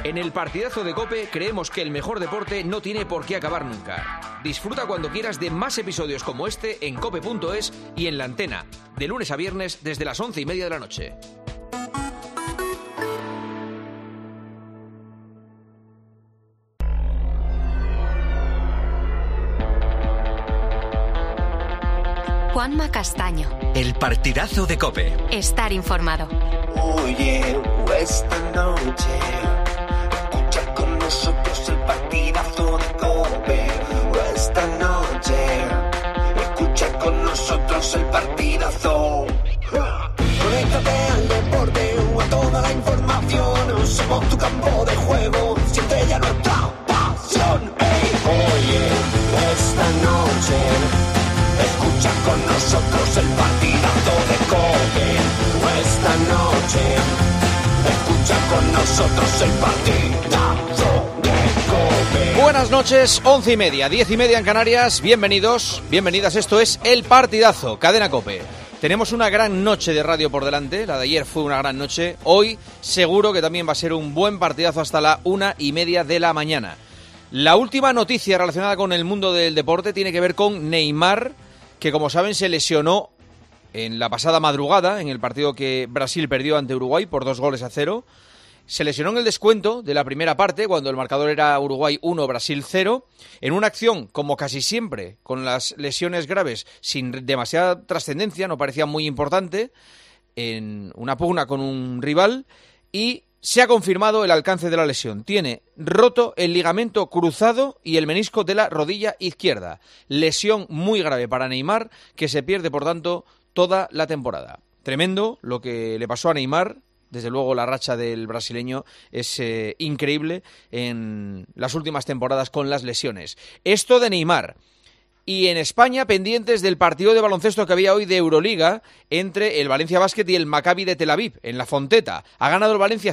En el partidazo de COPE creemos que el mejor deporte no tiene por qué acabar nunca. Disfruta cuando quieras de más episodios como este en cope.es y en La Antena, de lunes a viernes desde las 11:30 de la noche. Juanma Castaño. El partidazo de COPE. Estar informado. Oye, esta noche escucha con nosotros el partidazo de COPE. Esta noche escucha con nosotros el partidazo. Conéctate al deporte o a toda la información. Somos tu campo de juego, siente ya nuestra pasión. Hey, oye, esta noche escucha con nosotros el partidazo de COPE. Esta noche escucha con nosotros el partidazo de COPE. Buenas noches, 11:30, 10:30 en Canarias. Bienvenidos, bienvenidas. Esto es El Partidazo, Cadena COPE. Tenemos una gran noche de radio por delante. La de ayer fue una gran noche. Hoy seguro que también va a ser un buen partidazo hasta la 1:30 de la mañana. La última noticia relacionada con el mundo del deporte tiene que ver con Neymar, que como saben se lesionó en la pasada madrugada en el partido que Brasil perdió ante Uruguay por 2-0. Se lesionó en el descuento de la primera parte, cuando el marcador era Uruguay 1, Brasil 0, en una acción, como casi siempre, con las lesiones graves, sin demasiada trascendencia, no parecía muy importante, en una pugna con un rival, y se ha confirmado el alcance de la lesión. Tiene roto el ligamento cruzado y el menisco de la rodilla izquierda. Lesión muy grave para Neymar, que se pierde, por tanto, toda la temporada. Tremendo lo que le pasó a Neymar. Desde luego la racha del brasileño es increíble en las últimas temporadas con las lesiones. Esto de Neymar. Y en España, pendientes del partido de baloncesto que había hoy de Euroliga entre el Valencia Basket y el Maccabi de Tel Aviv, en la Fonteta. Ha ganado el Valencia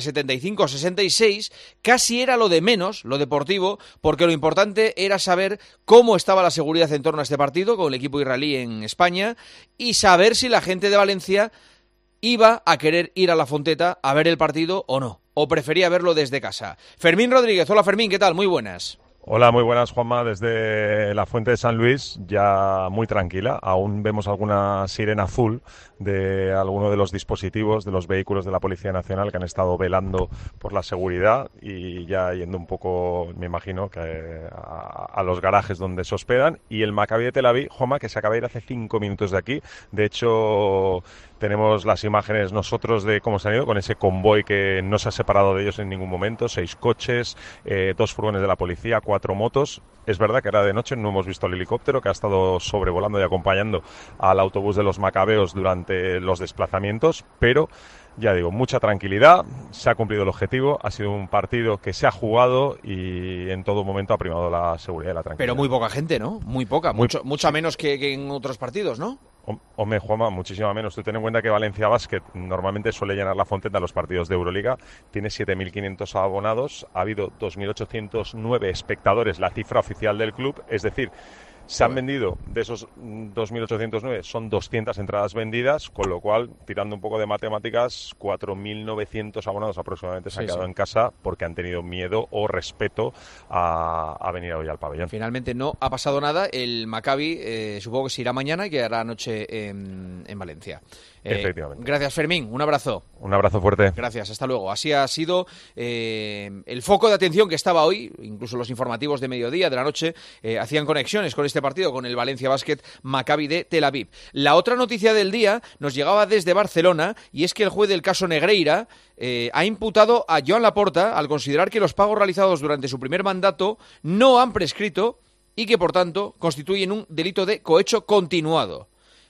75-66, casi era lo de menos, lo deportivo, porque lo importante era saber cómo estaba la seguridad en torno a este partido con el equipo israelí en España y saber si la gente de Valencia iba a querer ir a la Fonteta a ver el partido o no, o prefería verlo desde casa. Fermín Rodríguez, hola Fermín, ¿qué tal? Muy buenas. Hola, muy buenas, Juanma, desde la Fuente de San Luis, ya muy tranquila. Aún vemos alguna sirena azul de alguno de los dispositivos de los vehículos de la Policía Nacional que han estado velando por la seguridad y ya yendo un poco, me imagino, que a los garajes donde se hospedan. Y el Maccabi de Tel Aviv, Juanma, que se acaba de ir hace 5 minutos de aquí. De hecho, tenemos las imágenes nosotros de cómo se han ido con ese convoy que no se ha separado de ellos en ningún momento. 6 coches, 2 furgones de la policía, 4 motos. Es verdad que era de noche, no hemos visto el helicóptero que ha estado sobrevolando y acompañando al autobús de los macabeos durante los desplazamientos, pero ya digo, mucha tranquilidad, se ha cumplido el objetivo, ha sido un partido que se ha jugado y en todo momento ha primado la seguridad y la tranquilidad. Pero muy poca gente, ¿no? Muy poca, mucha menos que en otros partidos, ¿no? Hombre, Juanma, muchísima menos. Tú ten en cuenta que Valencia Basket normalmente suele llenar la Fonteta en los partidos de Euroliga. Tiene 7.500 abonados. Ha habido 2.809 espectadores, la cifra oficial del club. Es decir, se han vendido, de esos 2.809, son 200 entradas vendidas, con lo cual, tirando un poco de matemáticas, 4.900 abonados aproximadamente se han quedado en casa porque han tenido miedo o respeto a venir hoy al pabellón. Finalmente no ha pasado nada. El Maccabi supongo que se irá mañana y quedará anoche en Valencia. Efectivamente. Gracias, Fermín. Un abrazo. Un abrazo fuerte. Gracias, hasta luego. Así ha sido el foco de atención que estaba hoy. Incluso los informativos de mediodía, de la noche, hacían conexiones con este partido, con el Valencia Basket Maccabi de Tel Aviv. La otra noticia del día nos llegaba desde Barcelona, y es que el juez del caso Negreira ha imputado a Joan Laporta al considerar que los pagos realizados durante su primer mandato no han prescrito y que, por tanto, constituyen un delito de cohecho continuado.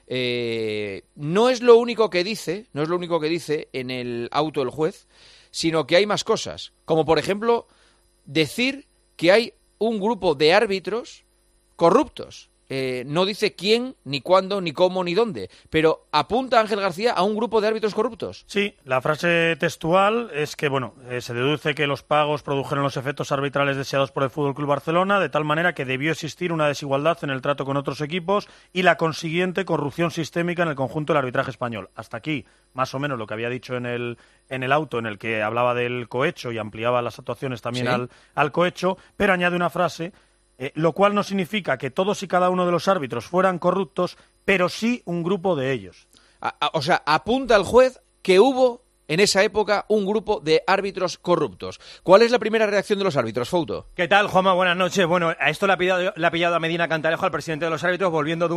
No es lo único que dice en el auto el juez, sino que hay más cosas, como por ejemplo decir que hay un grupo de árbitros corruptos no dice quién, ni cuándo, ni cómo, ni dónde, pero apunta Ángel García a un grupo de árbitros corruptos. Sí, la frase textual es que, se deduce que los pagos produjeron los efectos arbitrales deseados por el Fútbol Club Barcelona, de tal manera que debió existir una desigualdad en el trato con otros equipos y la consiguiente corrupción sistémica en el conjunto del arbitraje español. Hasta aquí, más o menos, lo que había dicho en el auto en el que hablaba del cohecho y ampliaba las actuaciones también al cohecho, pero añade una frase, lo cual no significa que todos y cada uno de los árbitros fueran corruptos, pero sí un grupo de ellos. O sea, apunta el juez que hubo en esa época un grupo de árbitros corruptos. ¿Cuál es la primera reacción de los árbitros, Fouto? ¿Qué tal, Juanma? Buenas noches. Bueno, a esto le ha pillado a Medina Cantalejo, al presidente de los árbitros, volviendo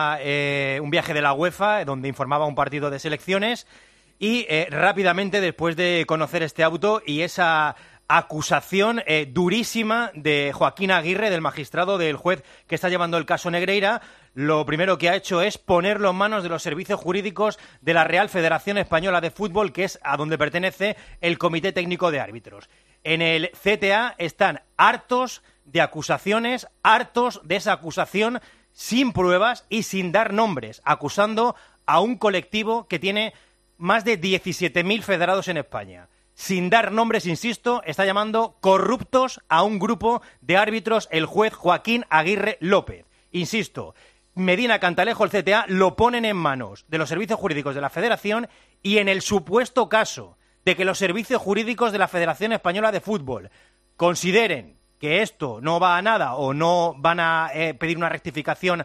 de un viaje de la UEFA, donde informaba un partido de selecciones, y rápidamente, después de conocer este auto y esa acusación durísima de Joaquín Aguirre, del magistrado, del juez que está llevando el caso Negreira, lo primero que ha hecho es ponerlo en manos de los servicios jurídicos de la Real Federación Española de Fútbol, que es a donde pertenece el Comité Técnico de Árbitros. En el CTA están hartos de acusaciones, hartos de esa acusación sin pruebas y sin dar nombres, acusando a un colectivo que tiene más de 17.000 federados en España. Sin dar nombres, insisto, está llamando corruptos a un grupo de árbitros, el juez Joaquín Aguirre López. Insisto, Medina Cantalejo, el CTA, lo ponen en manos de los servicios jurídicos de la Federación, y en el supuesto caso de que los servicios jurídicos de la Federación Española de Fútbol consideren que esto no va a nada o no van a pedir una rectificación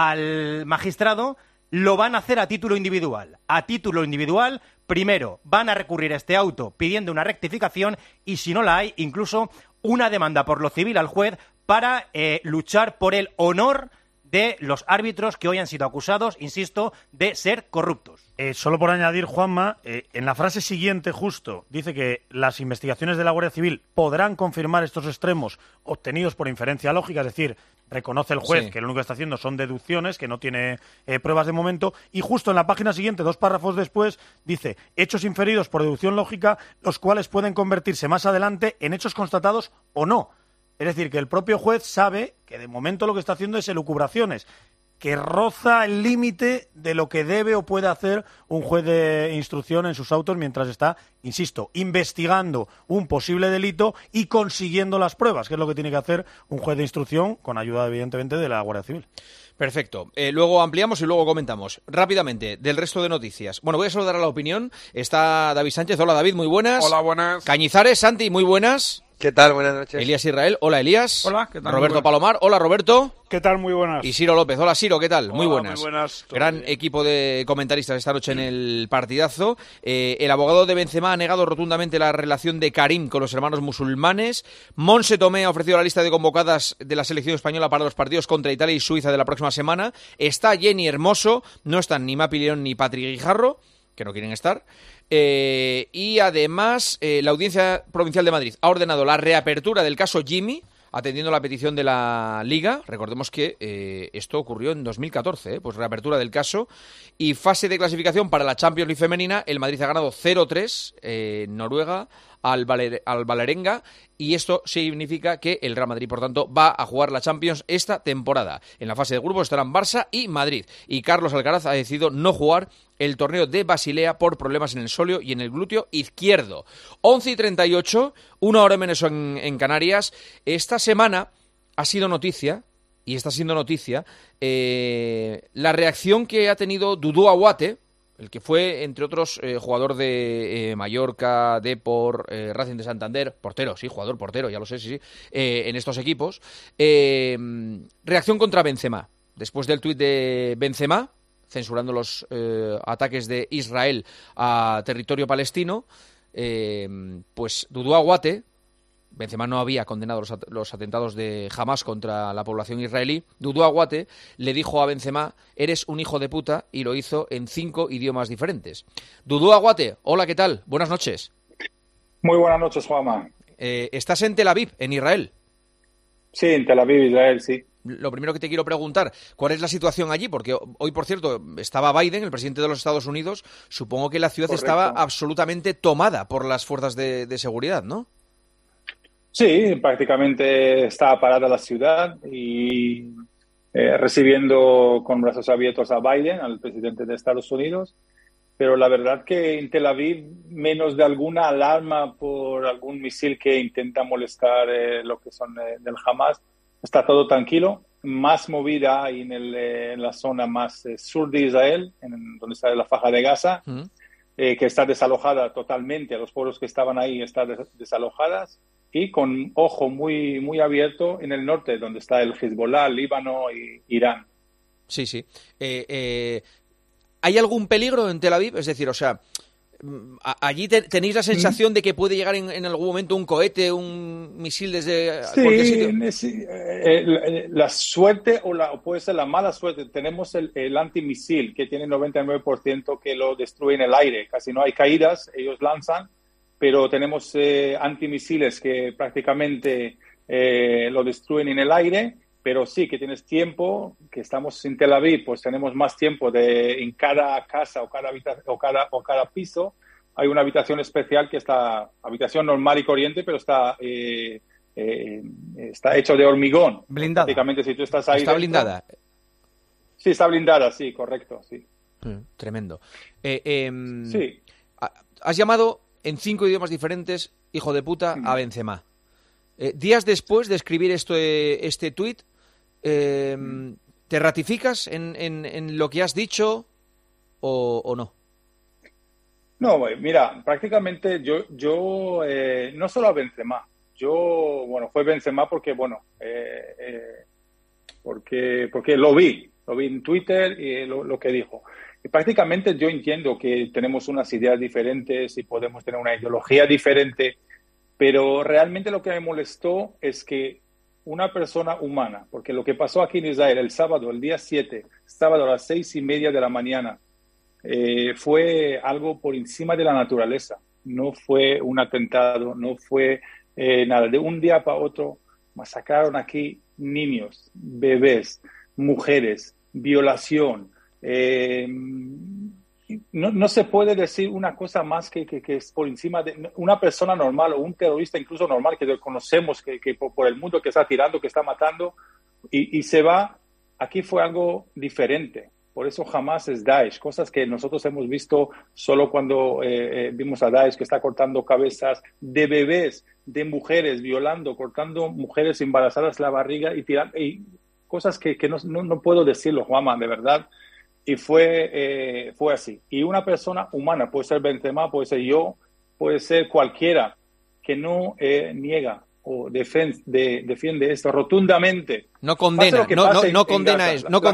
al magistrado, lo van a hacer a título individual. A título individual, primero van a recurrir a este auto pidiendo una rectificación y, si no la hay, incluso una demanda por lo civil al juez para luchar por el honor de los árbitros que hoy han sido acusados, insisto, de ser corruptos. Solo por añadir, Juanma, en la frase siguiente justo dice que las investigaciones de la Guardia Civil podrán confirmar estos extremos obtenidos por inferencia lógica, es decir, reconoce el juez que lo único que está haciendo son deducciones, que no tiene pruebas de momento, y justo en la página siguiente, 2 párrafos después, dice hechos inferidos por deducción lógica, los cuales pueden convertirse más adelante en hechos constatados o no. Es decir, que el propio juez sabe que de momento lo que está haciendo es elucubraciones, que roza el límite de lo que debe o puede hacer un juez de instrucción en sus autos mientras está, insisto, investigando un posible delito y consiguiendo las pruebas, que es lo que tiene que hacer un juez de instrucción con ayuda, evidentemente, de la Guardia Civil. Perfecto. Luego ampliamos y luego comentamos. Rápidamente, del resto de noticias. Bueno, voy a saludar a la opinión. Está David Sánchez. Hola, David, muy buenas. Hola, buenas. Cañizares, Santi, muy buenas. ¿Qué tal? Buenas noches. Elías Israel. Hola, Elías. Hola, ¿qué tal? Roberto Palomar. Hola, Roberto. ¿Qué tal? Muy buenas. Y Ciro López. Hola, Ciro, ¿qué tal? Hola, muy buenas. Muy buenas. Gran equipo de comentaristas esta noche en el partidazo. El abogado de Benzema ha negado rotundamente la relación de Karim con los hermanos musulmanes. Monse Tomé ha ofrecido la lista de convocadas de la selección española para los partidos contra Italia y Suiza de la próxima semana. Está Jenny Hermoso. No están ni Mapi León ni Patrick Guijarro, que no quieren estar. Y además la Audiencia Provincial de Madrid ha ordenado la reapertura del caso Jimmy, atendiendo la petición de la Liga. Recordemos que esto ocurrió en 2014, pues reapertura del caso. Y fase de clasificación para la Champions League femenina. El Madrid ha ganado 0-3 en Noruega al Vålerenga, y esto significa que el Real Madrid, por tanto, va a jugar la Champions esta temporada. En la fase de grupos estarán Barça y Madrid, y Carlos Alcaraz ha decidido no jugar el torneo de Basilea por problemas en el sóleo y en el glúteo izquierdo. 11:38, 1 hora menos en Canarias. Esta semana ha sido noticia, y está siendo noticia, la reacción que ha tenido Dudu Aguate, el que fue, entre otros, jugador de Mallorca, Depor, Racing de Santander, portero, sí, jugador portero, ya lo sé, sí, en estos equipos. Reacción contra Benzema. Después del tuit de Benzema, censurando los ataques de Israel a territorio palestino, pues Dudu Aguate, Benzema no había condenado los atentados de Hamas contra la población israelí. Dudu Aguate le dijo a Benzema: eres un hijo de puta, y lo hizo en 5 idiomas diferentes. Dudu Aguate, hola, ¿qué tal? Buenas noches. Muy buenas noches, Juanma. ¿Estás en Tel Aviv, en Israel? Sí, en Tel Aviv, Israel, sí. Lo primero que te quiero preguntar, ¿cuál es la situación allí? Porque hoy, por cierto, estaba Biden, el presidente de los Estados Unidos. Supongo que la ciudad estaba absolutamente tomada por las fuerzas de seguridad, ¿no? Sí, prácticamente estaba parada la ciudad y recibiendo con brazos abiertos a Biden, al presidente de Estados Unidos. Pero la verdad que en Tel Aviv, menos de alguna alarma por algún misil que intenta molestar lo que son del Hamas, está todo tranquilo. Más movida hay en la zona más sur de Israel, donde está la Faja de Gaza, que está desalojada totalmente. Los pueblos que estaban ahí están desalojadas. Y con ojo muy, muy abierto en el norte, donde está el Hezbollah, Líbano y Irán. Sí, sí. ¿Hay algún peligro en Tel Aviv? Es decir, o sea, allí tenéis la sensación de que puede llegar en algún momento un cohete, un misil desde cualquier sitio. Sí, la suerte o puede ser la mala suerte. Tenemos el antimisil que tiene 99% que lo destruye en el aire. Casi no hay caídas, ellos lanzan, pero tenemos antimisiles que prácticamente lo destruyen en el aire. Pero sí, que tienes tiempo, que estamos en Tel Aviv, pues tenemos más tiempo en cada casa o cada piso. Hay una habitación especial que está, habitación normal y corriente, pero está hecho de hormigón. Blindada. Prácticamente, si tú estás ahí ¿Está dentro, blindada? Sí, está blindada, sí, correcto, sí. Tremendo. Sí. Has llamado en 5 idiomas diferentes, hijo de puta, a Benzema. Días después de escribir este tuit, ¿te ratificas en lo que has dicho o no? No, mira, prácticamente yo no solo a Benzema, fue Benzema porque lo vi en Twitter y lo que dijo. Y prácticamente yo entiendo que tenemos unas ideas diferentes y podemos tener una ideología diferente, pero realmente lo que me molestó es que una persona humana, porque lo que pasó aquí en Israel el sábado, el día 7, sábado a las 6:30 de la mañana, fue algo por encima de la naturaleza. No fue un atentado, no fue nada. De un día para otro masacraron aquí niños, bebés, mujeres, violación. No se puede decir una cosa más que es por encima de una persona normal o un terrorista incluso normal que conocemos que por el mundo que está tirando, que está matando y se va. Aquí fue algo diferente. Por eso jamás es Daesh. Cosas que nosotros hemos visto solo cuando vimos a Daesh, que está cortando cabezas de bebés, de mujeres, violando, cortando mujeres embarazadas la barriga y tirando. Y cosas que no puedo decirlo, Juanma, de verdad. Y fue así. Y una persona humana, puede ser Benzema, puede ser yo, puede ser cualquiera, que no niega o defiende esto rotundamente. No condena, no condena eso. No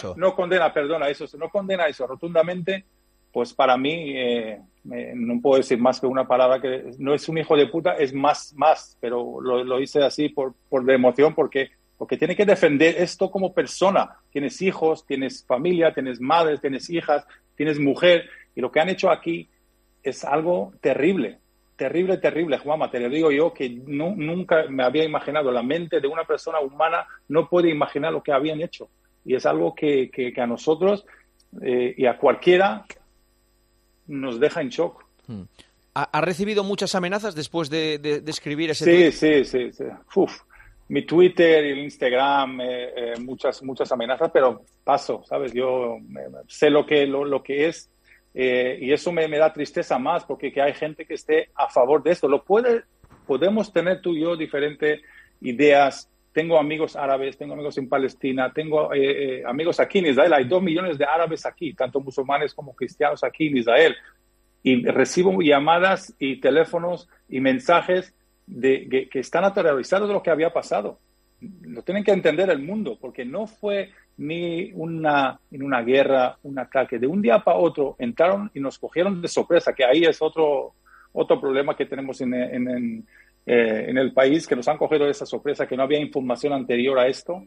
condena eso rotundamente. Pues para mí, no puedo decir más que una palabra, que no es un hijo de puta, es más, pero lo hice así por de emoción, porque tiene que defender esto como persona. Tienes hijos, tienes familia, tienes madres, tienes hijas, tienes mujer. Y lo que han hecho aquí es algo terrible, Juanma. Te lo digo yo, que nunca me había imaginado. La mente de una persona humana no puede imaginar lo que habían hecho. Y es algo que a nosotros y a cualquiera nos deja en shock. ¿Ha recibido muchas amenazas después de escribir ese tuit? Sí. Uf. Mi Twitter y el Instagram, muchas amenazas, pero paso, ¿sabes? Yo sé lo que es y eso me da tristeza más, porque que hay gente que esté a favor de esto. Podemos tener tú y yo diferentes ideas. Tengo amigos árabes, tengo amigos en Palestina, tengo amigos aquí en Israel. Hay 2 millones de árabes aquí, tanto musulmanes como cristianos aquí en Israel. Y recibo llamadas y teléfonos y mensajes que están aterrorizados de lo que había pasado. Lo tienen que entender el mundo, porque no fue ni una guerra, un ataque. De un día para otro entraron y nos cogieron de sorpresa, que ahí es otro problema que tenemos en el país, que nos han cogido de esa sorpresa, que no había información anterior a esto.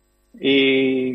Y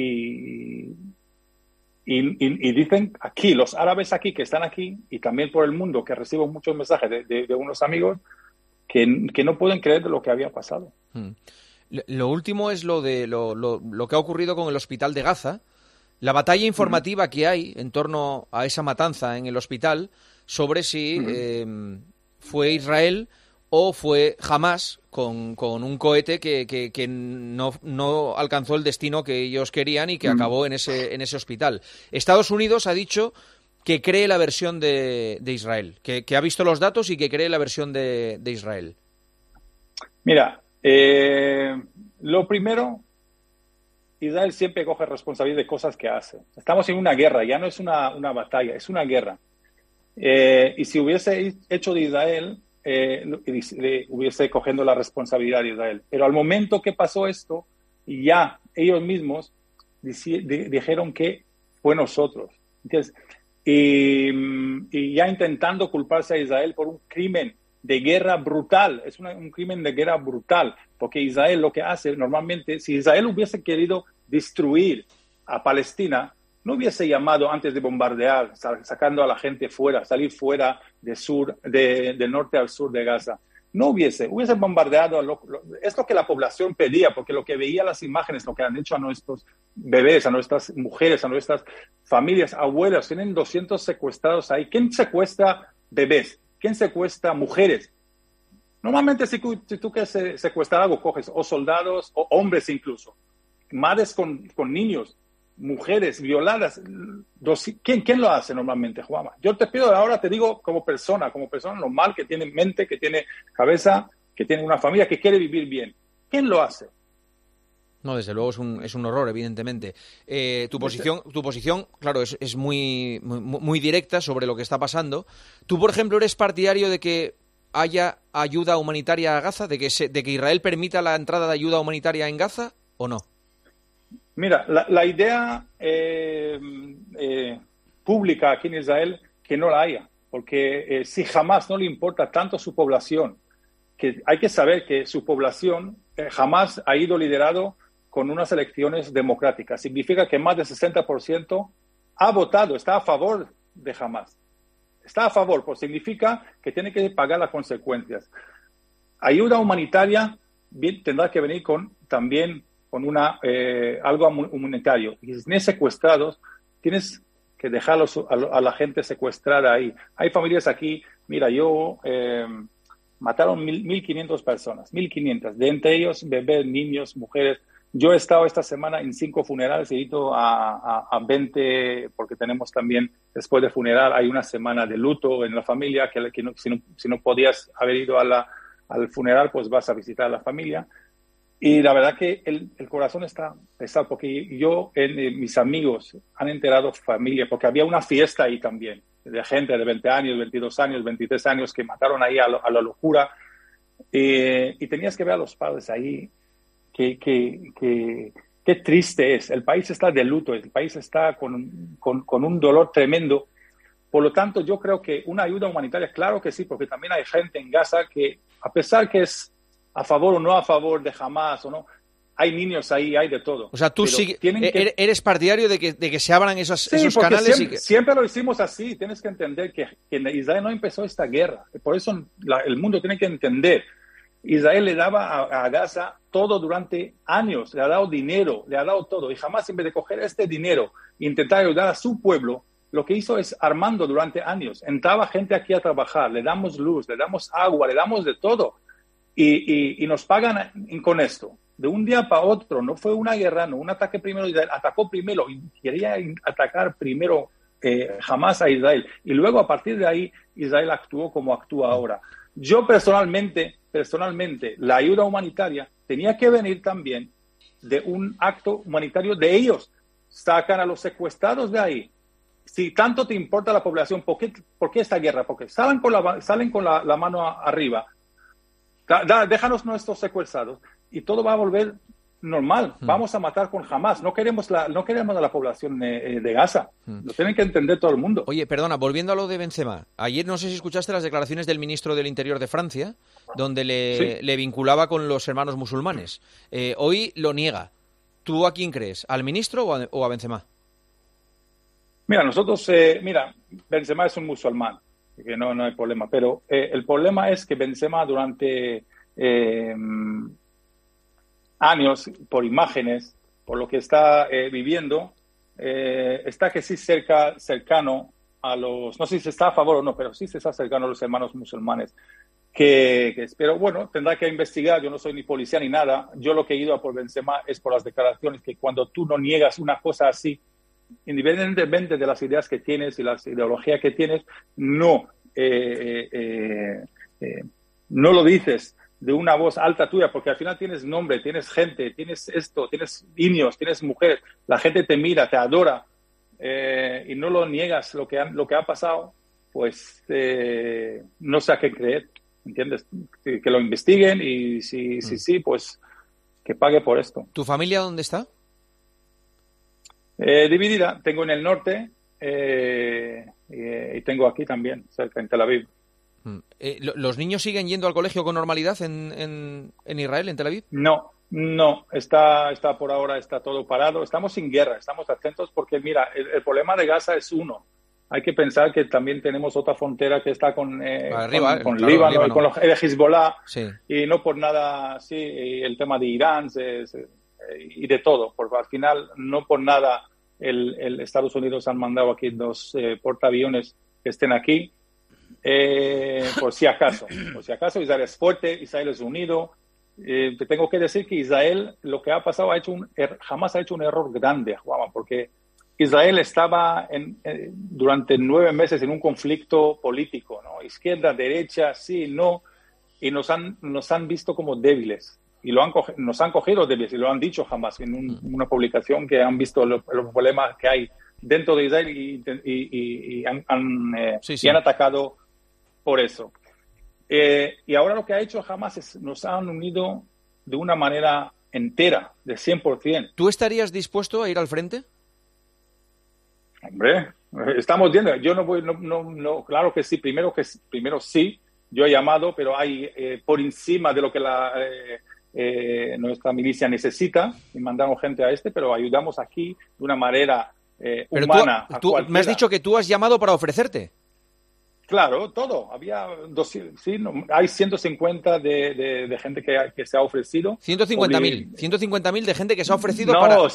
dicen aquí, los árabes aquí, que están aquí, y también por el mundo, que recibo muchos mensajes de unos amigos, que no pueden creer de lo que había pasado. Lo último es lo que ha ocurrido con el hospital de Gaza, la batalla informativa que hay en torno a esa matanza en el hospital sobre si fue Israel o fue Hamás con un cohete que no alcanzó el destino que ellos querían y que acabó en ese hospital. Estados Unidos ha dicho que cree la versión de Israel, que ha visto los datos y que cree la versión de Israel. Mira, lo primero, Israel siempre coge responsabilidad de cosas que hace. Estamos en una guerra, ya no es una batalla, es una guerra. Y si hubiese hecho de Israel, hubiese cogiendo la responsabilidad de Israel. Pero al momento que pasó esto, ya ellos mismos dijeron que fue nosotros. ¿Entiendes? Y ya intentando culparse a Israel por un crimen de guerra brutal. Es un crimen de guerra brutal, porque Israel lo que hace normalmente, si Israel hubiese querido destruir a Palestina, no hubiese llamado antes de bombardear, sacando a la gente fuera, salir fuera del norte al sur de Gaza. No hubiese bombardeado. Es lo que la población pedía, porque lo que veía las imágenes, lo que han hecho a nuestros bebés, a nuestras mujeres, a nuestras familias, abuelas, tienen 200 secuestrados ahí. ¿Quién secuestra bebés? ¿Quién secuestra mujeres? Normalmente si tú quieres secuestrar algo, coges o soldados o hombres incluso, madres con niños, mujeres violadas. ¿Quién lo hace normalmente, Juanma? Yo te pido ahora, te digo como persona normal, que tiene mente, que tiene cabeza, que tiene una familia, que quiere vivir bien. ¿Quién lo hace? No, desde luego es un horror, evidentemente. Tu posición, claro, es muy directa sobre lo que está pasando. ¿Tú, por ejemplo, eres partidario de que haya ayuda humanitaria a Gaza, de que Israel permita la entrada de ayuda humanitaria en Gaza o no? Mira, la idea pública aquí en Israel, que no la haya, porque si jamás no le importa tanto su población, que hay que saber que su población jamás ha ido liderado con unas elecciones democráticas. Significa que más del 60% ha votado, está a favor de Hamás. Está a favor, pues significa que tiene que pagar las consecuencias. Ayuda humanitaria tendrá que venir también con algo humanitario. Y si tienes secuestrados, tienes que dejarlos a la gente secuestrada ahí. Hay familias aquí, mira, mataron 1.500 personas, 1.500, de entre ellos bebés, niños, mujeres. Yo he estado esta semana en 5 funerales, he ido a 20, porque tenemos también, después de funeral, hay una semana de luto en la familia, que no, si no podías haber ido al funeral, pues vas a visitar a la familia. Y la verdad que el corazón está pesado, porque mis amigos han enterado familia, porque había una fiesta ahí también, de gente de 20 años, 22 años, 23 años, que mataron ahí a la locura. Y tenías que ver a los padres ahí. Qué triste es. El país está de luto, el país está con un dolor tremendo. Por lo tanto, yo creo que una ayuda humanitaria, claro que sí, porque también hay gente en Gaza que, a pesar que es a favor o no a favor de Hamás o no, hay niños ahí, hay de todo. O sea, tú eres partidario de que se abran esos canales. Siempre lo hicimos así. Tienes que entender que Israel no empezó esta guerra. Por eso el mundo tiene que entender. Israel le daba a Gaza todo durante años, le ha dado dinero, le ha dado todo, y jamás, en vez de coger este dinero e intentar ayudar a su pueblo, lo que hizo es armando durante años. Entraba gente aquí a trabajar, le damos luz, le damos agua, le damos de todo, y nos pagan con esto. De un día para otro, no fue una guerra, no un ataque primero. Israel atacó primero y quería atacar primero jamás a Israel, y luego a partir de ahí Israel actuó como actúa ahora. Yo personalmente, la ayuda humanitaria tenía que venir también de un acto humanitario de ellos. Sacan a los secuestrados de ahí. Si tanto te importa la población, ¿por qué esta guerra? Porque salen con la mano arriba. Déjanos nuestros secuestrados y todo va a volver normal. Vamos a matar con Hamás. No queremos a la población de Gaza. Lo tienen que entender todo el mundo. Oye, perdona, volviendo a lo de Benzema. Ayer no sé si escuchaste las declaraciones del ministro del Interior de Francia, donde le vinculaba con los hermanos musulmanes. Hoy lo niega. ¿Tú a quién crees? ¿Al ministro o a Benzema? Mira, Benzema es un musulmán, que no hay problema. Pero el problema es que Benzema durante años, por imágenes, por lo que está viviendo, está que sí cercano a los, no sé si está a favor o no, pero sí se está cercano a los hermanos musulmanes. que espero, bueno, tendrá que investigar. Yo no soy ni policía ni nada. Yo lo que he ido a por Benzema es por las declaraciones, que cuando tú no niegas una cosa así, independientemente de las ideas que tienes y las ideologías que tienes, no lo dices de una voz alta tuya, porque al final tienes nombre, tienes gente, tienes esto, tienes niños, tienes mujeres, la gente te mira, te adora, y no lo niegas lo que ha pasado, pues no sé a qué creer, ¿entiendes? Que lo investiguen y sí, pues que pague por esto. ¿Tu familia dónde está? Dividida, tengo en el norte y tengo aquí también, cerca, en Tel Aviv. ¿Los niños siguen yendo al colegio con normalidad en Israel, en Tel Aviv? No, está por ahora, está todo parado. Estamos sin guerra, estamos atentos porque, mira, el problema de Gaza es uno. Hay que pensar que también tenemos otra frontera que está con Líbano y con los Hezbollah, sí. Y no por nada, sí, y el tema de Irán y de todo, porque al final no por nada el Estados Unidos han mandado aquí 2 portaaviones que estén aquí. Por si acaso Israel es fuerte, Israel es unido. Te tengo que decir que Israel, lo que ha pasado, jamás ha hecho un error grande, Juanma, porque Israel estaba durante 9 meses en un conflicto político, ¿no? Izquierda, derecha, sí, no, y nos han visto como débiles, y nos han cogido débiles, y lo han dicho jamás en una publicación, que han visto los problemas que hay dentro de Israel y han atacado por eso. Y ahora lo que ha hecho Hamas es nos han unido de una manera entera, de 100%. ¿Tú estarías dispuesto a ir al frente? Hombre, estamos viendo. Yo no voy, no, claro que sí. Primero sí, yo he llamado, pero hay por encima de lo que nuestra milicia necesita, y mandamos gente a pero ayudamos aquí de una manera humana. Tú me has dicho que tú has llamado para ofrecerte. Claro, todo. Había hay 150 de gente que se ha ofrecido. 150.000 de gente que se ha ofrecido no, para...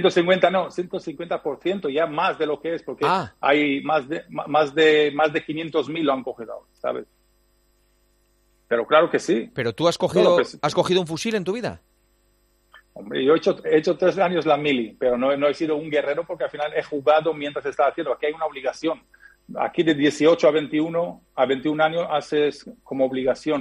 150%, ya más de lo que es, porque hay más de 500.000 lo han cogido, ¿sabes? Pero claro que sí. ¿Pero tú has cogido un fusil en tu vida? Hombre, yo he hecho 3 años la mili, pero no he sido un guerrero porque al final he jugado mientras estaba haciendo. Aquí hay una obligación. Aquí de 18 a 21 años haces como obligación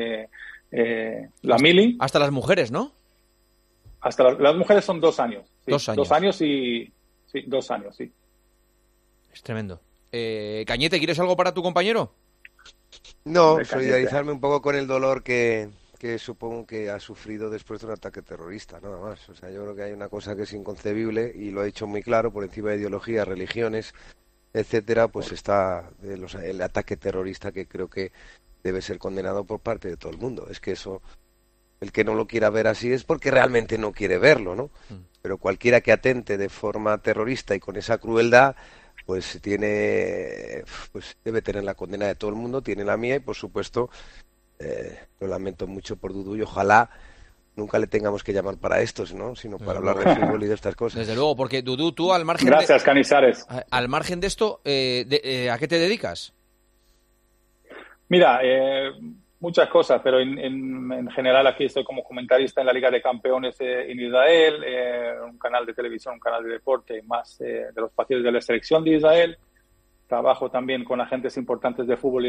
la mili. Hasta las mujeres, ¿no? Hasta las mujeres son 2 años. Sí, 2 años. 2 años y... Sí, 2 años, sí. Es tremendo. Cañete, ¿quieres algo para tu compañero? No, solidarizarme un poco con el dolor que supongo que ha sufrido después de un ataque terrorista, nada más. O sea, yo creo que hay una cosa que es inconcebible y lo he dicho muy claro, por encima de ideologías, religiones, etcétera, pues está el ataque terrorista, que creo que debe ser condenado por parte de todo el mundo. Es que eso, el que no lo quiera ver así es porque realmente no quiere verlo, ¿no? Pero cualquiera que atente de forma terrorista y con esa crueldad, pues debe tener la condena de todo el mundo, tiene la mía, y por supuesto lo lamento mucho por Dudu, y ojalá nunca le tengamos que llamar para estos, ¿no? Sino para hablar de fútbol y de estas cosas. Desde luego, porque Dudu, tú al margen... Gracias, Canizares. Al margen de esto, ¿a qué te dedicas? Mira, muchas cosas, pero en general aquí estoy como comentarista en la Liga de Campeones en Israel, un canal de televisión, un canal de deporte, más de los partidos de la selección de Israel. Trabajo también con agentes importantes de fútbol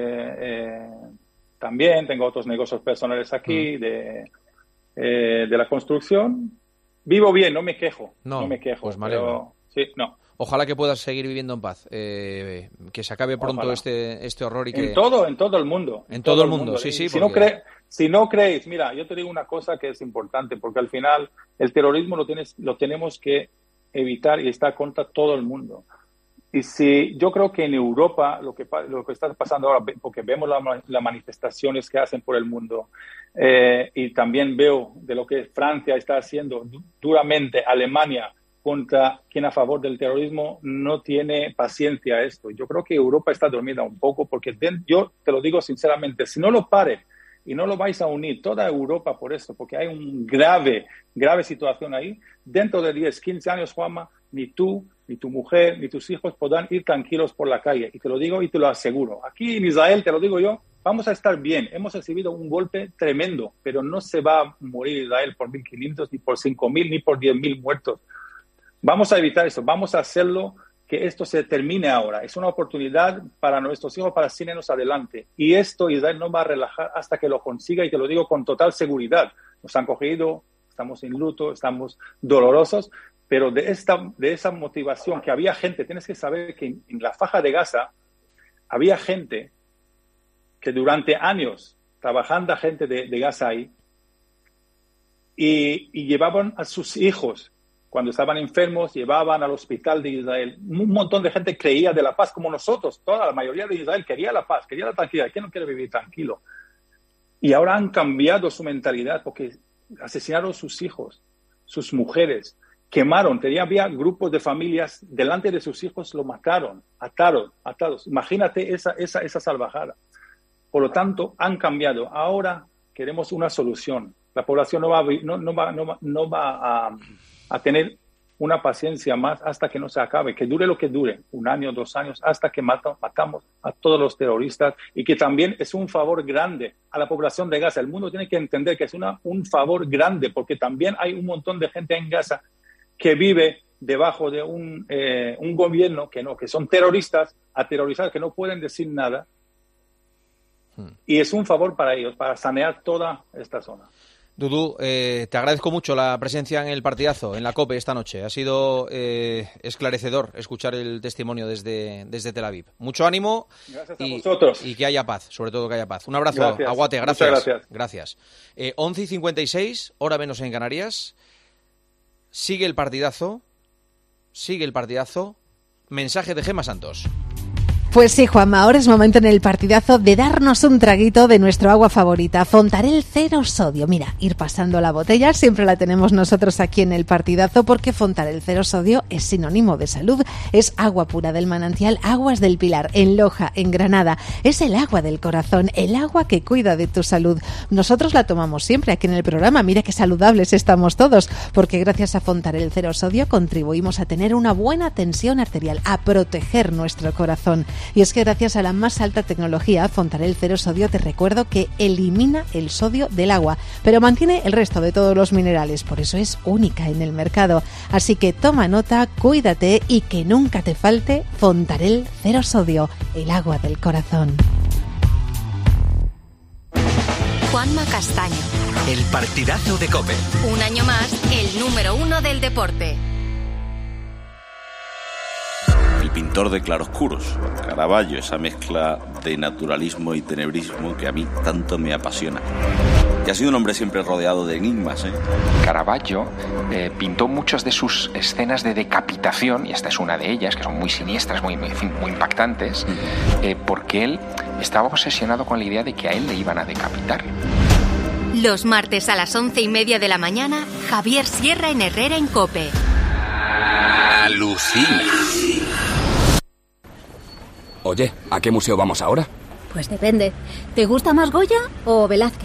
también. Tengo otros negocios personales aquí de la construcción. Vivo bien, no me quejo. No me quejo. Pues me alegro. Sí, no. Ojalá que puedas seguir viviendo en paz, que se acabe pronto este horror y que... En todo el mundo. En todo el mundo, sí. Si no creéis, mira, yo te digo una cosa que es importante, porque al final el terrorismo lo tenemos que evitar y está contra todo el mundo. Y yo creo que en Europa lo que está pasando ahora, porque vemos las manifestaciones que hacen por el mundo, y también veo de lo que Francia está haciendo duramente, Alemania, contra quien a favor del terrorismo, no tiene paciencia a esto. Yo creo que Europa está dormida un poco, porque yo te lo digo sinceramente, si no lo paren y no lo vais a unir toda Europa por eso, porque hay una grave situación ahí, dentro de 10, 15 años, Juanma, ni tú, ni tu mujer, ni tus hijos podrán ir tranquilos por la calle. Y te lo digo y te lo aseguro. Aquí en Israel, te lo digo yo, vamos a estar bien. Hemos recibido un golpe tremendo, pero no se va a morir Israel por 1.500, ni por 5.000, ni por 10.000 muertos. Vamos a evitar eso, vamos a hacerlo, que esto se termine ahora. Es una oportunidad para nuestros hijos para seguirnos adelante. Y esto Israel no va a relajar hasta que lo consiga, y te lo digo con total seguridad. Nos han cogido, estamos en luto, estamos dolorosos, pero de esa motivación que había gente, tienes que saber que en la Faja de Gaza había gente que durante años, trabajando gente de Gaza ahí, y llevaban a sus hijos, cuando estaban enfermos, llevaban al hospital de Israel. Un montón de gente creía de la paz, como nosotros. Toda la mayoría de Israel quería la paz, quería la tranquilidad. ¿Quién no quiere vivir tranquilo? Y ahora han cambiado su mentalidad porque asesinaron sus hijos, sus mujeres, quemaron. Había grupos de familias delante de sus hijos, lo mataron, atados. Imagínate esa salvajada. Por lo tanto, han cambiado. Ahora queremos una solución. La población no va a tener una paciencia más hasta que no se acabe, que dure lo que dure, 1 año, 2 años, hasta que matamos a todos los terroristas, y que también es un favor grande a la población de Gaza. El mundo tiene que entender que es un favor grande, porque también hay un montón de gente en Gaza que vive debajo de un gobierno que son terroristas, aterrorizados, que no pueden decir nada, y es un favor para ellos, para sanear toda esta zona. Dudu, te agradezco mucho la presencia en el partidazo, en la COPE esta noche. Ha sido esclarecedor escuchar el testimonio desde Tel Aviv. Mucho ánimo. Gracias a vosotros. Y que haya paz, sobre todo que haya paz. Un abrazo, gracias. Aguate, gracias. Muchas Gracias. 11:56, hora menos en Canarias. Sigue el partidazo. Mensaje de Gemma Santos. Pues sí, Juanma, ahora es momento en el partidazo de darnos un traguito de nuestro agua favorita, Fontarel Cero Sodio. Mira, ir pasando la botella, siempre la tenemos nosotros aquí en el partidazo, porque Fontarel Cero Sodio es sinónimo de salud. Es agua pura del manantial Aguas del Pilar, en Loja, en Granada. Es el agua del corazón, el agua que cuida de tu salud. Nosotros la tomamos siempre aquí en el programa. Mira qué saludables estamos todos, porque gracias a Fontarel Cero Sodio contribuimos a tener una buena tensión arterial, a proteger nuestro corazón. Y es que gracias a la más alta tecnología, Fontarel Cero Sodio, te recuerdo que elimina el sodio del agua, pero mantiene el resto de todos los minerales. Por eso es única en el mercado. Así que toma nota, cuídate y que nunca te falte Fontarel Cero Sodio, el agua del corazón. Juanma Castaño. El partidazo de COPE. Un año más, el número 1 del deporte. El pintor de claroscuros, Caravaggio, esa mezcla de naturalismo y tenebrismo que a mí tanto me apasiona. Y ha sido un hombre siempre rodeado de enigmas, ¿eh? Caravaggio pintó muchas de sus escenas de decapitación, y esta es una de ellas, que son muy siniestras, muy impactantes, porque él estaba obsesionado con la idea de que a él le iban a decapitar. Los martes a las 11:30 de la mañana, Javier Sierra en Herrera en COPE. Alucina. Oye, ¿a qué museo vamos ahora? Pues depende. ¿Te gusta más Goya o Velázquez?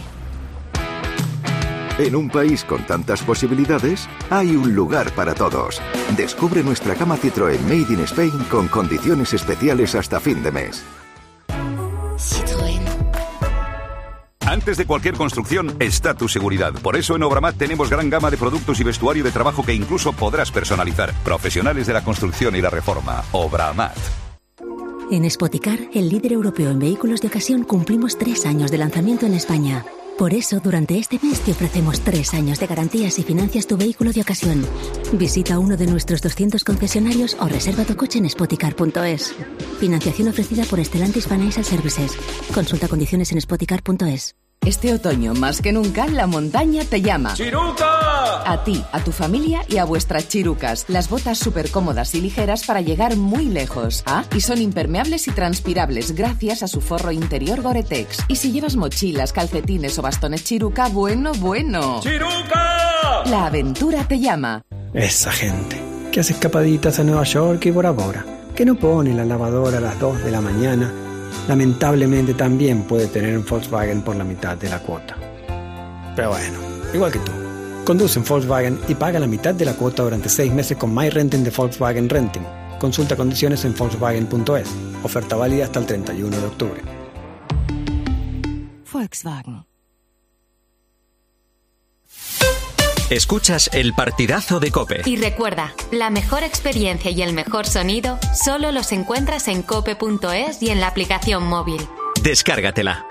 En un país con tantas posibilidades, hay un lugar para todos. Descubre nuestra gama Citroën Made in Spain con condiciones especiales hasta fin de mes. Citroën. Antes de cualquier construcción está tu seguridad. Por eso en Obramat tenemos gran gama de productos y vestuario de trabajo que incluso podrás personalizar. Profesionales de la construcción y la reforma. Obramat. En Spoticar, el líder europeo en vehículos de ocasión, cumplimos 3 años de lanzamiento en España. Por eso, durante este mes te ofrecemos 3 años de garantías y financias tu vehículo de ocasión. Visita uno de nuestros 200 concesionarios o reserva tu coche en spoticar.es. Financiación ofrecida por Stellantis Financial Services. Consulta condiciones en spoticar.es. Este otoño, más que nunca, la montaña te llama. ¡Chiruca! A ti, a tu familia y a vuestras chirucas. Las botas súper cómodas y ligeras para llegar muy lejos. Y son impermeables y transpirables gracias a su forro interior Gore-Tex. Y si llevas mochilas, calcetines o bastones chiruca, bueno. ¡Chiruca! La aventura te llama. Esa gente que hace escapaditas a Nueva York y Bora Bora, que no pone la lavadora a las 2 de la mañana, lamentablemente también puede tener un Volkswagen por la mitad de la cuota. Pero bueno, igual que tú, Conduce en Volkswagen y paga la mitad de la cuota durante 6 meses con MyRenting de Volkswagen Renting. Consulta condiciones en Volkswagen.es. Oferta válida hasta el 31 de octubre. Volkswagen. Escuchas el partidazo de COPE. Y recuerda, la mejor experiencia y el mejor sonido solo los encuentras en cope.es y en la aplicación móvil. Descárgatela.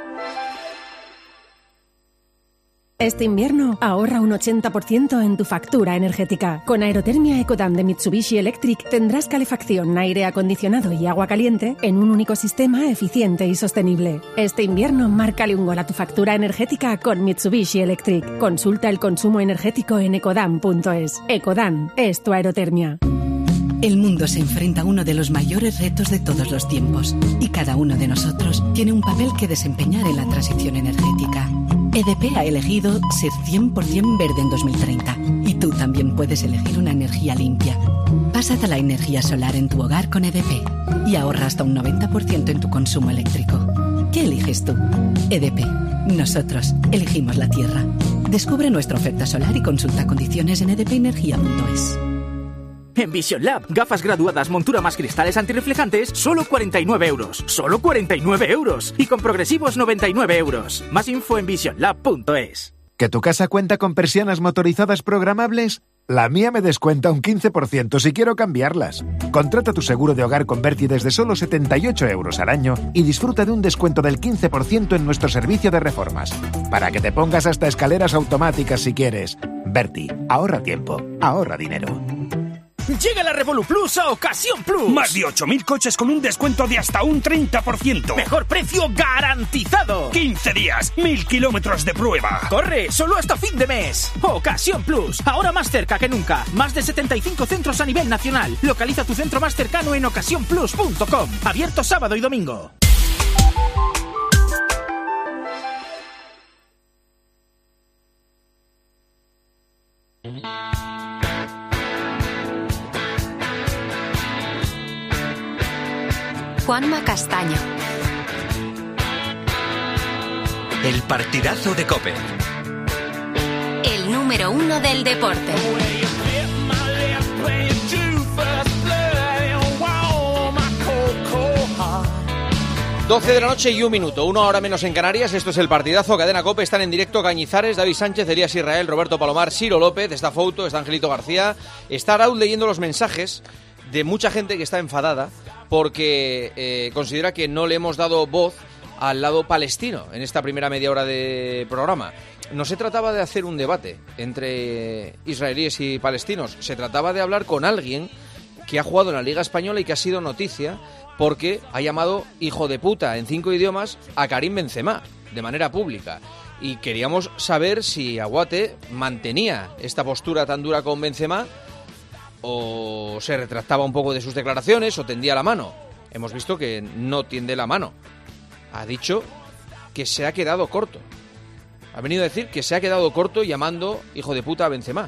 Este invierno ahorra un 80% en tu factura energética. Con Aerotermia Ecodan de Mitsubishi Electric tendrás calefacción, aire acondicionado y agua caliente en un único sistema eficiente y sostenible. Este invierno márcale un gol a tu factura energética con Mitsubishi Electric. Consulta el consumo energético en ecodan.es. Ecodan es tu aerotermia. El mundo se enfrenta a uno de los mayores retos de todos los tiempos y cada uno de nosotros tiene un papel que desempeñar en la transición energética. EDP ha elegido ser 100% verde en 2030 y tú también puedes elegir una energía limpia. Pásate a la energía solar en tu hogar con EDP y ahorra hasta un 90% en tu consumo eléctrico. ¿Qué eliges tú? EDP. Nosotros elegimos la Tierra. Descubre nuestra oferta solar y consulta condiciones en edpenergia.es. En Vision Lab, gafas graduadas, montura más cristales antirreflejantes, solo 49 euros. ¡Solo 49 euros! Y con progresivos 99 euros. Más info en visionlab.es. ¿Que tu casa cuenta con persianas motorizadas programables? La mía me descuenta un 15% si quiero cambiarlas. Contrata tu seguro de hogar con Berti desde solo 78 euros al año y disfruta de un descuento del 15% en nuestro servicio de reformas. Para que te pongas hasta escaleras automáticas si quieres. Berti, ahorra tiempo, ahorra dinero. Llega la Revolut Plus a Ocasión Plus. Más de 8.000 coches con un descuento de hasta un 30%. Mejor precio garantizado. 15 días, 1.000 kilómetros de prueba. Corre, solo hasta fin de mes. Ocasión Plus, ahora más cerca que nunca. Más de 75 centros a nivel nacional. Localiza tu centro más cercano en ocasiónplus.com. Abierto sábado y domingo. Juanma Castaño. El partidazo de COPE. El número 1 del deporte. 12 de la noche y 1 minuto, 1 hora menos en Canarias. Esto es el partidazo, Cadena COPE. Están en directo Cañizares, David Sánchez, Elías Israel, Roberto Palomar, Ciro López. Está Fouto, está Angelito García. Está Raúl leyendo los mensajes de mucha gente que está enfadada porque considera que no le hemos dado voz al lado palestino en esta primera media hora de programa. No se trataba de hacer un debate entre israelíes y palestinos, se trataba de hablar con alguien que ha jugado en la Liga Española y que ha sido noticia porque ha llamado hijo de puta en 5 idiomas a Karim Benzema de manera pública. Y queríamos saber si Aguate mantenía esta postura tan dura con Benzema o se retractaba un poco de sus declaraciones o tendía la mano. Hemos visto que no tiende la mano. Ha dicho que se ha quedado corto. Ha venido a decir que se ha quedado corto llamando hijo de puta a Benzema.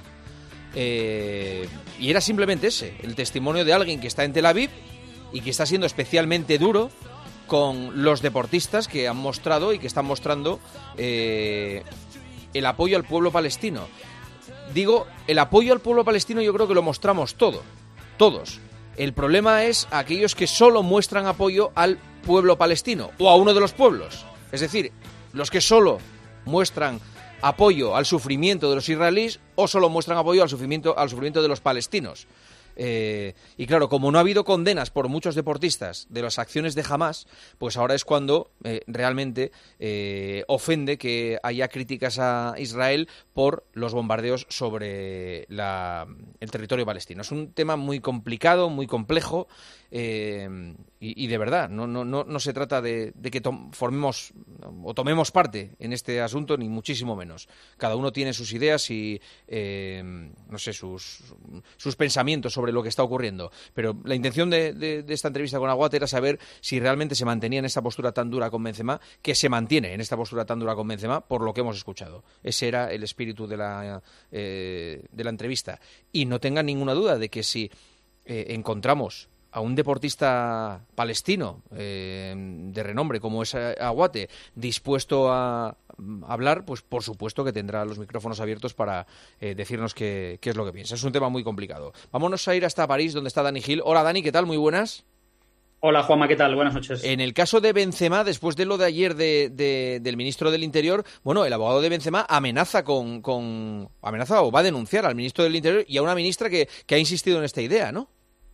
Y era simplemente ese, el testimonio de alguien que está en Tel Aviv y que está siendo especialmente duro con los deportistas que han mostrado y que están mostrando el apoyo al pueblo palestino. Digo, el apoyo al pueblo palestino yo creo que lo mostramos todos. El problema es aquellos que solo muestran apoyo al pueblo palestino o a uno de los pueblos. Es decir, los que solo muestran apoyo al sufrimiento de los israelíes o solo muestran apoyo al sufrimiento de los palestinos. Y claro, como no ha habido condenas por muchos deportistas de las acciones de Hamás, pues ahora es cuando realmente ofende que haya críticas a Israel por los bombardeos sobre el territorio palestino. Es un tema muy complicado, muy complejo y de verdad no se trata de que formemos o tomemos parte en este asunto, ni muchísimo menos. Cada uno tiene sus ideas y no sé, sus pensamientos sobre lo que está ocurriendo, pero la intención de esta entrevista con Aguate era saber si realmente se mantenía en esta postura tan dura con Benzema, que se mantiene en esta postura tan dura con Benzema por lo que hemos escuchado. Ese era el espíritu de la entrevista, y no tengan ninguna duda de que si encontramos a un deportista palestino de renombre como es Aguate dispuesto a hablar, pues por supuesto que tendrá los micrófonos abiertos para decirnos qué es lo que piensa. Es un tema muy complicado. Vámonos a ir hasta París, donde está Dani Gil. Hola Dani, ¿qué tal? Muy buenas. Hola Juanma, ¿qué tal? Buenas noches. En el caso de Benzema, después de lo de ayer del ministro del Interior, bueno, el abogado de Benzema amenaza amenaza o va a denunciar al ministro del Interior y a una ministra que ha insistido en esta idea, ¿no?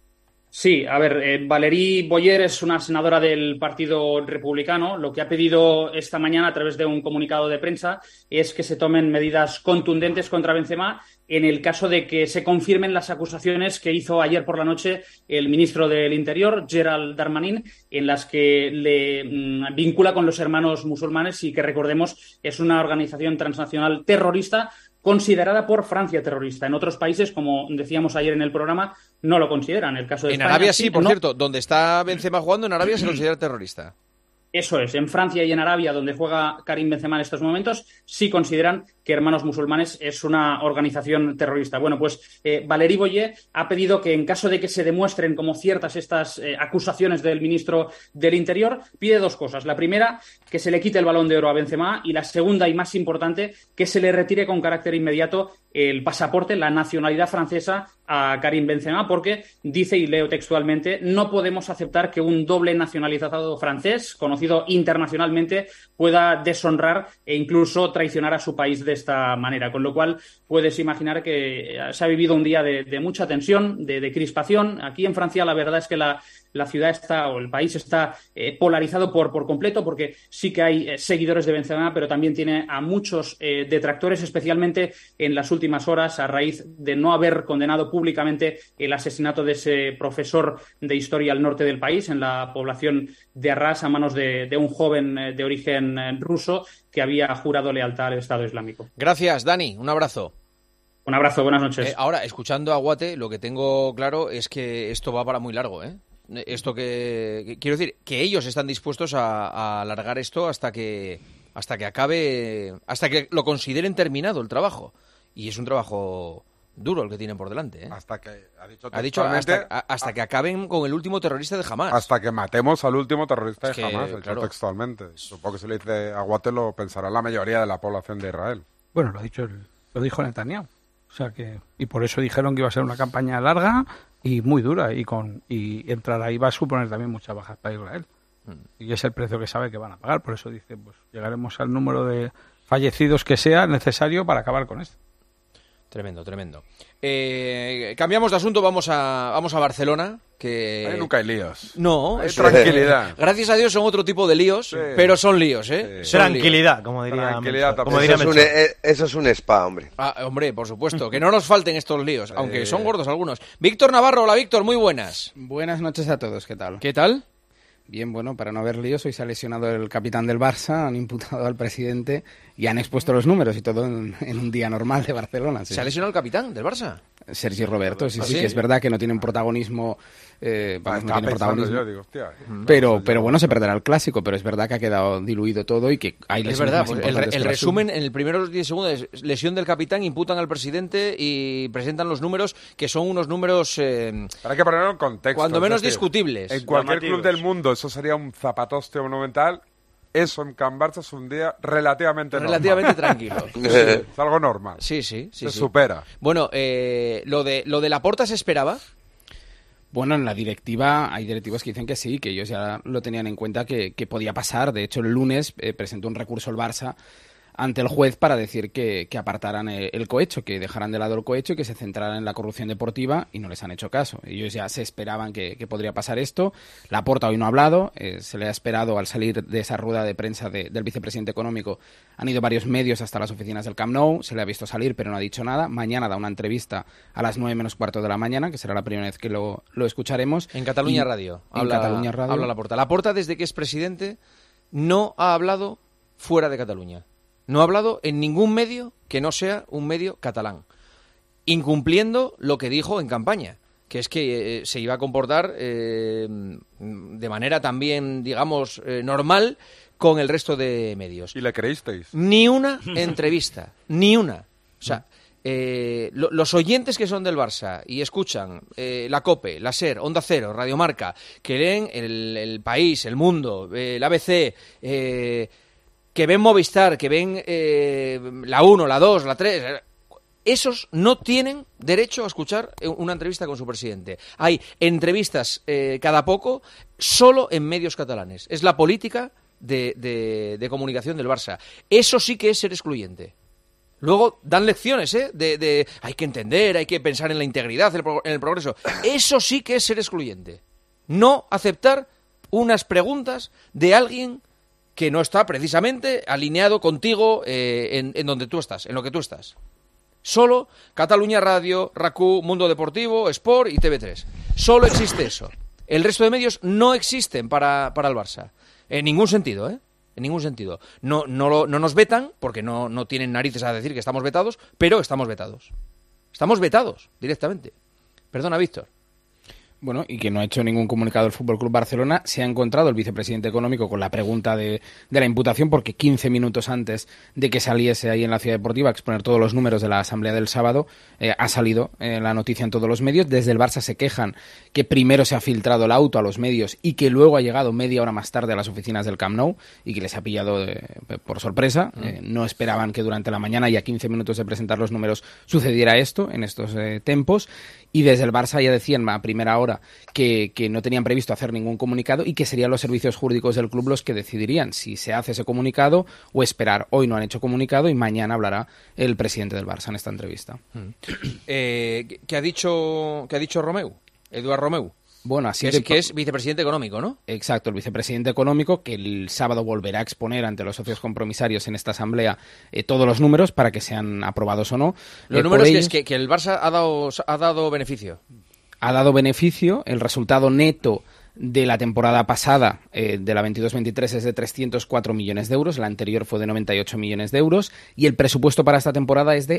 Sí, a ver, Valérie Boyer es una senadora del Partido Republicano. Lo que ha pedido esta mañana a través de un comunicado de prensa es que se tomen medidas contundentes contra Benzema en el caso de que se confirmen las acusaciones que hizo ayer por la noche el ministro del Interior, Gérald Darmanin, en las que le vincula con los Hermanos Musulmanes y que, recordemos, es una organización transnacional terrorista considerada por Francia terrorista. En otros países, como decíamos ayer en el programa, no lo consideran. El caso de España, Arabia sí, por cierto, donde está Benzema jugando, en Arabia se considera terrorista. Eso es, en Francia y en Arabia, donde juega Karim Benzema en estos momentos, sí consideran que Hermanos Musulmanes es una organización terrorista. Bueno, pues Valérie Boyer ha pedido que en caso de que se demuestren como ciertas estas acusaciones del ministro del Interior, pide dos cosas. La primera, que se le quite el Balón de Oro a Benzema, y la segunda y más importante, que se le retire con carácter inmediato el pasaporte, la nacionalidad francesa a Karim Benzema, porque dice, y leo textualmente, no podemos aceptar que un doble nacionalizado francés, conocido internacionalmente, pueda deshonrar e incluso traicionar a su país de esta manera. Con lo cual, puedes imaginar que se ha vivido un día de mucha tensión, de crispación. Aquí en Francia la verdad es que la ciudad está, o el país está polarizado por completo, porque sí que hay seguidores de Benzema, pero también tiene a muchos detractores, especialmente en las últimas horas, a raíz de no haber condenado públicamente el asesinato de ese profesor de historia al norte del país, en la población de Arras, a manos de un joven de origen ruso que había jurado lealtad al Estado Islámico. Gracias, Dani. Un abrazo. Un abrazo, buenas noches. Ahora, escuchando a Aguate, lo que tengo claro es que esto va para muy largo, ¿eh? Esto que quiero decir, que ellos están dispuestos a alargar esto hasta que acabe, hasta que lo consideren terminado el trabajo. Y es un trabajo duro el que tienen por delante, ¿eh? Hasta que ha dicho hasta que acaben con el último terrorista de Hamás. Hasta que matemos al último terrorista de Hamás, claro. Textualmente. Supongo que si le dice Aguate lo pensará la mayoría de la población de Israel. Bueno, lo dijo Netanyahu. O sea que, y por eso dijeron que iba a ser una campaña larga y muy dura, y entrar ahí va a suponer también muchas bajas para Israel. Y es el precio que sabe que van a pagar. Por eso dice, pues llegaremos al número de fallecidos que sea necesario para acabar con esto. Tremendo, tremendo. Cambiamos de asunto, vamos a Barcelona. Que ahí nunca hay líos. No, hay tranquilidad. Gracias a Dios son otro tipo de líos, sí. Pero son líos, ¿eh? Sí. Son tranquilidad, líos. Como diría. Eso es un spa, hombre. Hombre, por supuesto. Que no nos falten estos líos, aunque son gordos algunos. Víctor Navarro, hola Víctor, muy buenas. Buenas noches a todos, ¿qué tal? ¿Qué tal? Bien, bueno, para no haber líos, hoy se ha lesionado el capitán del Barça, han imputado al presidente y han expuesto los números y todo en un día normal de Barcelona. ¿Sí? ¿Se ha lesionado el capitán del Barça? Sergi Roberto, sí, que es verdad que no tiene un protagonismo, no tiene protagonismo, yo, digo, hostia, pero bueno, se perderá el clásico, pero es verdad que ha quedado diluido todo y que hay lesiones. Es verdad, pues el resumen, en el primero 10 segundos, lesión del capitán, imputan al presidente y presentan los números, que son unos números... Hay que ponerlo en contexto. Cuando menos discutibles. En cualquier club del mundo eso sería un zapatoste monumental. Eso en Can Barça es un día relativamente tranquilo. Es algo normal. Sí. Se supera. Bueno, lo de Laporta se esperaba. Bueno, en la directiva hay directivos que dicen que sí, que ellos ya lo tenían en cuenta que podía pasar. De hecho, el lunes presentó un recurso el Barça ante el juez para decir que apartaran el cohecho, que dejaran de lado el cohecho y que se centraran en la corrupción deportiva, y no les han hecho caso. Ellos ya se esperaban que podría pasar esto. Laporta hoy no ha hablado, se le ha esperado al salir de esa rueda de prensa del vicepresidente económico. Han ido varios medios hasta las oficinas del Camp Nou, se le ha visto salir pero no ha dicho nada. Mañana da una entrevista a las 9:15 de la mañana, que será la primera vez que lo escucharemos. En Cataluña Radio. Habla Laporta. Laporta, desde que es presidente, no ha hablado fuera de Cataluña. No ha hablado en ningún medio que no sea un medio catalán, incumpliendo lo que dijo en campaña, que es que se iba a comportar de manera también, digamos, normal con el resto de medios. ¿Y le creísteis? Ni una entrevista, ni una. O sea, los oyentes que son del Barça y escuchan la COPE, la SER, Onda Cero, Radio Marca, que leen el País, El Mundo, la ABC, que ven Movistar, que ven la 1, la 2, la 3... Esos no tienen derecho a escuchar una entrevista con su presidente. Hay entrevistas cada poco solo en medios catalanes. Es la política de comunicación del Barça. Eso sí que es ser excluyente. Luego dan lecciones, de hay que entender, hay que pensar en la integridad, en el progreso. Eso sí que es ser excluyente. No aceptar unas preguntas de alguien que no está precisamente alineado contigo en donde tú estás, en lo que tú estás. Solo Cataluña Radio, RAC1, Mundo Deportivo, Sport y TV3. Solo existe eso. El resto de medios no existen para el Barça. En ningún sentido, En ningún sentido. No nos vetan, porque no tienen narices a decir que estamos vetados, pero estamos vetados. Estamos vetados, directamente. Perdona, Víctor. Bueno, y que no ha hecho ningún comunicado el Fútbol Club Barcelona. Se ha encontrado el vicepresidente económico con la pregunta de la imputación, porque 15 minutos antes de que saliese ahí en la Ciudad Deportiva a exponer todos los números de la asamblea del sábado, ha salido la noticia en todos los medios. Desde el Barça se quejan que primero se ha filtrado el auto a los medios y que luego ha llegado media hora más tarde a las oficinas del Camp Nou y que les ha pillado por sorpresa. No esperaban que durante la mañana y a 15 minutos de presentar los números sucediera esto en estos tiempos. Y desde el Barça ya decían a primera hora que no tenían previsto hacer ningún comunicado y que serían los servicios jurídicos del club los que decidirían si se hace ese comunicado o esperar. Hoy no han hecho comunicado y mañana hablará el presidente del Barça en esta entrevista. ¿Qué ha dicho Romeu? Eduard Romeu. Bueno, así que es vicepresidente económico, ¿no? Exacto, el vicepresidente económico, que el sábado volverá a exponer ante los socios compromisarios en esta asamblea todos los números para que sean aprobados o no. Los números ellos, que el Barça ha dado beneficio. Ha dado beneficio, el resultado neto de la temporada pasada, de la 22-23, es de 304 millones de euros, la anterior fue de 98 millones de euros, y el presupuesto para esta temporada es de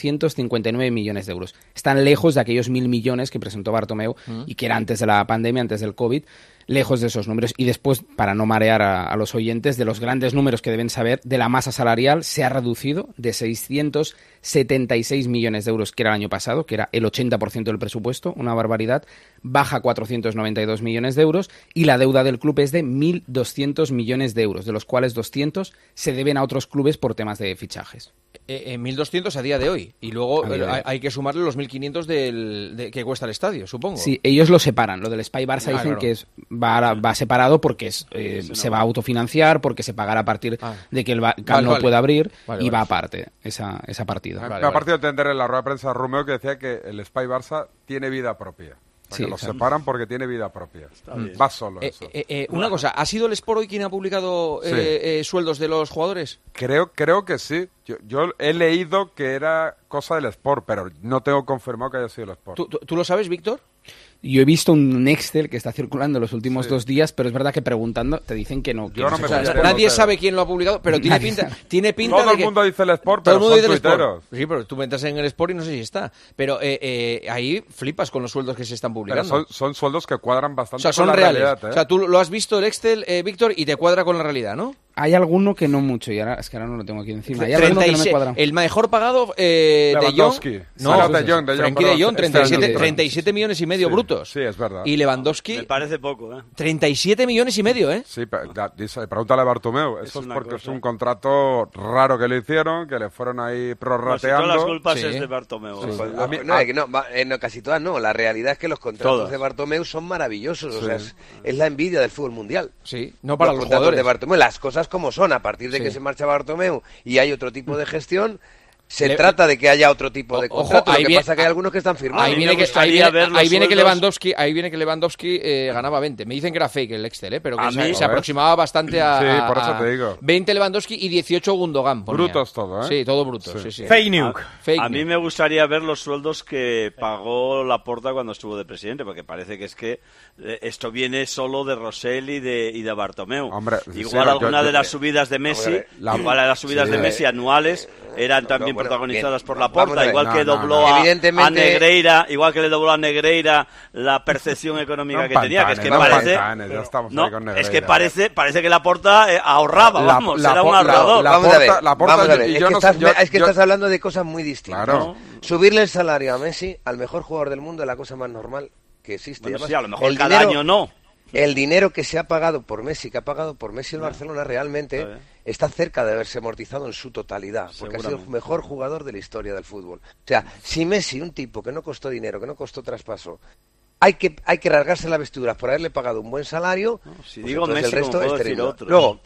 859 millones de euros. Están lejos de aquellos 1.000 millones que presentó Bartomeu y que era antes de la pandemia, antes del COVID, lejos de esos números. Y después, para no marear a los oyentes, de los grandes números que deben saber, de la masa salarial se ha reducido de 676 millones de euros, que era el año pasado, que era el 80% del presupuesto, una barbaridad, baja a 492 millones de euros, y la deuda del club es de 1.200 millones de euros, de los cuales 200 se deben a otros clubes por temas de fichajes. 1.200 a día de hoy, y luego hay que sumarle los 1.500 que cuesta el estadio, supongo. Sí, ellos lo separan. Lo del Spy Barça dicen que va separado porque se va a autofinanciar, porque se pagará a partir de que el Camp Nou pueda abrir, y va aparte esa partida. Aparte de entender en la rueda de prensa Romeu que decía que el Spy Barça tiene vida propia. Sí, que los separan porque tiene vida propia. Va solo eso. Una cosa, ¿ha sido el Sport hoy quien ha publicado sueldos de los jugadores? Creo que sí. Yo he leído que era cosa del Sport, pero no tengo confirmado que haya sido el Sport. ¿Tú lo sabes, Víctor? Yo he visto un Excel que está circulando los últimos 2 días, pero es verdad que preguntando te dicen que no. Nadie sabe quién lo ha publicado, pero tiene pinta todo de el mundo dice el Sport, pero son tuiteros. Sí, pero tú entras en el Sport y no sé si está. Pero ahí flipas con los sueldos que se están publicando. Pero son sueldos que cuadran bastante son con la reales. Realidad. O sea, tú lo has visto el Excel, Víctor, y te cuadra con la realidad, ¿no? Hay alguno que no mucho, y ahora no lo tengo aquí encima. Hay alguno que no me cuadra. El mejor pagado de Jong. Frenkie de Jong, 37 millones y medio brutos. Sí, es verdad. Y Lewandowski... Me parece poco, 37 millones y medio, Sí, pregúntale a Bartomeu. Eso es porque es un contrato raro que le hicieron, que le fueron ahí prorrateando. Todas las culpas es de Bartomeu. Casi todas no. La realidad es que los contratos de Bartomeu son maravillosos. O sea, es la envidia del fútbol mundial. Sí, no para los contratos jugadores. De Bartomeu, las cosas como son. A partir de que se marcha Bartomeu y hay otro tipo de gestión... trata de que haya otro tipo de contrato. Lo que pasa es que hay algunos que están firmados. Ahí viene que Lewandowski ganaba 20. Me dicen que era fake el Excel, pero que se aproximaba bastante a... Sí, por eso te digo. 20 Lewandowski y 18 Gundogan. Brutos todo, Sí, todo brutos. Sí. Fake news. A mí me gustaría ver los sueldos que pagó Laporta cuando estuvo de presidente, porque parece que esto viene solo de Rosell y de Bartomeu. Hombre, igual alguna de las subidas de Messi, de Messi anuales eran también protagonizadas por Laporta, igual que dobló a Negreira, igual que le dobló a Negreira la percepción económica que tenía, que es que parece es que parece que Laporta ahorraba, era un ahorrador. Vamos a ver, es que estás hablando de cosas muy distintas. Claro. Subirle el salario a Messi, al mejor jugador del mundo, es la cosa más normal que existe. Bueno, además, sí, a lo mejor cada año no. El dinero que se ha pagado por Messi, el Barcelona, realmente está cerca de haberse amortizado en su totalidad, porque ha sido el mejor jugador de la historia del fútbol. O sea, si Messi, un tipo que no costó dinero, que no costó traspaso, hay que rasgarse las vestiduras por haberle pagado un buen salario, si pues digo Messi, el resto es terrible. Luego,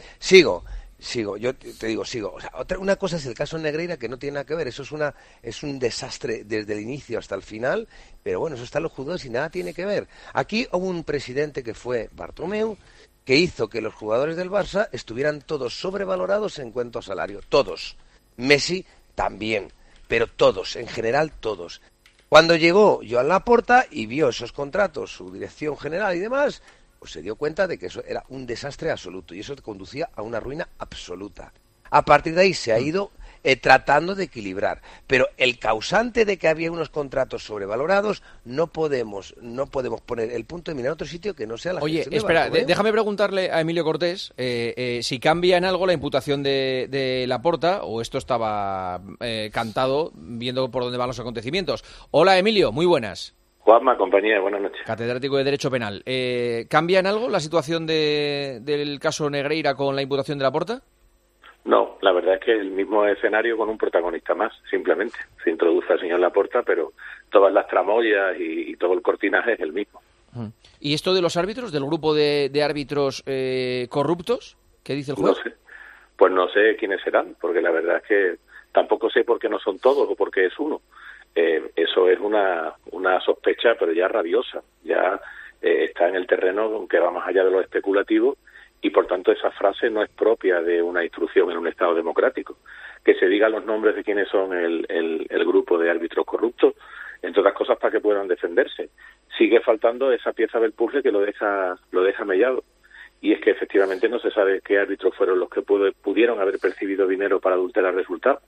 yo te digo, sigo. O sea, una cosa es el caso Negreira, que no tiene nada que ver, eso es un desastre desde el inicio hasta el final, pero bueno, eso está en los juzgados y nada tiene que ver. Aquí hubo un presidente que fue Bartomeu, que hizo que los jugadores del Barça estuvieran todos sobrevalorados en cuanto a salario, todos. Messi también, pero todos, en general todos. Cuando llegó Joan Laporta y vio esos contratos, su dirección general y demás, pues se dio cuenta de que eso era un desastre absoluto y eso conducía a una ruina absoluta. A partir de ahí se ha ido tratando de equilibrar, pero el causante de que había unos contratos sobrevalorados no podemos poner el punto de mira en otro sitio que no sea la gestión. Oye, espera, déjame preguntarle a Emilio Cortés si cambia en algo la imputación de Laporta o esto estaba cantado viendo por dónde van los acontecimientos. Hola Emilio, muy buenas. Juanma, compañía, buenas noches. Catedrático de Derecho Penal. ¿Cambia en algo la situación del caso Negreira con la imputación de Laporta? No, la verdad es que el mismo escenario con un protagonista más, simplemente. Se introduce al señor Laporta, pero todas las tramoyas y todo el cortinaje es el mismo. ¿Y esto de los árbitros, del grupo de árbitros corruptos? ¿Qué dice el juez? No sé. Pues no sé quiénes serán, porque la verdad es que tampoco sé por qué no son todos o por qué es uno. Eso es una sospecha, pero ya rabiosa, ya está en el terreno que va más allá de lo especulativo y por tanto esa frase no es propia de una instrucción en un Estado democrático. Que se digan los nombres de quiénes son el grupo de árbitros corruptos, entre otras cosas para que puedan defenderse. Sigue faltando esa pieza del puzzle que lo deja mellado. Y es que efectivamente no se sabe qué árbitros fueron los que pudieron haber percibido dinero para adulterar resultados.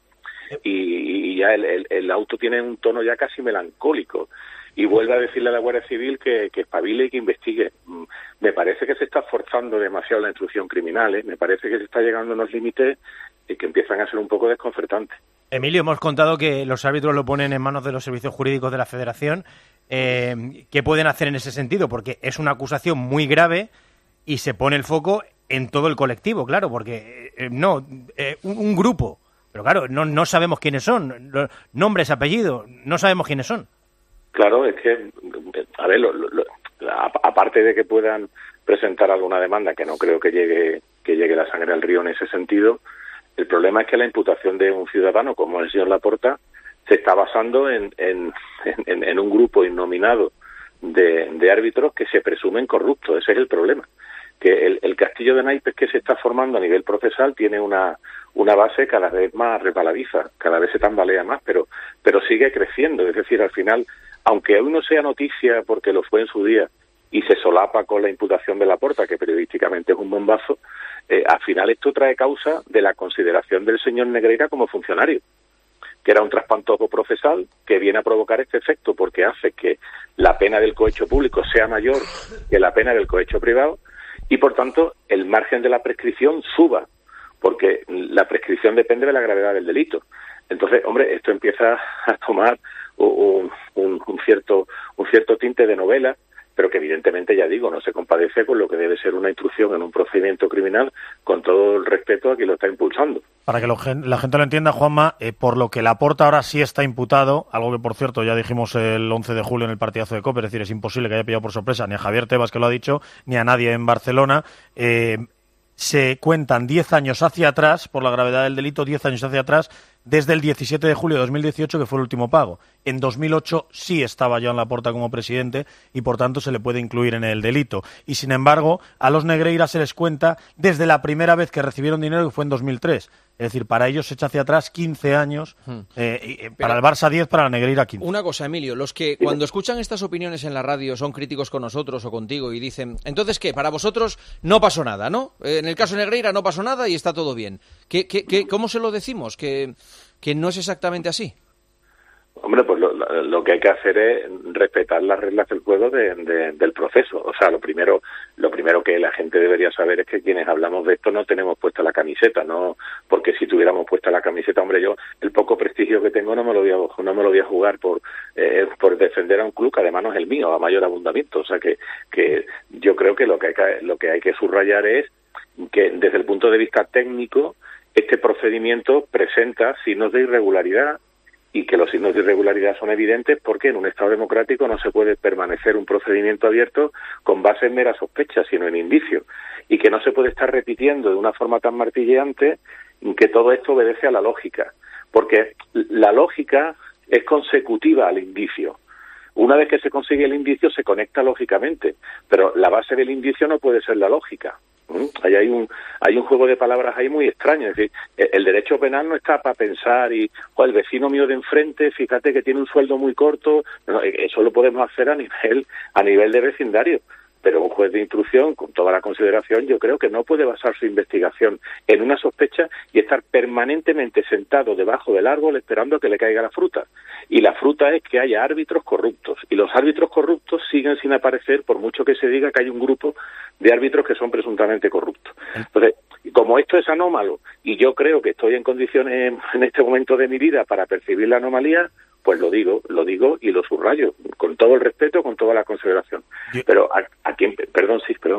Y ya el auto tiene un tono ya casi melancólico y vuelve a decirle a la Guardia Civil que espabile y que investigue. Me parece que se está forzando demasiado la instrucción criminal, me parece que se está llegando a unos límites y que empiezan a ser un poco desconcertantes. Emilio, hemos contado que los árbitros lo ponen en manos de los servicios jurídicos de la Federación. ¿Qué pueden hacer en ese sentido? Porque es una acusación muy grave y se pone el foco en todo el colectivo, claro, porque un grupo. Pero claro, no sabemos quiénes son, nombres, apellidos, no sabemos quiénes son. Claro, es que, a ver, aparte de que puedan presentar alguna demanda, que no creo que llegue la sangre al río en ese sentido, el problema es que la imputación de un ciudadano como el señor Laporta se está basando en un grupo innominado de árbitros que se presumen corruptos. Ese es el problema. Que el castillo de naipes que se está formando a nivel procesal tiene una base cada vez más resbaladiza, cada vez se tambalea más, pero sigue creciendo. Es decir, al final, aunque hoy no sea noticia porque lo fue en su día y se solapa con la imputación de Laporta, que periodísticamente es un bombazo, al final esto trae causa de la consideración del señor Negreira como funcionario, que era un traspantojo procesal que viene a provocar este efecto porque hace que la pena del cohecho público sea mayor que la pena del cohecho privado y, por tanto, el margen de la prescripción suba, porque la prescripción depende de la gravedad del delito. Entonces, hombre, esto empieza a tomar un cierto tinte de novela, pero que evidentemente, ya digo, no se compadece con lo que debe ser una instrucción en un procedimiento criminal, con todo el respeto a quien lo está impulsando. Para que la gente lo entienda, Juanma, por lo que Laporta ahora sí está imputado, algo que, por cierto, ya dijimos el 11 de julio en el partidazo de COPE, es decir, es imposible que haya pillado por sorpresa ni a Javier Tebas, que lo ha dicho, ni a nadie en Barcelona. Se cuentan 10 años hacia atrás, por la gravedad del delito, 10 años hacia atrás, desde el 17 de julio de 2018, que fue el último pago. En 2008 sí estaba Joan Laporta como presidente y, por tanto, se le puede incluir en el delito. Y, sin embargo, a los Negreira se les cuenta desde la primera vez que recibieron dinero, que fue en 2003. Es decir, para ellos se echa hacia atrás 15 años, para el Barça 10, para la Negreira 15. Una cosa, Emilio, los que cuando escuchan estas opiniones en la radio son críticos con nosotros o contigo y dicen, entonces, ¿qué? Para vosotros no pasó nada, ¿no? En el caso Negreira no pasó nada y está todo bien. ¿Cómo se lo decimos? Que que no es exactamente así. Hombre, pues lo que hay que hacer es respetar las reglas del juego del proceso. O sea, lo primero que la gente debería saber es que quienes hablamos de esto no tenemos puesta la camiseta, no, porque si tuviéramos puesta la camiseta, hombre, yo el poco prestigio que tengo no me lo voy a jugar por defender a un club que además no es el mío, a mayor abundamiento. O sea, que yo creo que lo que hay que subrayar es que desde el punto de vista técnico este procedimiento presenta signos de irregularidad, y que los signos de irregularidad son evidentes porque en un Estado democrático no se puede permanecer un procedimiento abierto con base en mera sospecha, sino en indicios, y que no se puede estar repitiendo de una forma tan martilleante que todo esto obedece a la lógica, porque la lógica es consecutiva al indicio. Una vez que se consigue el indicio se conecta lógicamente, pero la base del indicio no puede ser la lógica. Ahí hay un juego de palabras ahí muy extraño. Es decir, el derecho penal no está para pensar y el vecino mío de enfrente, fíjate que tiene un sueldo muy corto. No, eso lo podemos hacer a nivel de vecindario. Pero un juez de instrucción, con toda la consideración, yo creo que no puede basar su investigación en una sospecha y estar permanentemente sentado debajo del árbol esperando a que le caiga la fruta. Y la fruta es que haya árbitros corruptos. Y los árbitros corruptos siguen sin aparecer, por mucho que se diga que hay un grupo de árbitros que son presuntamente corruptos. Entonces, como esto es anómalo, y yo creo que estoy en condiciones en este momento de mi vida para percibir la anomalía, pues lo digo y lo subrayo, con todo el respeto, con toda la consideración. Pero a quién, perdón.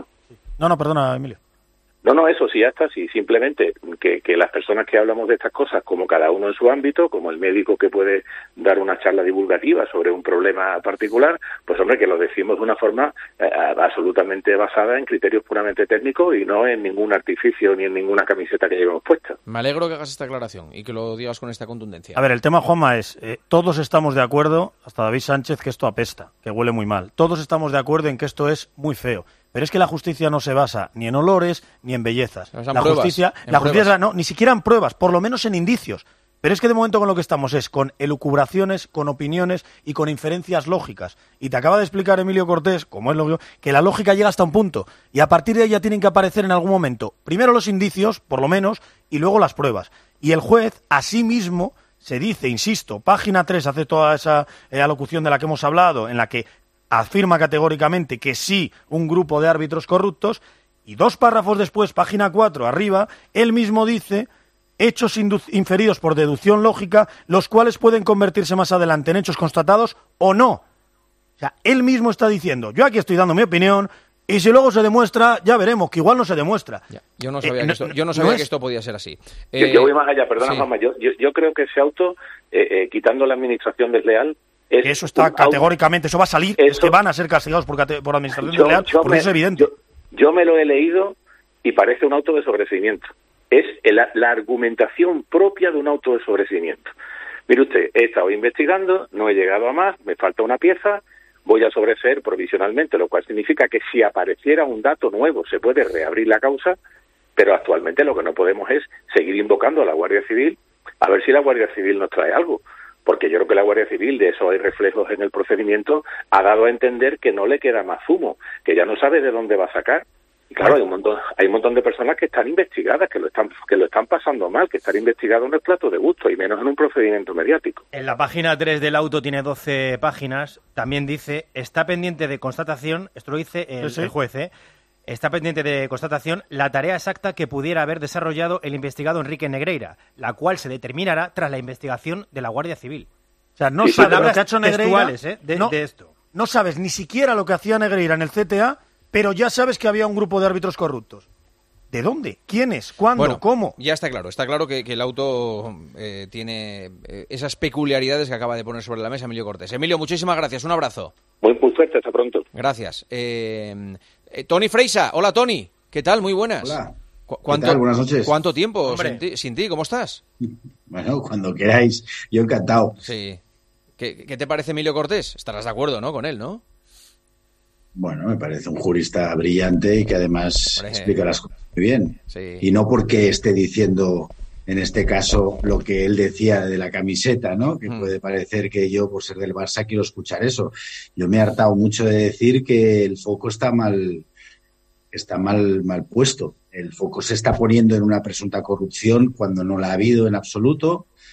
No, perdona, Emilio. No, eso sí, ya está, sí, simplemente que las personas que hablamos de estas cosas, como cada uno en su ámbito, como el médico que puede dar una charla divulgativa sobre un problema particular, pues hombre, que lo decimos de una forma absolutamente basada en criterios puramente técnicos y no en ningún artificio ni en ninguna camiseta que llevemos puesta. Me alegro que hagas esta aclaración y que lo digas con esta contundencia. A ver, el tema, Juanma, es, todos estamos de acuerdo, hasta David Sánchez, que esto apesta, que huele muy mal. Todos estamos de acuerdo en que esto es muy feo. Pero es que la justicia no se basa ni en olores ni en bellezas. La justicia no, ni siquiera en pruebas, por lo menos en indicios. Pero es que de momento con lo que estamos es con elucubraciones, con opiniones y con inferencias lógicas. Y te acaba de explicar Emilio Cortés, como es lógico, que la lógica llega hasta un punto. Y a partir de ahí ya tienen que aparecer en algún momento, primero los indicios, por lo menos, y luego las pruebas. Y el juez, asimismo, se dice, insisto, página 3 hace toda esa alocución de la que hemos hablado, en la que afirma categóricamente que sí, un grupo de árbitros corruptos, y 2 párrafos después, página 4, arriba, él mismo dice hechos inferidos por deducción lógica, los cuales pueden convertirse más adelante en hechos constatados o no. O sea, él mismo está diciendo, yo aquí estoy dando mi opinión, y si luego se demuestra, ya veremos, que igual no se demuestra. Ya, yo no sabía que esto podía ser así. Yo voy más allá, perdona, Juanma, yo creo que ese auto, quitando la administración desleal, eso está categóricamente, eso va a salir, es que van a ser castigados por administración desleal, porque eso es evidente. Yo me lo he leído y parece un auto de sobreseimiento. Es la argumentación propia de un auto de sobreseimiento. Mire usted, he estado investigando, no he llegado a más, me falta una pieza, voy a sobreseer provisionalmente, lo cual significa que si apareciera un dato nuevo se puede reabrir la causa, pero actualmente lo que no podemos es seguir invocando a la Guardia Civil a ver si la Guardia Civil nos trae algo. Porque yo creo que la Guardia Civil, de eso hay reflejos en el procedimiento, ha dado a entender que no le queda más humo, que ya no sabe de dónde va a sacar. Y claro, hay un montón de personas que están investigadas, que lo están pasando mal, que estar investigado no es plato de gusto, y menos en un procedimiento mediático. En la página 3 del auto, tiene 12 páginas, también dice, está pendiente de constatación, esto lo dice el juez, está pendiente de constatación la tarea exacta que pudiera haber desarrollado el investigado Enrique Negreira, la cual se determinará tras la investigación de la Guardia Civil. O sea, no sabes lo que ha hecho Negreira, de esto. No sabes ni siquiera lo que hacía Negreira en el CTA, pero ya sabes que había un grupo de árbitros corruptos. ¿De dónde? ¿Quiénes? ¿Cuándo? Bueno, ¿Cómo? Ya está claro que el auto tiene esas peculiaridades que acaba de poner sobre la mesa Emilio Cortés. Emilio, muchísimas gracias, un abrazo. Muy suerte, hasta pronto. Gracias. Tony Freisa, hola Tony, ¿qué tal? Muy buenas. Hola. ¿Qué tal? Buenas noches. ¿Cuánto tiempo sin ti? ¿Cómo estás? Bueno, cuando queráis, yo encantado. Sí. ¿Qué te parece Emilio Cortés? Estarás de acuerdo, ¿no? Con él, ¿no? Bueno, me parece un jurista brillante y que además explica las cosas muy bien. Sí. Y no porque esté diciendo, en este caso, lo que él decía de la camiseta, ¿no? Que puede parecer que yo, por ser del Barça, quiero escuchar eso. Yo me he hartado mucho de decir que el foco está mal puesto. El foco se está poniendo en una presunta corrupción cuando no la ha habido en absoluto.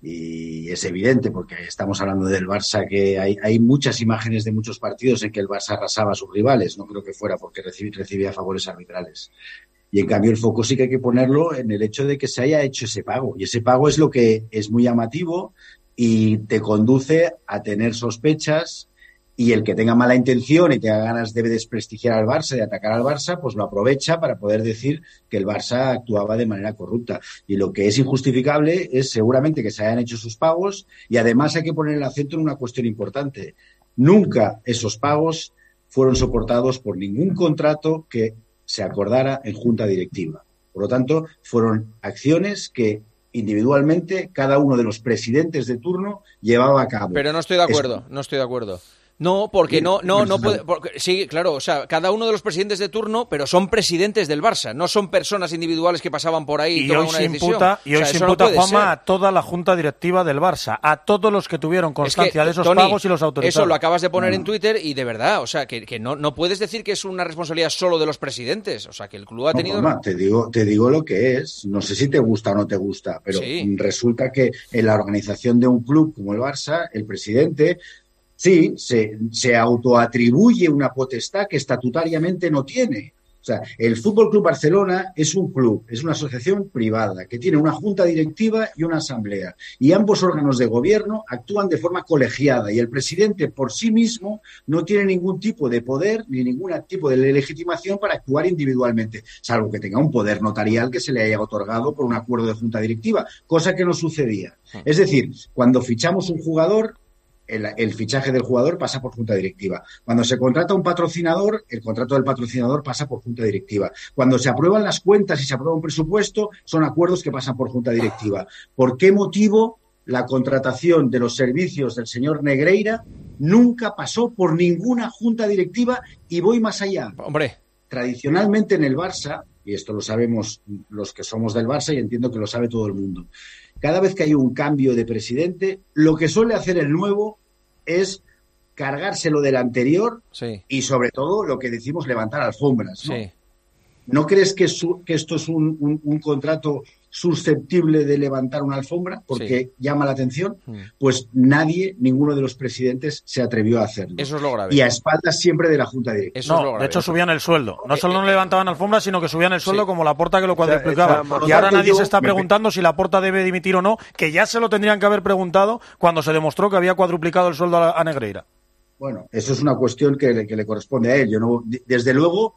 Y es evidente, porque estamos hablando del Barça, que hay muchas imágenes de muchos partidos en que el Barça arrasaba a sus rivales. No creo que fuera porque recibía favores arbitrales. Y en cambio el foco sí que hay que ponerlo en el hecho de que se haya hecho ese pago. Y ese pago es lo que es muy llamativo y te conduce a tener sospechas. Y el que tenga mala intención y tenga ganas de desprestigiar al Barça, de atacar al Barça, pues lo aprovecha para poder decir que el Barça actuaba de manera corrupta. Y lo que es injustificable es seguramente que se hayan hecho sus pagos, y además hay que poner el acento en una cuestión importante. Nunca esos pagos fueron soportados por ningún contrato que se acordara en junta directiva. Por lo tanto, fueron acciones que individualmente cada uno de los presidentes de turno llevaba a cabo. Pero no estoy de acuerdo. No, porque no puede. Porque, sí, claro, o sea, cada uno de los presidentes de turno, pero son presidentes del Barça, no son personas individuales que pasaban por ahí y toman una decisión. Y hoy se imputa, Juanma, a toda la junta directiva del Barça, a todos los que tuvieron constancia de esos pagos y los autorizaron. Eso lo acabas de poner en Twitter y de verdad, o sea, que no puedes decir que es una responsabilidad solo de los presidentes, o sea, que el club ha tenido. Juanma, te digo lo que es. No sé si te gusta o no te gusta, pero resulta que en la organización de un club como el Barça, el presidente. Sí, se autoatribuye una potestad que estatutariamente no tiene. O sea, el Fútbol Club Barcelona es un club, es una asociación privada que tiene una junta directiva y una asamblea. Y ambos órganos de gobierno actúan de forma colegiada y el presidente por sí mismo no tiene ningún tipo de poder ni ningún tipo de legitimación para actuar individualmente, salvo que tenga un poder notarial que se le haya otorgado por un acuerdo de junta directiva, cosa que no sucedía. Es decir, cuando fichamos un jugador, el fichaje del jugador pasa por junta directiva. Cuando se contrata un patrocinador, el contrato del patrocinador pasa por junta directiva. Cuando se aprueban las cuentas y se aprueba un presupuesto, son acuerdos que pasan por junta directiva. ¿Por qué motivo la contratación de los servicios del señor Negreira nunca pasó por ninguna junta directiva? Y voy más allá. Hombre. Tradicionalmente en el Barça, y esto lo sabemos los que somos del Barça y entiendo que lo sabe todo el mundo, cada vez que hay un cambio de presidente, lo que suele hacer el nuevo es cargárselo del anterior y, sobre todo, lo que decimos, levantar alfombras, ¿no? Sí. ¿No crees que esto es un contrato susceptible de levantar una alfombra porque llama la atención? Pues ninguno de los presidentes se atrevió a hacerlo. Eso es lo grave. Y a espaldas siempre de la Junta Directiva. Eso es lo grave. De hecho subían el sueldo. No solo no levantaban alfombras, sino que subían el sueldo como Laporta, que lo cuadruplicaba. Y ahora nadie se está preguntando si Laporta debe dimitir o no, que ya se lo tendrían que haber preguntado cuando se demostró que había cuadruplicado el sueldo a Negreira. Bueno, eso es una cuestión que le corresponde a él. Yo no, desde luego,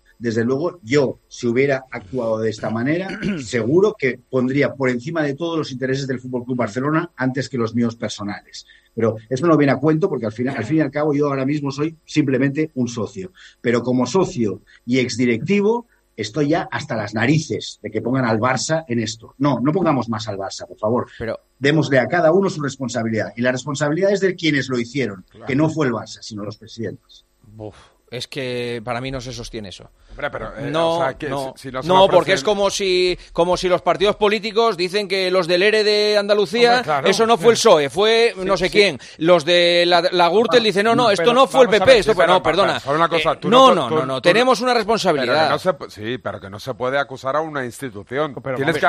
yo, si hubiera actuado de esta manera, seguro que pondría por encima de todos los intereses del Fútbol Club Barcelona antes que los míos personales. Pero eso no viene a cuento porque al fin y al cabo yo ahora mismo soy simplemente un socio. Pero como socio y exdirectivo estoy ya hasta las narices de que pongan al Barça en esto. No pongamos más al Barça, por favor. Pero démosle a cada uno su responsabilidad. Y la responsabilidad es de quienes lo hicieron, que no fue el Barça, sino los presidentes. Es que para mí no se sostiene eso. Hombre, pero, porque es como si los partidos políticos dicen que los del ERE de Andalucía, eso no fue el PSOE, fue no sé quién. Los de la Gürtel dicen, no, esto no fue el PP, esto fue, no, perdona. Tenemos una responsabilidad. Pero que no se puede acusar a una institución. Tienes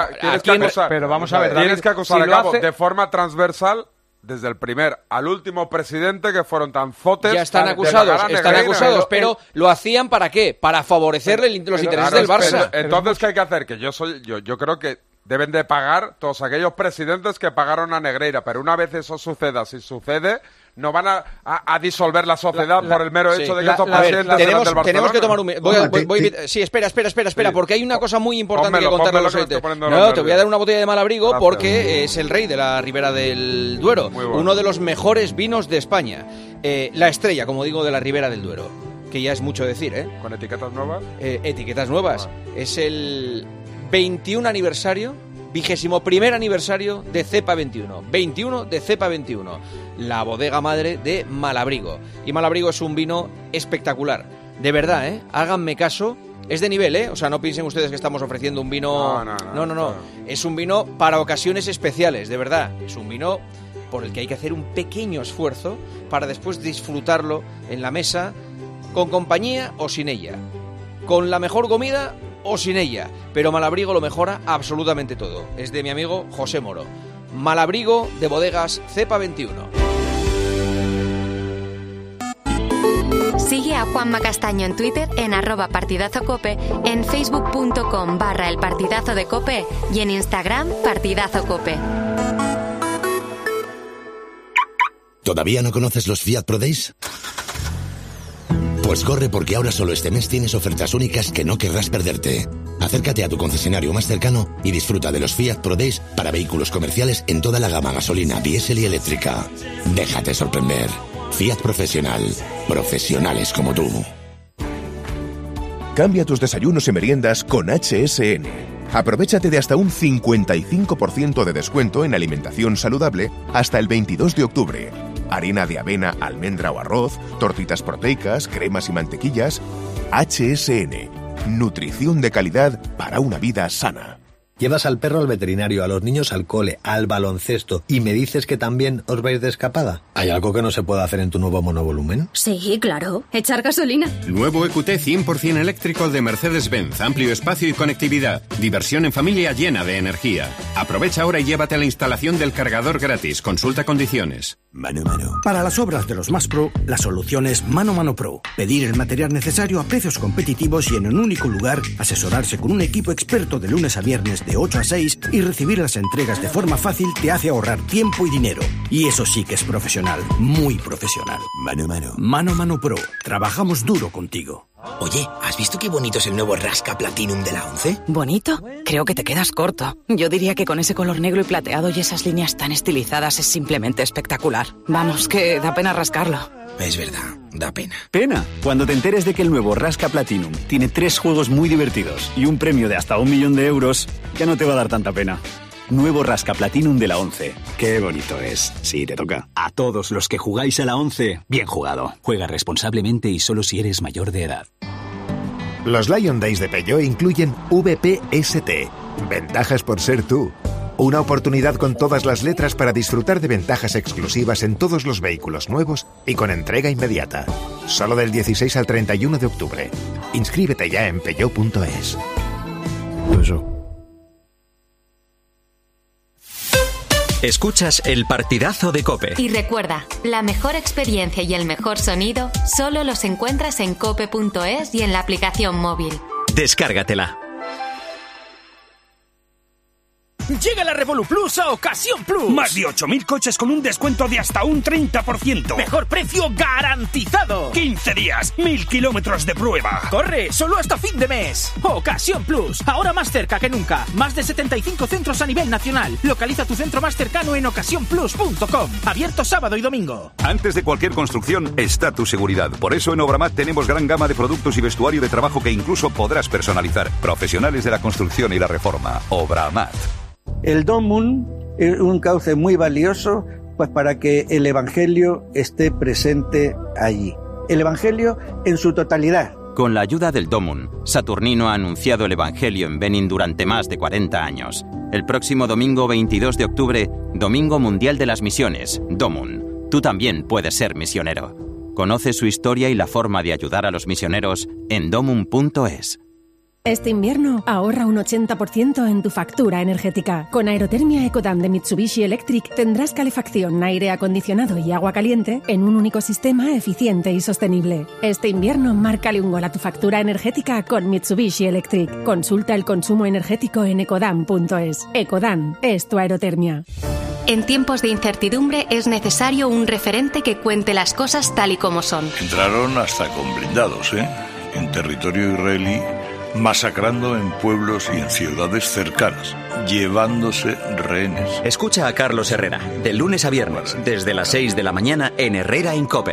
que acusar de forma transversal desde el primer al último presidente, que fueron tan fotes. Ya están acusados, pero ¿lo hacían para qué? Para favorecerle los intereses del Barça. Entonces, ¿qué hay que hacer? Que yo creo que deben de pagar todos aquellos presidentes que pagaron a Negreira, pero una vez eso suceda, si sucede, no van a disolver la sociedad por el mero hecho de que estos presidentes eran del Barcelona. Tenemos que tomar un... Sí, espera, porque hay una cosa muy importante que contarle a los oyentes. Te voy a dar una botella de Malabrigo porque es el rey de la Ribera del Duero, uno de los mejores vinos de España. La estrella, como digo, de la Ribera del Duero, que ya es mucho decir, ¿eh? ¿Con etiquetas nuevas? Etiquetas nuevas. Es el 21 aniversario, 21º aniversario de Cepa 21. 21 de Cepa 21. La bodega madre de Malabrigo. Y Malabrigo es un vino espectacular. De verdad, háganme caso. Es de nivel, O sea, no piensen ustedes que estamos ofreciendo un vino... No. Es un vino para ocasiones especiales, de verdad. Es un vino por el que hay que hacer un pequeño esfuerzo para después disfrutarlo en la mesa, con compañía o sin ella. Con la mejor comida o sin ella, pero Malabrigo lo mejora absolutamente todo. Es de mi amigo José Moro. Malabrigo de Bodegas Cepa 21. Sigue a Juanma Castaño en Twitter en @partidazocope, en facebook.com/elpartidazo de Cope y en Instagram partidazocope. ¿Todavía no conoces los Fiat Pro Days? Pues corre, porque ahora solo este mes tienes ofertas únicas que no querrás perderte. Acércate a tu concesionario más cercano y disfruta de los Fiat Pro Days para vehículos comerciales en toda la gama gasolina, diésel y eléctrica. Déjate sorprender. Fiat Profesional. Profesionales como tú. Cambia tus desayunos y meriendas con HSN. Aprovechate de hasta un 55% de descuento en alimentación saludable hasta el 22 de octubre. Harina de avena, almendra o arroz, tortitas proteicas, cremas y mantequillas. HSN. Nutrición de calidad para una vida sana. Llevas al perro al veterinario, a los niños al cole, al baloncesto, y me dices que también os vais de escapada. ¿Hay algo que no se pueda hacer en tu nuevo monovolumen? Sí, claro. Echar gasolina. Nuevo EQT 100% eléctrico de Mercedes-Benz. Amplio espacio y conectividad. Diversión en familia llena de energía. Aprovecha ahora y llévate la instalación del cargador gratis. Consulta condiciones. Mano Mano. Para las obras de los más pro, la solución es Mano Mano Pro. Pedir el material necesario a precios competitivos y en un único lugar, asesorarse con un equipo experto de lunes a viernes de 8 a 6 y recibir las entregas de forma fácil te hace ahorrar tiempo y dinero. Y eso sí que es profesional, muy profesional. Mano Mano. Mano Mano Pro. Trabajamos duro contigo. Oye, ¿has visto qué bonito es el nuevo Rasca Platinum de la 11? ¿Bonito? Creo que te quedas corto. Yo diría que con ese color negro y plateado y esas líneas tan estilizadas es simplemente espectacular. Vamos, que da pena rascarlo. Es verdad, da pena. Pena, cuando te enteres de que el nuevo Rasca Platinum tiene 3 juegos muy divertidos y un premio de hasta 1 millón de euros, ya no te va a dar tanta pena. Nuevo Rasca Platinum de la 11. Qué bonito es. Sí, te toca. A todos los que jugáis a la 11, bien jugado. Juega responsablemente y solo si eres mayor de edad. Los Lion Days de Peugeot incluyen VPST. Ventajas por ser tú. Una oportunidad con todas las letras para disfrutar de ventajas exclusivas en todos los vehículos nuevos y con entrega inmediata. Solo del 16 al 31 de octubre. Inscríbete ya en peugeot.es. Escuchas el partidazo de COPE. Y recuerda, la mejor experiencia y el mejor sonido solo los encuentras en cope.es y en la aplicación móvil. Descárgatela. Llega la Revolut Plus a Ocasión Plus. Más de 8.000 coches con un descuento de hasta un 30%. Mejor precio garantizado. 15 días, 1.000 kilómetros de prueba. Corre, solo hasta fin de mes. Ocasión Plus, ahora más cerca que nunca. Más de 75 centros a nivel nacional. Localiza tu centro más cercano en ocasiónplus.com. Abierto sábado y domingo. Antes de cualquier construcción está tu seguridad. Por eso en Obramat tenemos gran gama de productos y vestuario de trabajo que incluso podrás personalizar. Profesionales de la construcción y la reforma. Obramat. El Domun es un cauce muy valioso pues para que el Evangelio esté presente allí. El Evangelio en su totalidad. Con la ayuda del Domun, Saturnino ha anunciado el Evangelio en Benín durante más de 40 años. El próximo domingo 22 de octubre, Domingo Mundial de las Misiones, Domun. Tú también puedes ser misionero. Conoce su historia y la forma de ayudar a los misioneros en domun.es. Este invierno ahorra un 80% en tu factura energética. Con Aerotermia Ecodan de Mitsubishi Electric tendrás calefacción, aire acondicionado y agua caliente en un único sistema eficiente y sostenible. Este invierno márcale un gol a tu factura energética con Mitsubishi Electric. Consulta el consumo energético en ecodan.es. Ecodan es tu aerotermia. En tiempos de incertidumbre es necesario un referente que cuente las cosas tal y como son. Entraron hasta con blindados, en territorio israelí, masacrando en pueblos y en ciudades cercanas, llevándose rehenes. Escucha a Carlos Herrera, de lunes a viernes, desde las 6 de la mañana en Herrera en COPE.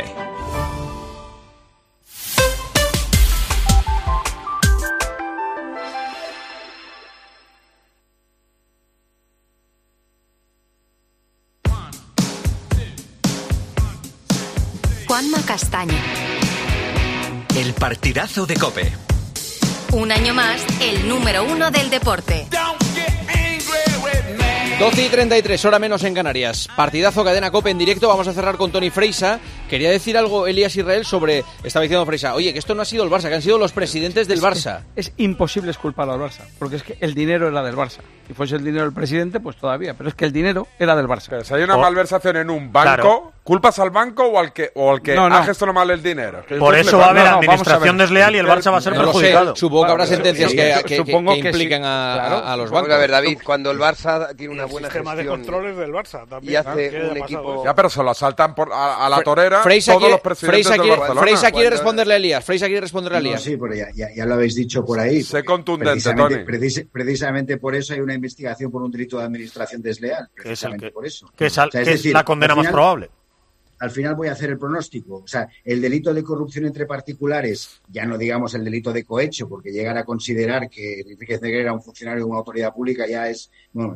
Juanma Castaño. El partidazo de COPE. Un año más, el número 1 del deporte. 12:33, hora menos en Canarias. Partidazo Cadena COPE en directo. Vamos a cerrar con Toni Freixa. Quería decir algo Elías Israel sobre... Estaba diciendo Freixa, oye, que esto no ha sido el Barça, que han sido los presidentes del Barça. Es imposible culpar al Barça, porque es que el dinero era del Barça. Si fuese el dinero del presidente, pues todavía. Pero es que el dinero era del Barça. Pero si hay una malversación en un banco, claro. ¿Culpas al banco o al que ha gestionado mal el dinero? Por eso va a haber administración desleal y el Barça va a ser perjudicado. Supongo que habrá sentencias que impliquen a los bancos. A ver, David, cuando el Barça tiene una buena gestión... El sistema de controles del Barça también. Y hace un equipo... Ya, pero se lo saltan a la torera todos los presidentes del Barcelona. Freixa quiere responderle a Elías. Freixa quiere responderle a Elías. Sí, pero ya lo habéis dicho por ahí. Sé contundente, Toni. Precisamente por eso hay una investigación por un delito de administración desleal. Precisamente por eso. Que es la condena más probable. Al final voy a hacer el pronóstico. O sea, el delito de corrupción entre particulares, ya no digamos el delito de cohecho, porque llegar a considerar que Enrique Ceguera era un funcionario de una autoridad pública ya es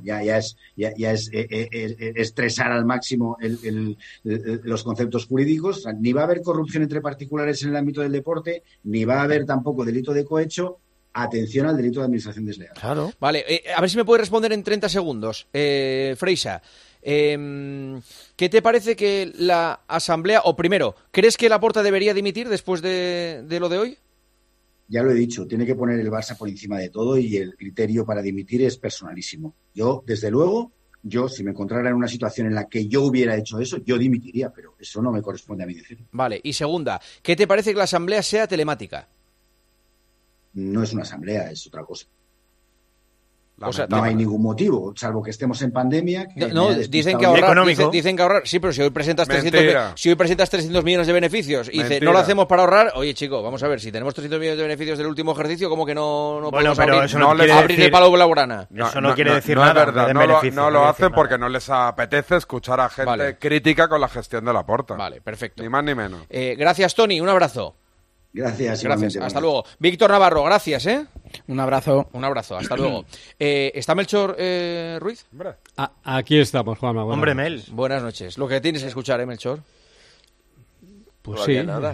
estresar al máximo los conceptos jurídicos. O sea, ni va a haber corrupción entre particulares en el ámbito del deporte, ni va a haber tampoco delito de cohecho. Atención al delito de administración desleal. Claro. Vale, a ver si me puede responder en 30 segundos. Freixa, ¿qué te parece que la Asamblea, o primero, ¿crees que Laporta debería dimitir después de lo de hoy? Ya lo he dicho, tiene que poner el Barça por encima de todo y el criterio para dimitir es personalísimo. Yo, desde luego, si me encontrara en una situación en la que yo hubiera hecho eso, yo dimitiría, pero eso no me corresponde a mí decirlo. Vale, y segunda, ¿qué te parece que la Asamblea sea telemática? No es una asamblea, es otra cosa. O sea, no hay ningún motivo, salvo que estemos en pandemia. Dicen que ahorrar. Sí, pero si hoy presentas 300 millones de beneficios y dice, no lo hacemos para ahorrar, oye, chico, vamos a ver, si tenemos 300 millones de beneficios del último ejercicio, ¿cómo que no podemos abrir el palo Blaugrana? Eso no quiere decir nada. Es verdad, no lo hacen porque no les apetece escuchar a gente crítica con la gestión de Laporta. Vale, perfecto. Ni más ni menos. Gracias, Toni, un abrazo. Gracias. Hasta luego. Víctor Navarro, gracias, Un abrazo. Hasta luego. ¿Está Melchor Ruiz? Aquí estamos, Juanma. Hombre, Mel. Buenas noches. Lo que tienes que escuchar, Melchor. Pues sí. Nada.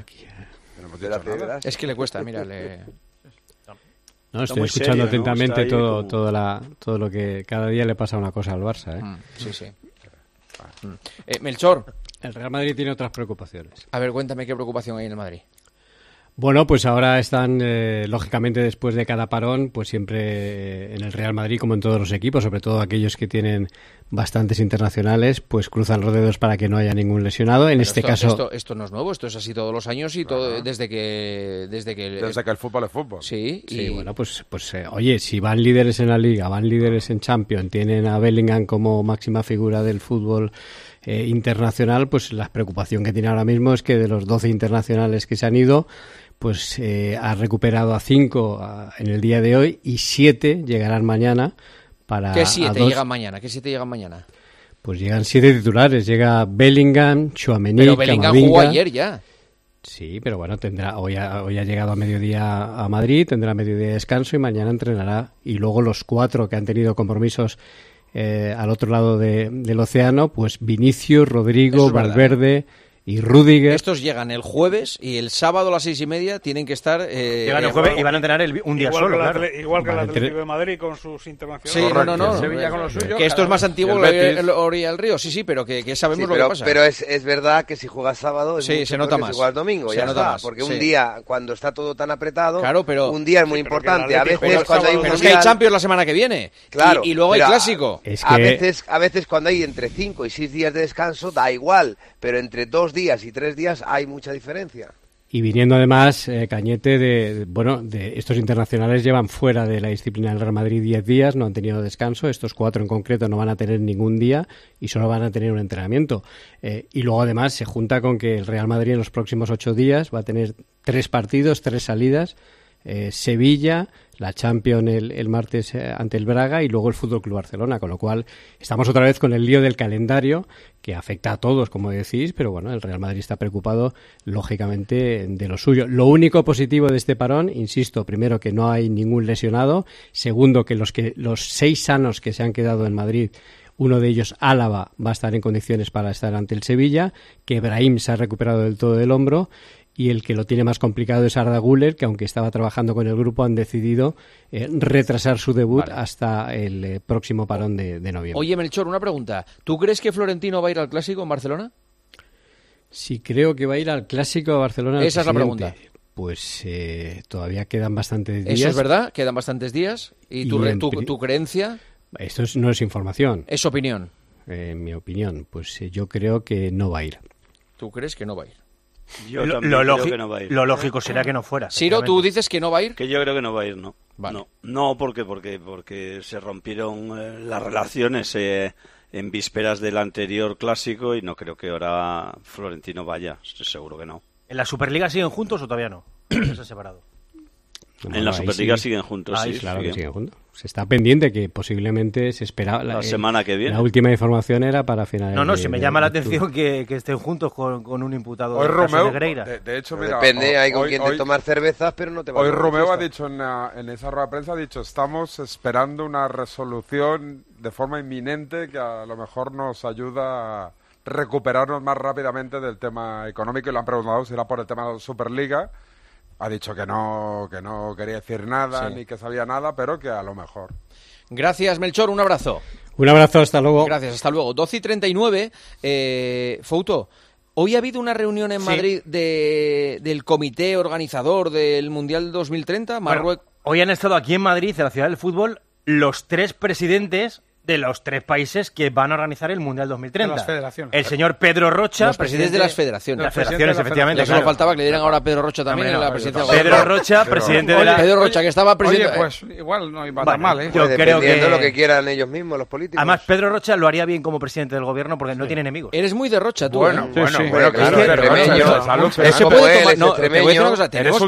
Es que le cuesta, mírale. No, estoy escuchando atentamente todo lo que cada día le pasa una cosa al Barça. Sí. Melchor. El Real Madrid tiene otras preocupaciones. A ver, cuéntame qué preocupación hay en el Madrid. Bueno, pues ahora están, lógicamente, después de cada parón, pues siempre en el Real Madrid, como en todos los equipos, sobre todo aquellos que tienen bastantes internacionales, pues cruzan los dedos para que no haya ningún lesionado. En este caso... Esto no es nuevo, esto es así todos los años y todo desde que el fútbol es fútbol. Sí, bueno, pues oye, si van líderes en la Liga, van líderes en Champions, tienen a Bellingham como máxima figura del fútbol internacional, pues la preocupación que tiene ahora mismo es que de los 12 internacionales que se han ido, pues ha recuperado a 5 en el día de hoy y 7 llegarán mañana. ¿Qué 7 llegan mañana? Pues llegan 7 titulares. Llega Bellingham, Tchouaméni, pero Bellingham jugó ayer ya. Sí, pero bueno, hoy ha llegado a mediodía a Madrid, tendrá mediodía de descanso y mañana entrenará. Y luego los 4 que han tenido compromisos al otro lado del océano, pues Vinicius, Rodrigo, Valverde y Rüdiger. Estos llegan el jueves y el sábado a las 6:30 tienen que estar... llegan el jueves y van a entrenar un día solo, claro. Igual que el Atlético de Madrid con sus internacionales. Sí, no. Sevilla con los suyos. Que esto es más antiguo que la orilla del río. Sí, pero que sabemos lo que pasa. Pero es verdad que si juegas sábado se nota más. Si juegas domingo, ya está. Más. Porque un día, cuando está todo tan apretado, un día es muy importante. A veces cuando hay un mundial... es que hay Champions la semana que viene. Claro. Y luego hay Clásico. A veces cuando hay entre 5 y 6 días de descanso, da igual. Pero entre 2 días y 3 días hay mucha diferencia. Y viniendo además, Cañete, de estos internacionales llevan fuera de la disciplina del Real Madrid 10 días, no han tenido descanso, estos 4 en concreto no van a tener ningún día y solo van a tener un entrenamiento. Y luego además se junta con que el Real Madrid en los próximos 8 días va a tener 3 partidos, 3 salidas, Sevilla, la Champions el martes ante el Braga y luego el Fútbol Club Barcelona, con lo cual estamos otra vez con el lío del calendario que afecta a todos, como decís, pero bueno, el Real Madrid está preocupado lógicamente de lo suyo. Lo único positivo de este parón, insisto, primero que no hay ningún lesionado, segundo que los 6 sanos que se han quedado en Madrid, uno de ellos, Álava, va a estar en condiciones para estar ante el Sevilla, que Brahim se ha recuperado del todo del hombro. y el que lo tiene más complicado es Arda Güler, que aunque estaba trabajando con el grupo han decidido retrasar su debut hasta el próximo parón de noviembre. Oye, Melchor, una pregunta. ¿Tú crees que Florentino va a ir al Clásico en Barcelona? Sí, creo que va a ir al Clásico de Barcelona. Esa es la pregunta. Pues todavía quedan bastantes días. Eso es verdad, quedan bastantes días. ¿Y tu creencia? Esto no es información. Es opinión. Mi opinión, pues yo creo que no va a ir. ¿Tú crees que no va a ir? Yo creo que no va a ir. Lo lógico será que no fuera. Ciro, ¿tú dices que no va a ir? Que yo creo que no va a ir, no. Vale. No, porque se rompieron las relaciones en vísperas del anterior clásico y no creo que ahora Florentino vaya, seguro que no. ¿En la Superliga siguen juntos o todavía no? Se han separado. Bueno, en la Superliga siguen juntos, sí. Claro que siguen juntos. Se está pendiente que posiblemente se esperaba... La semana que viene. La última información era para finales. No, si me llama la atención que estén juntos con un imputado hoy Romeu, de Negreira. De hecho, mira, depende, hay con quien te tomar cervezas, pero no te va a... Hoy Romeu ha dicho en esa rueda de prensa, ha dicho, estamos esperando una resolución de forma inminente que a lo mejor nos ayuda a recuperarnos más rápidamente del tema económico, y le han preguntado si era por el tema de la Superliga. Ha dicho que no quería decir nada, ni que sabía nada, pero que a lo mejor. Gracias, Melchor, un abrazo. Un abrazo, hasta luego. Gracias, hasta luego. 12:39, Fouto, hoy ha habido una reunión en Madrid del comité organizador del Mundial 2030, Bueno, hoy han estado aquí en Madrid, en la ciudad del fútbol, los 3 presidentes de los 3 países que van a organizar el Mundial 2030. De las federaciones. El señor Pedro Rocha, los presidentes de las federaciones. Las federaciones, efectivamente. Ya solo faltaba que le dieran ahora a Pedro Rocha también en la presidencia. Pedro Rocha, presidente de la... Pedro Rocha, que estaba presidente... Oye, pues igual no iba tan mal, ¿eh? Yo creo que lo que quieran ellos mismos, los políticos. Además, Pedro Rocha lo haría bien como presidente del gobierno porque no tiene enemigos. Eres muy de Rocha, tú. Bueno, claro, extremeño. Se puede tomar... No, te voy a decir una cosa. Tenemos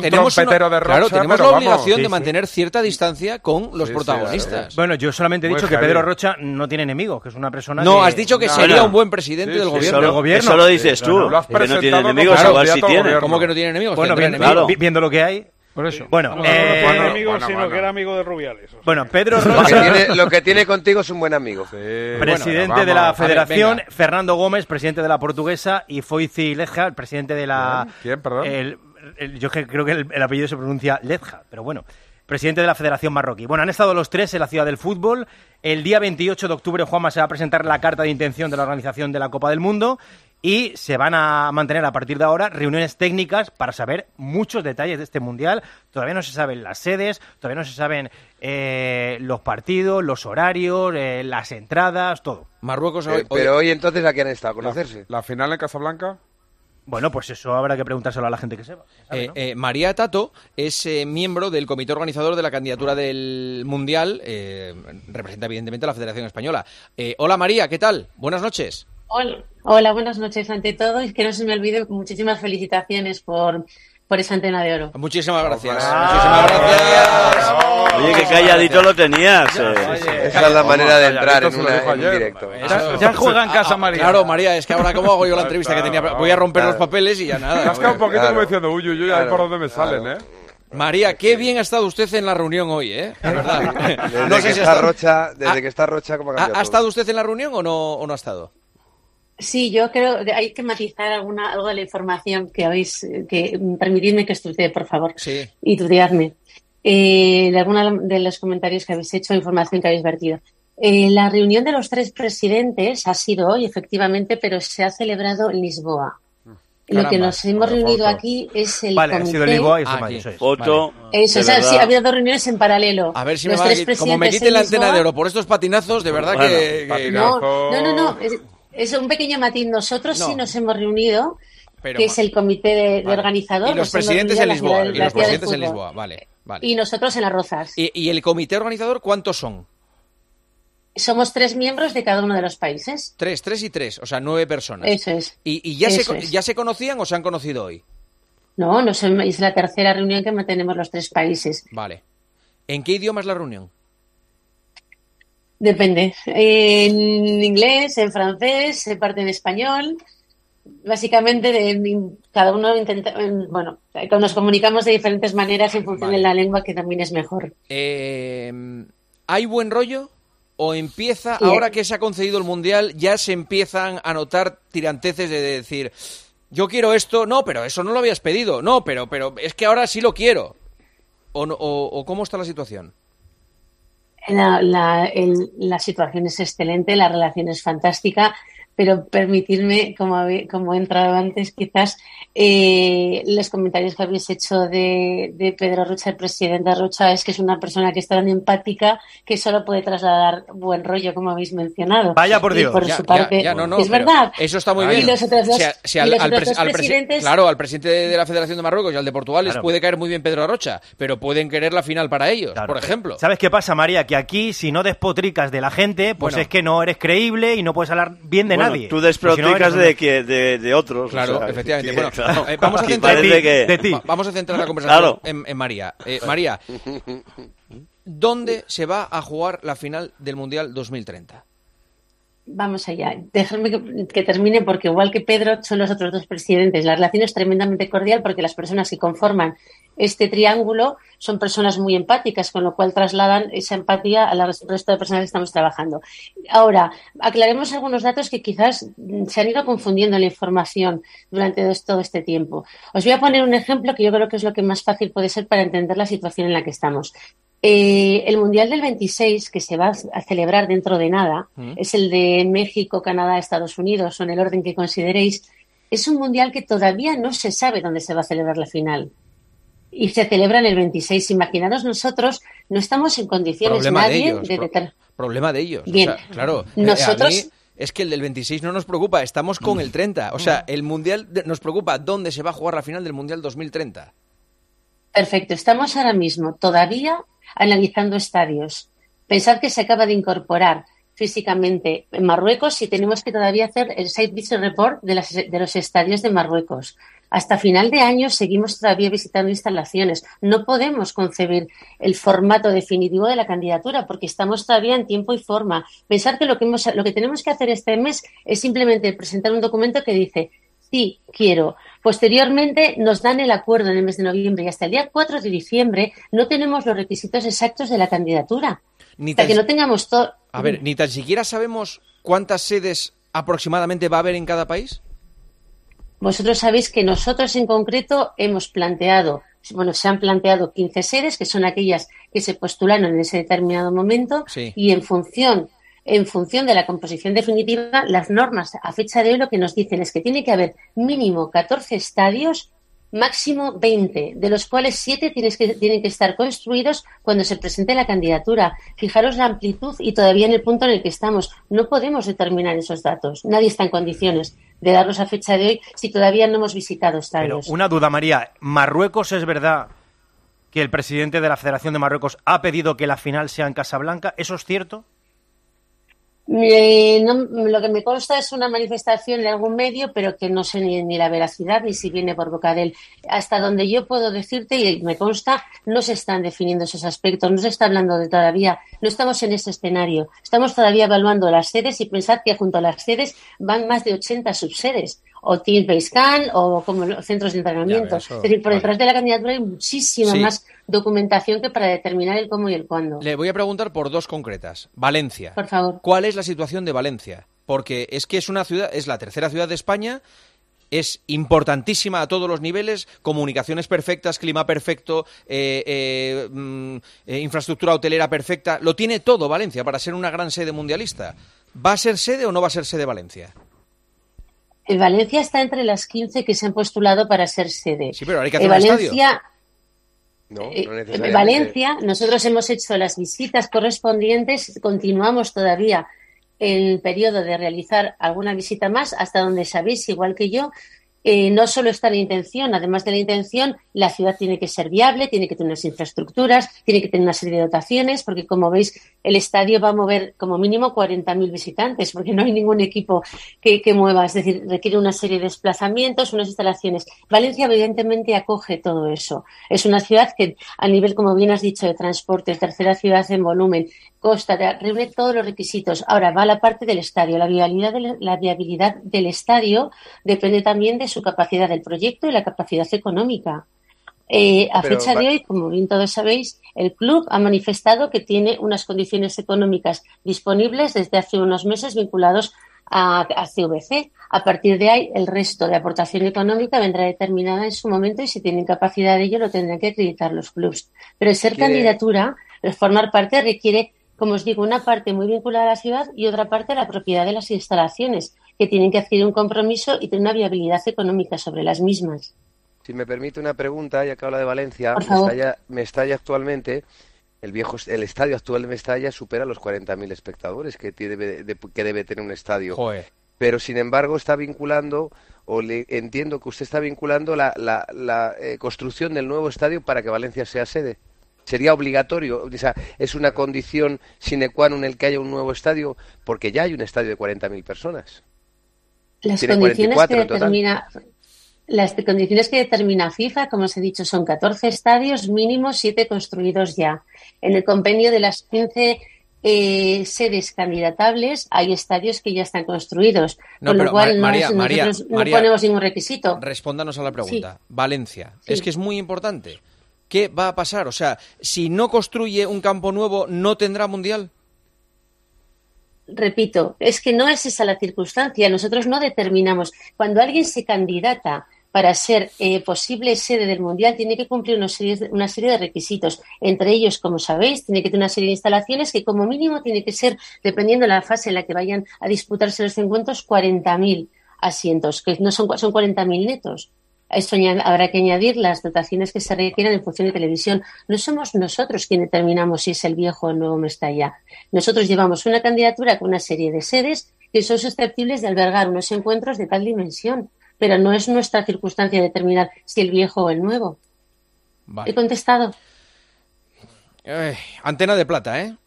la obligación de mantener cierta distancia con los protagonistas. Bueno, yo solamente he dicho que Pedro Rocha no tiene enemigos, que es una persona No, has dicho que sería un buen presidente del gobierno. Eso lo dices tú, que no tiene enemigos, igual sí tiene. ¿Cómo que no tiene enemigos? Bueno, viendo lo que hay... Por eso. Bueno, no tiene amigos, sino que era amigo de Rubiales. O sea. Bueno, Pedro Rocha... Lo que tiene contigo es un buen amigo. Presidente de la Federación, Fernando Gómez, presidente de la Portuguesa, y Foici Ledja, el presidente de la... ¿Quién, perdón? Yo creo que el apellido se pronuncia Ledja, pero bueno... Presidente de la Federación Marroquí. Bueno, han estado los 3 en la ciudad del fútbol. El día 28 de octubre, Juanma, se va a presentar la carta de intención de la organización de la Copa del Mundo y se van a mantener a partir de ahora reuniones técnicas para saber muchos detalles de este Mundial. Todavía no se saben las sedes, todavía no se saben los partidos, los horarios, las entradas, todo. Marruecos pero hoy entonces, ¿a quién han estado? ¿A conocerse? ¿La final en Casablanca? Bueno, pues eso habrá que preguntárselo a la gente que sepa. ¿No? María Tato es miembro del comité organizador de la candidatura del Mundial, representa evidentemente a la Federación Española. Hola María, ¿qué tal? Buenas noches. Hola, buenas noches ante todo, y que no se me olvide, muchísimas felicitaciones por esa antena de oro. Muchísimas gracias. Muchísimas gracias. Oye, qué calladito lo tenías. Esa es la manera de entrar en un directo. Ya juega en casa, María. Claro, María, es que ahora cómo hago yo la entrevista que tenía. Voy a romper los papeles y ya nada. Te has quedado un poquito como diciendo, uy, ahí por donde me salen, ¿eh? María, qué bien ha estado usted en la reunión hoy, ¿eh? La verdad. Desde que está Rocha, ¿cómo ha cambiado todo? ¿Ha estado usted en la reunión o no ha estado? Sí, yo creo que hay que matizar algo de la información que permitidme que estudie, por favor, y tutearme de algunos de los comentarios que habéis hecho, información que habéis vertido. La reunión de los 3 presidentes ha sido hoy, efectivamente, pero se ha celebrado en Lisboa. Caramba, lo que nos hemos reunido aquí es el comité... ha sido en Lisboa y foto. Eso, sí, ha habido 2 reuniones en paralelo. A ver si como me quite la antena de oro por estos patinazos, de verdad que... No. Es un pequeño matiz. Nosotros sí nos hemos reunido, que es el comité de organizador. Y los presidentes en Lisboa. Vale. Y nosotros en Las Rozas. ¿Y el comité organizador cuántos son? Somos 3 miembros de cada uno de los países. 3 y 3, o sea, 9 personas. Eso es. ¿Y ya se conocían o se han conocido hoy? No, es la 3ª reunión que mantenemos los 3 países. Vale. ¿En qué idioma es la reunión? Depende. En inglés, en francés, en parte en español. Básicamente, cada uno intenta... nos comunicamos de diferentes maneras en función de la lengua, que también es mejor. ¿Hay buen rollo? ¿O empieza, ahora que se ha concedido el Mundial, ya se empiezan a notar tiranteces de decir... yo quiero esto, no, pero eso no lo habías pedido, no, pero es que ahora sí lo quiero. ¿O cómo está la situación? La situación es excelente, la relación es fantástica, pero permitidme, como he entrado antes, quizás los comentarios que habéis hecho de Pedro Rocha, el presidente Rocha, es que es una persona que es tan empática que solo puede trasladar buen rollo, como habéis mencionado. Vaya por Dios. Y por su parte, es verdad. Eso está muy bien. Y los otros dos, presidentes... Claro, al presidente de la Federación de Marruecos y al de Portugal les puede caer muy bien Pedro Rocha, pero pueden querer la final para ellos, por ejemplo. ¿Sabes qué pasa, María? Que aquí, si no despotricas de la gente, pues es que no eres creíble y no puedes hablar bien de nadie. Tú despotricas de otros. Claro, o sea, efectivamente. Que, bueno, claro, vamos a centrar de ti. Vamos a centrar la conversación claro. en María. María, ¿dónde se va a jugar la final del Mundial 2030? Vamos allá. Déjame que termine, porque igual que Pedro, son los otros dos presidentes. La relación es tremendamente cordial porque las personas que conforman este triángulo son personas muy empáticas, con lo cual trasladan esa empatía al resto de personas que estamos trabajando. Ahora, aclaremos algunos datos que quizás se han ido confundiendo en la información durante todo este tiempo. Os voy a poner un ejemplo que yo creo que es lo que más fácil puede ser para entender la situación en la que estamos. El Mundial del 26, que se va a celebrar dentro de nada, es el de México, Canadá, Estados Unidos, o en el orden que consideréis. Es un Mundial que todavía no se sabe dónde se va a celebrar la final. Y se celebra en el 26. Imaginaros, nosotros no estamos en condiciones Problema de ellos. Bien. O sea, claro, nosotros... a mí es que el del 26 no nos preocupa, estamos con el 30. O sea, el Mundial nos preocupa dónde se va a jugar la final del Mundial 2030. Perfecto. Estamos ahora mismo todavía analizando estadios. Pensad que se acaba de incorporar físicamente en Marruecos y tenemos que todavía hacer el Site Visit Report de los estadios de Marruecos. Hasta final de año seguimos todavía visitando instalaciones. No podemos concebir el formato definitivo de la candidatura porque estamos todavía en tiempo y forma. Pensad que lo que tenemos que hacer este mes es simplemente presentar un documento que dice sí, quiero. Posteriormente nos dan el acuerdo en el mes de noviembre y hasta el día 4 de diciembre no tenemos los requisitos exactos de la candidatura. Hasta que no tengamos todo... A ver, ni tan siquiera sabemos cuántas sedes aproximadamente va a haber en cada país. Vosotros sabéis que nosotros en concreto se han planteado 15 sedes, que son aquellas que se postularon en ese determinado momento, y en función de la composición definitiva, las normas a fecha de hoy lo que nos dicen es que tiene que haber mínimo 14 estadios, máximo 20, de los cuales 7 tienen que estar construidos cuando se presente la candidatura. Fijaros la amplitud y todavía en el punto en el que estamos. No podemos determinar esos datos. Nadie está en condiciones de darlos a fecha de hoy si todavía no hemos visitado estadios. Pero una duda, María. ¿Marruecos es verdad que el presidente de la Federación de Marruecos ha pedido que la final sea en Casablanca? ¿Eso es cierto? Lo que me consta es una manifestación de algún medio, pero que no sé ni la veracidad ni si viene por boca de él. Hasta donde yo puedo decirte, y me consta, no se están definiendo esos aspectos, no se está hablando de todavía, no estamos en ese escenario. Estamos todavía evaluando las sedes y pensad que junto a las sedes van más de 80 subsedes, o Team Basecamp o como los centros de entrenamiento. Es decir, por detrás de la candidatura hay muchísima más documentación que para determinar el cómo y el cuándo. Le voy a preguntar por dos concretas. Valencia. Por favor. ¿Cuál es la situación de Valencia? Porque es que es una ciudad, es la tercera ciudad de España, es importantísima a todos los niveles, comunicaciones perfectas, clima perfecto, infraestructura hotelera perfecta, lo tiene todo Valencia para ser una gran sede mundialista. ¿Va a ser sede o no va a ser sede Valencia? Valencia está entre las 15 que se han postulado para ser sede. Sí, pero hay que hacer un estadio. No necesariamente. Valencia, nosotros hemos hecho las visitas correspondientes, continuamos todavía el periodo de realizar alguna visita más, hasta donde sabéis, igual que yo, no solo está la intención, además de la intención, la ciudad tiene que ser viable, tiene que tener unas infraestructuras, tiene que tener una serie de dotaciones, porque como veis, el estadio va a mover como mínimo 40.000 visitantes, porque no hay ningún equipo que mueva, es decir, requiere una serie de desplazamientos, unas instalaciones. Valencia evidentemente acoge todo eso. Es una ciudad que a nivel, como bien has dicho, de transporte, tercera ciudad en volumen, costa, reúne todos los requisitos. Ahora va la parte del estadio. La viabilidad del estadio depende también de su capacidad del proyecto y la capacidad económica. A fecha de hoy, como bien todos sabéis, el club ha manifestado que tiene unas condiciones económicas disponibles desde hace unos meses vinculados a CVC. A partir de ahí, el resto de aportación económica vendrá determinada en su momento y si tienen capacidad de ello lo tendrán que acreditar los clubs. Pero ser candidatura, formar parte requiere, como os digo, una parte muy vinculada a la ciudad y otra parte a la propiedad de las instalaciones, que tienen que adquirir un compromiso y tener una viabilidad económica sobre las mismas. Si me permite una pregunta, ya que habla de Valencia, Mestalla actualmente, el estadio actual de Mestalla supera los 40.000 espectadores que debe tener un estadio. Joder. Pero sin embargo está vinculando, entiendo que usted está vinculando la construcción del nuevo estadio para que Valencia sea sede. ¿Sería obligatorio? O sea, ¿es una condición sine qua non el que haya un nuevo estadio? Porque ya hay un estadio de 40.000 personas. Las condiciones que determina FIFA, como os he dicho, son 14 estadios, mínimo 7 construidos ya. En el convenio de las 15 sedes candidatables hay estadios que ya están construidos, con lo cual nosotros no ponemos ningún requisito. Respóndanos a la pregunta. Sí. Valencia, sí. Es que es muy importante. ¿Qué va a pasar? O sea, si no construye un campo nuevo, ¿no tendrá mundial? Repito, es que no es esa la circunstancia. Nosotros no determinamos. Cuando alguien se candidata para ser posible sede del mundial, tiene que cumplir una serie de requisitos. Entre ellos, como sabéis, tiene que tener una serie de instalaciones que como mínimo tiene que ser, dependiendo de la fase en la que vayan a disputarse los encuentros, 40.000 asientos, que no son 40.000 netos. A esto habrá que añadir las dotaciones que se requieran en función de televisión. No somos nosotros quienes determinamos si es el viejo o el nuevo Mestalla. Nosotros llevamos una candidatura con una serie de sedes que son susceptibles de albergar unos encuentros de tal dimensión, pero no es nuestra circunstancia determinar si el viejo o el nuevo. Vale. ¿He contestado? Antena de plata, ¿eh?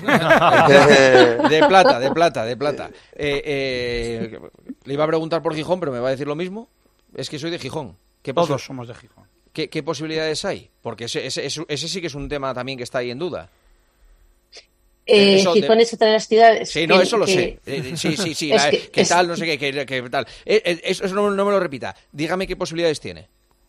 de plata. Le iba a preguntar por Gijón, pero me va a decir lo mismo. Es que soy de Gijón. Todos somos de Gijón. ¿Qué posibilidades hay? Porque ese sí que es un tema también que está ahí en duda. Gijón es otra de las ciudades. Sí, no, eso lo sé. Sí. ¿Qué tal? No sé qué tal. Eso no me lo repita. Dígame qué posibilidades tiene.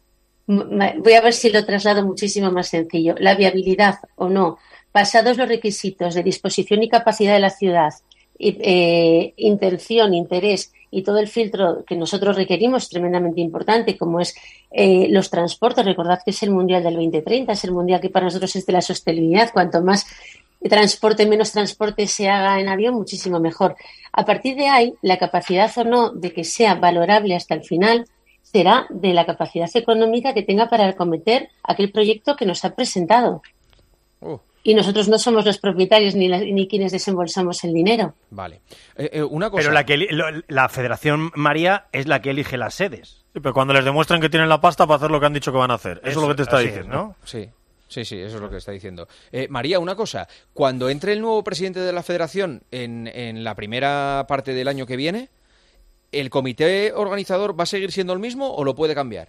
Voy a ver si lo traslado muchísimo más sencillo. La viabilidad o no, pasados los requisitos de disposición y capacidad de la ciudad, intención, interés y todo el filtro que nosotros requerimos, tremendamente importante, como es los transportes. Recordad que es el Mundial del 2030, es el Mundial que para nosotros es de la sostenibilidad. Cuanto más menos transporte se haga en avión, muchísimo mejor. A partir de ahí, la capacidad o no de que sea valorable hasta el final será de la capacidad económica que tenga para acometer aquel proyecto que nos ha presentado. Y nosotros no somos los propietarios ni quienes desembolsamos el dinero. Vale. Una cosa. Pero la Federación María es la que elige las sedes. Sí, pero cuando les demuestran que tienen la pasta para hacer lo que han dicho que van a hacer. Eso es lo que te está diciendo, ¿no? Sí, eso es lo que está diciendo. María, una cosa. Cuando entre el nuevo presidente de la Federación en la primera parte del año que viene, ¿el comité organizador va a seguir siendo el mismo o lo puede cambiar?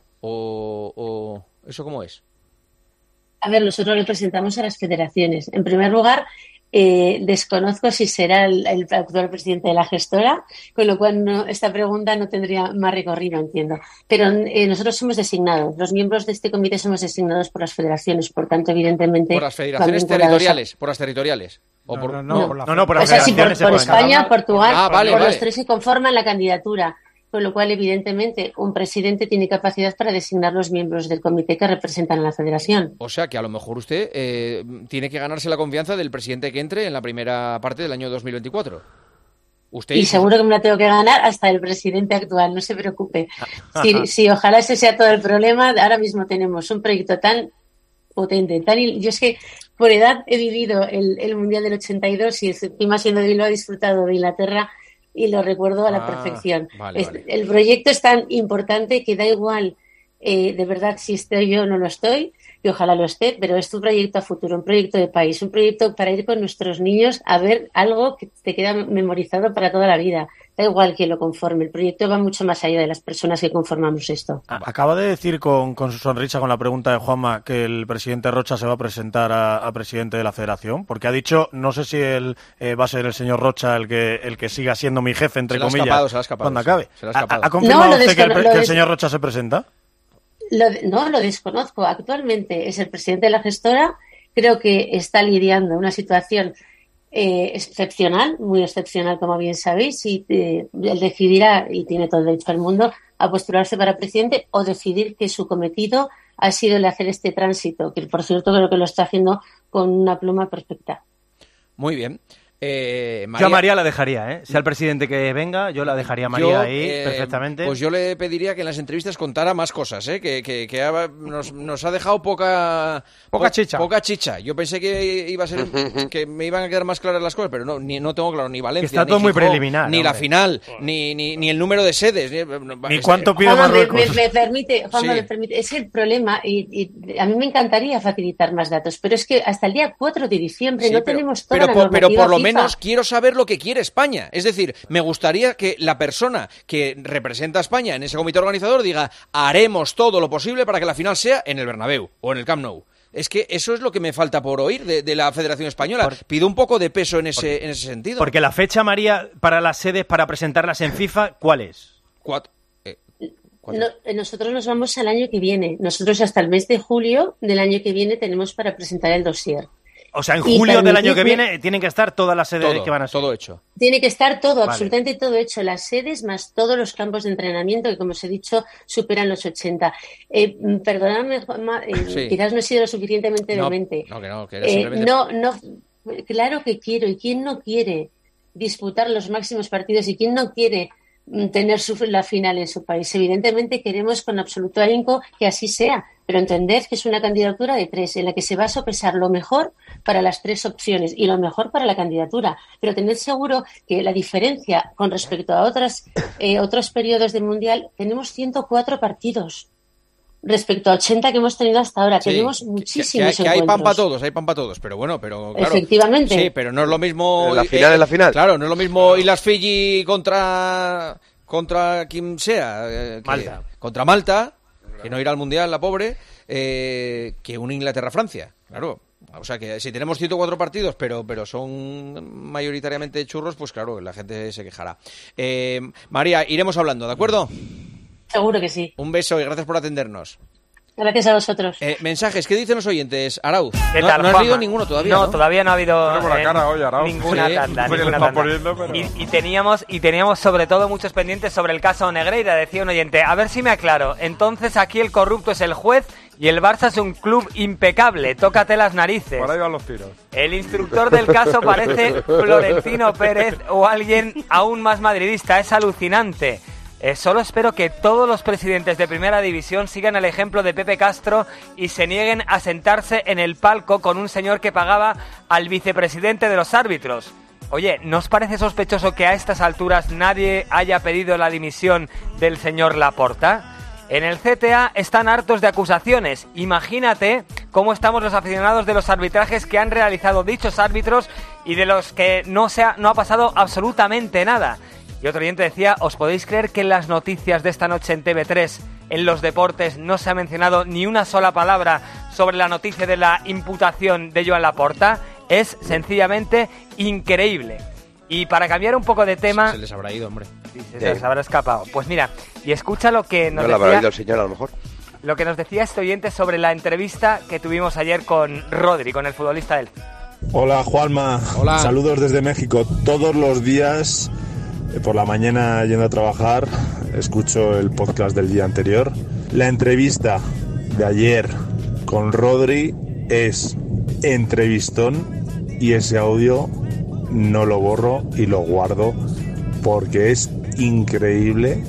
¿O eso cómo es? A ver, nosotros representamos a las federaciones. En primer lugar, desconozco si será el actual presidente de la gestora, con lo cual esta pregunta no tendría más recorrido, entiendo. Pero nosotros somos designados. Los miembros de este comité somos designados por las federaciones, por tanto, evidentemente... ¿Por las federaciones territoriales? ¿Por las territoriales? ¿O por las federaciones? Por España, Portugal, vale. Los tres que conforman la candidatura. Con lo cual, evidentemente, un presidente tiene capacidad para designar los miembros del comité que representan a la federación. O sea, que a lo mejor usted tiene que ganarse la confianza del presidente que entre en la primera parte del año 2024. Y seguro que me la tengo que ganar hasta el presidente actual, no se preocupe. Si ojalá ese sea todo el problema, ahora mismo tenemos un proyecto tan potente, yo es que por edad he vivido el Mundial del 82 y encima siendo de Bilbao he disfrutado de Inglaterra y lo recuerdo a la perfección. Vale. El proyecto es tan importante que da igual de verdad si estoy yo o no lo estoy, y ojalá lo esté, pero es tu proyecto a futuro, un proyecto de país, un proyecto para ir con nuestros niños a ver algo que te queda memorizado para toda la vida. Da igual que lo conforme, el proyecto va mucho más allá de las personas que conformamos esto. Acaba de decir con su sonrisa, con la pregunta de Juanma, que el presidente Rocha se va a presentar a presidente de la Federación, porque ha dicho, no sé si va a ser el señor Rocha el que siga siendo mi jefe, entre comillas, se le ha escapado, cuando acabe. ¿Ha confirmado usted que el señor Rocha se presenta? Lo desconozco. Actualmente es el presidente de la gestora. Creo que está lidiando una situación excepcional, muy excepcional, como bien sabéis, y él decidirá, y tiene todo el derecho del mundo, a postularse para presidente o decidir que su cometido ha sido el hacer este tránsito, que por cierto creo que lo está haciendo con una pluma perfecta. Muy bien. María... Yo a María la dejaría, sea el presidente que venga, yo la dejaría a María ahí perfectamente. Pues yo le pediría que en las entrevistas contara más cosas, que nos ha dejado poca chicha. Poca chicha. Yo pensé que iba a ser que me iban a quedar más claras las cosas, pero no tengo claro ni Valencia, está todo ni muy Gijón, preliminar, ni la final, ni el número de sedes, ni cuánto pide Marruecos. Me permite, es el problema y a mí me encantaría facilitar más datos, pero es que hasta el día 4 de diciembre no tenemos toda la normativa pero por lo FIFA. menos quiero saber lo que quiere España. Es decir, me gustaría que la persona que representa a España en ese comité organizador diga: haremos todo lo posible para que la final sea en el Bernabéu o en el Camp Nou. Es que eso es lo que me falta por oír de la Federación Española. Pido un poco de peso en ese sentido. Porque la fecha, María, para las sedes, para presentarlas en FIFA, ¿cuál es? Nosotros nos vamos al año que viene. Nosotros hasta el mes de julio del año que viene tenemos para presentar el dossier. O sea, en julio del año que viene tienen que estar todas las sedes que van a ser. Todo hecho. Tiene que estar todo, absolutamente todo hecho. Las sedes más todos los campos de entrenamiento que, como os he dicho, superan los 80. Perdóname, Juanma, quizás no he sido lo suficientemente demente. Claro que quiero. ¿Y quién no quiere disputar los máximos partidos? ¿Y quién no quiere tener la final en su país? Evidentemente queremos con absoluto ahínco que así sea, pero entended que es una candidatura de 3 en la que se va a sopesar lo mejor para las 3 opciones y lo mejor para la candidatura, pero tened seguro que la diferencia con respecto a otros periodos del Mundial, tenemos 104 partidos respecto a 80 que hemos tenido hasta ahora. Tenemos muchísimos encuentros. Hay pan para todos, pero bueno, claro. Efectivamente. Sí, pero no es lo mismo... La final es la final. Claro, no es lo mismo y las Fiji contra quien sea. Malta. Contra Malta, que no irá al Mundial, la pobre, que un Inglaterra-Francia, claro. O sea que si tenemos 104 partidos, pero son mayoritariamente churros, pues claro, la gente se quejará. María, iremos hablando, ¿de acuerdo? Seguro que sí. Un beso y gracias por atendernos. Gracias a vosotros. Mensajes, ¿qué dicen los oyentes? Arauz, ¿qué tal, ¿no has leído ninguno todavía? No, todavía no ha habido ninguna tanda. Pero... Y teníamos sobre todo muchos pendientes sobre el caso Negreira. Decía un oyente, a ver si me aclaro. Entonces aquí el corrupto es el juez y el Barça es un club impecable. Tócate las narices. Por ahí van los tiros. El instructor del caso parece Florentino Pérez o alguien aún más madridista. Es alucinante. Solo espero que todos los presidentes de Primera División sigan el ejemplo de Pepe Castro y se nieguen a sentarse en el palco con un señor que pagaba al vicepresidente de los árbitros. Oye, ¿no os parece sospechoso que a estas alturas nadie haya pedido la dimisión del señor Laporta? En el CTA están hartos de acusaciones. Imagínate cómo estamos los aficionados de los arbitrajes que han realizado dichos árbitros y de los que no ha pasado absolutamente nada. Y otro oyente decía, ¿os podéis creer que en las noticias de esta noche en TV3, en los deportes, no se ha mencionado ni una sola palabra sobre la noticia de la imputación de Joan Laporta? Es sencillamente increíble. Y para cambiar un poco de tema... Se les habrá ido, hombre. Se les habrá escapado. Pues mira, y escucha lo que nos decía... No lo habrá oído el señor, a lo mejor. Lo que nos decía este oyente sobre la entrevista que tuvimos ayer con Rodri, con el futbolista del... Hola, Juanma. Hola. Saludos desde México. Todos los días... Por la mañana yendo a trabajar, escucho el podcast del día anterior. La entrevista de ayer con Rodri es entrevistón y ese audio no lo borro y lo guardo porque es increíble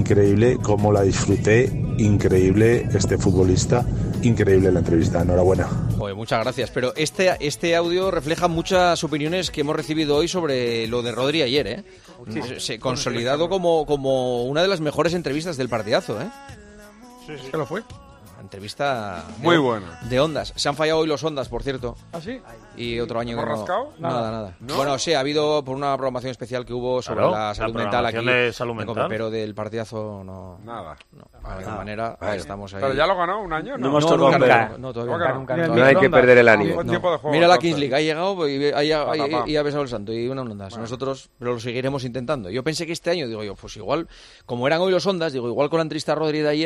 cómo la disfruté, increíble este futbolista, increíble la entrevista. Enhorabuena. Oye, muchas gracias, pero este audio refleja muchas opiniones que hemos recibido hoy sobre lo de Rodri ayer, ¿eh? Se consolidado como una de las mejores entrevistas del partidazo, ¿eh? Sí, que lo fue. Entrevista muy buena. De Ondas. Se han fallado hoy los Ondas, por cierto. ¿Ah, sí? Y otro año que no. rascado? Nada. ¿No? Bueno, sí, ha habido por una programación especial que hubo sobre la salud mental aquí. De salud mental. Pero del partidazo no. Nada. No, de alguna manera estamos ahí. Pero ya lo ganó un año, ¿no? No hemos tocado nunca. No hay que perder el ánimo. Mira la Kings League, ha llegado y ha besado el santo y una Ondas. Nosotros lo seguiremos intentando. Yo pensé que este año, digo yo, pues igual, como eran hoy los Ondas, digo, igual con la entrevista a Rodri de ayer,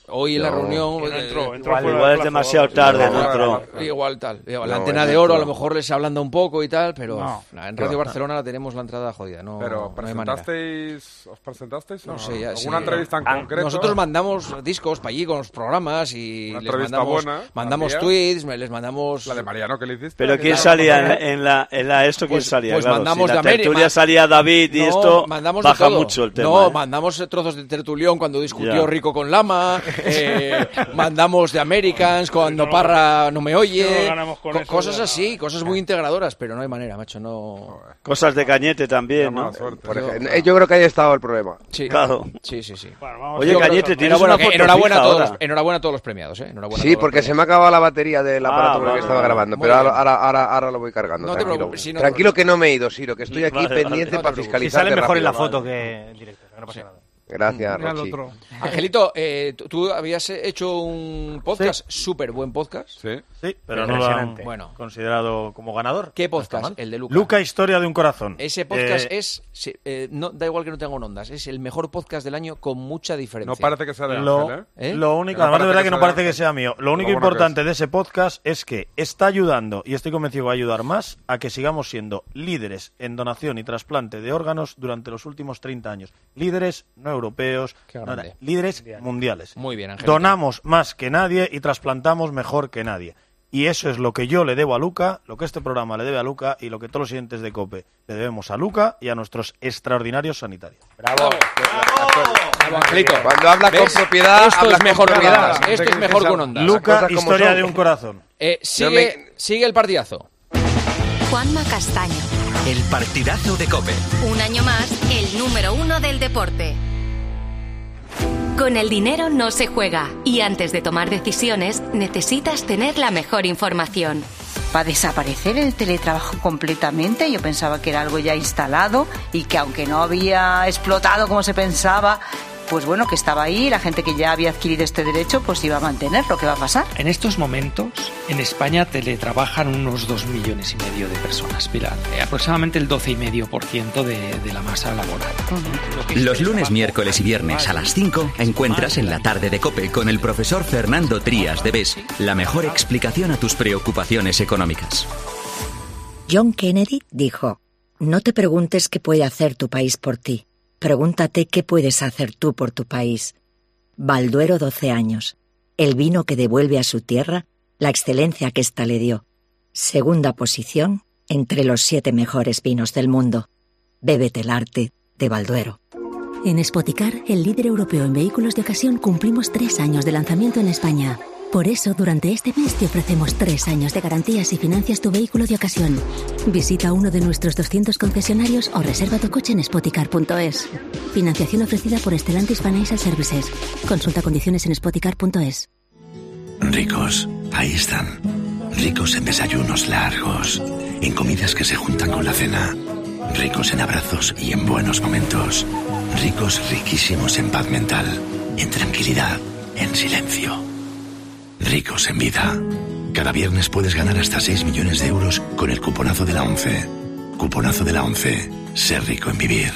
Hoy en la reunión... Igual es demasiado tarde, no entró. Igual tal. La antena de oro a lo mejor les ablanda un poco y tal, pero en Radio Barcelona la tenemos la entrada jodida. Pero no hay manera. ¿os presentasteis? No sé, ya, ¿Alguna entrevista en concreto? Nosotros mandamos discos para allí con los programas y les mandamos tweets, les mandamos... La de Mariano que le hiciste. Pero ¿quién salía en la esto? ¿Quién salía? Pues claro, mandamos si de la América. tertulia salía David y esto baja mucho el tema. No, mandamos trozos de Tertulión cuando discutió Rico con Lama, mandamos de Americans cuando Parra no me oye, cosas así, cosas muy integradoras, pero no hay manera, macho, no... Cosas de Cañete también, ¿no? Yo creo que ahí ha estado el problema. Sí, claro. Sí. Bueno, oye, Cañete, tienes una foto enhorabuena a todos los premiados, Enhorabuena. Sí, porque se me ha acabado la batería del aparato con el que estaba grabando, pero ahora lo voy cargando. No te preocupes. Tranquilo que no me he ido, Siro, que estoy aquí pendiente para fiscalizar. Si sale mejor en la foto que en directo, no pasa nada. Gracias, Rochi. Angelito, tú habías hecho un podcast, súper buen podcast. Sí, pero no lo han considerado como ganador. ¿Qué podcast? El de Luca. Luca, Historia de un corazón. Ese podcast da igual que no tenga ondas, es el mejor podcast del año con mucha diferencia. No parece que sea de Ángel, Lo único, además de verdad que no parece que sea mío. Lo único importante de ese podcast es que está ayudando, y estoy convencido que va a ayudar más, a que sigamos siendo líderes en donación y trasplante de órganos durante los últimos 30 años. Líderes no europeos, líderes mundiales. Muy bien, Angelito. Donamos más que nadie y trasplantamos mejor que nadie. Y eso es lo que yo le debo a Luca, lo que este programa le debe a Luca y lo que todos los oyentes de COPE le debemos a Luca y a nuestros extraordinarios sanitarios. ¡Bravo! Angelito. Cuando habla con propiedad, esto es mejor con ondas. Esto es mejor con ondas. Luca, Historia de un corazón. Sigue el partidazo. Juanma Castaño. El partidazo de COPE. Un año más, el número 1 del deporte. Con el dinero no se juega y antes de tomar decisiones necesitas tener la mejor información. ¿Va a desaparecer el teletrabajo completamente? Yo pensaba que era algo ya instalado y que aunque no había explotado como se pensaba, pues bueno, que estaba ahí, la gente que ya había adquirido este derecho pues iba a mantenerlo. ¿Qué va a pasar? En estos momentos, en España teletrabajan unos 2,5 millones de personas, Pilar. Aproximadamente el 12,5% de la masa laboral. Los lunes, miércoles y viernes a las 5 encuentras en la tarde de COPE con el profesor Fernando Trías de BES la mejor explicación a tus preocupaciones económicas. John Kennedy dijo: no te preguntes qué puede hacer tu país por ti. Pregúntate qué puedes hacer tú por tu país. Balduero 12 años. El vino que devuelve a su tierra la excelencia que ésta le dio. Segunda posición entre los 7 mejores vinos del mundo. Bébete el arte de Balduero. En Spoticar, el líder europeo en vehículos de ocasión, cumplimos 3 años de lanzamiento en España. Por eso, durante este mes te ofrecemos 3 años de garantías y financias tu vehículo de ocasión. Visita uno de nuestros 200 concesionarios o reserva tu coche en spoticar.es. Financiación ofrecida por Stellantis Financial Services. Consulta condiciones en spoticar.es. Ricos, ahí están. Ricos en desayunos largos, en comidas que se juntan con la cena. Ricos en abrazos y en buenos momentos. Ricos riquísimos en paz mental, en tranquilidad, en silencio. Ricos en vida. Cada viernes puedes ganar hasta 6 millones de euros con el cuponazo de la ONCE. Cuponazo de la ONCE. Ser rico en vivir.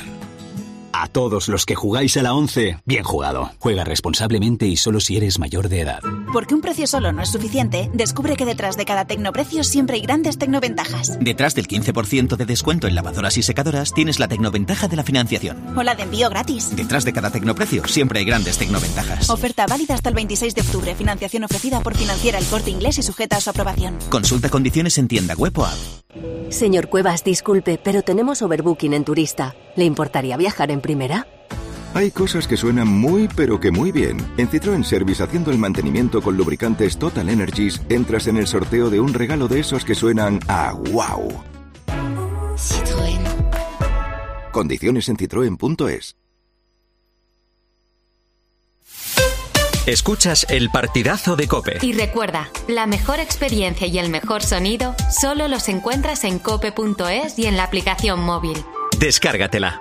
A todos los que jugáis a la ONCE, bien jugado. Juega responsablemente y solo si eres mayor de edad. Porque un precio solo no es suficiente, descubre que detrás de cada tecnoprecio siempre hay grandes tecnoventajas. Detrás del 15% de descuento en lavadoras y secadoras tienes la tecnoventaja de la financiación. O la de envío gratis. Detrás de cada tecnoprecio siempre hay grandes tecnoventajas. Oferta válida hasta el 26 de octubre. Financiación ofrecida por Financiera El Corte Inglés y sujeta a su aprobación. Consulta condiciones en tienda web o app. Señor Cuevas, disculpe, pero tenemos overbooking en turista. ¿Le importaría viajar en primera? Hay cosas que suenan muy, pero que muy bien. En Citroën Service, haciendo el mantenimiento con lubricantes Total Energies, entras en el sorteo de un regalo de esos que suenan a wow. Citroën. Condiciones en citroen.es. Escuchas el partidazo de COPE. Y recuerda, la mejor experiencia y el mejor sonido solo los encuentras en cope.es y en la aplicación móvil. Descárgatela.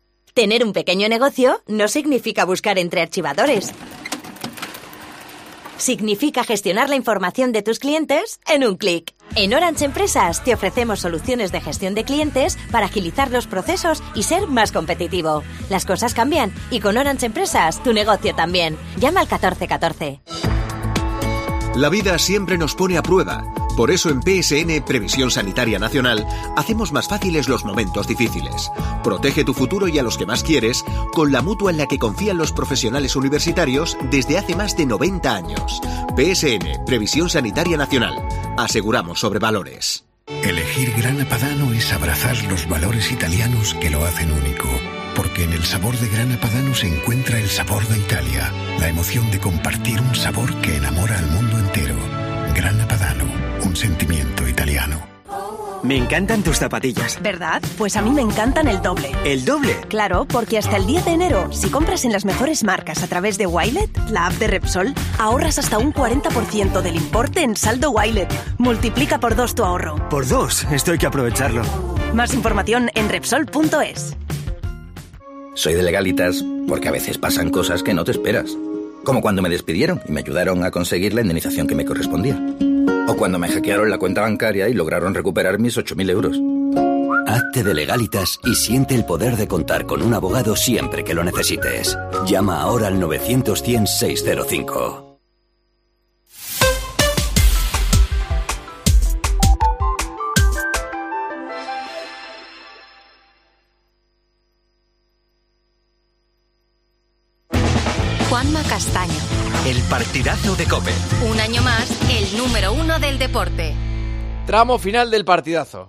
Tener un pequeño negocio no significa buscar entre archivadores. significa gestionar la información de tus clientes en un clic. En Orange Empresas te ofrecemos soluciones de gestión de clientes para agilizar los procesos y ser más competitivo. Las cosas cambian y con Orange Empresas tu negocio también. Llama al 1414. La vida siempre nos pone a prueba. Por eso en PSN, Previsión Sanitaria Nacional, hacemos más fáciles los momentos difíciles. Protege tu futuro y a los que más quieres con la mutua en la que confían los profesionales universitarios desde hace más de 90 años. PSN, Previsión Sanitaria Nacional. Aseguramos sobre valores. Elegir Grana Padano es abrazar los valores italianos que lo hacen único. Porque en el sabor de Grana Padano se encuentra el sabor de Italia, la emoción de compartir un sabor que enamora al mundo entero. Grana Padano, un sentimiento italiano. Me encantan tus zapatillas. ¿Verdad? Pues a mí me encantan el doble. ¿El doble? Claro, porque hasta el 10 de enero, si compras en las mejores marcas a través de Wilet, la app de Repsol, ahorras hasta un 40% del importe en saldo Wilet. Multiplica por 2 tu ahorro. Por 2, esto hay que aprovecharlo. Más información en Repsol.es. Soy de Legalitas porque a veces pasan cosas que no te esperas. Como cuando me despidieron y me ayudaron a conseguir la indemnización que me correspondía. O cuando me hackearon la cuenta bancaria y lograron recuperar mis 8.000 euros. Hazte de Legalitas y siente el poder de contar con un abogado siempre que lo necesites. Llama ahora al 900-100-605. Juanma Castaño. El partidazo de COPE. Un año más, el número 1 del deporte. Tramo final del partidazo.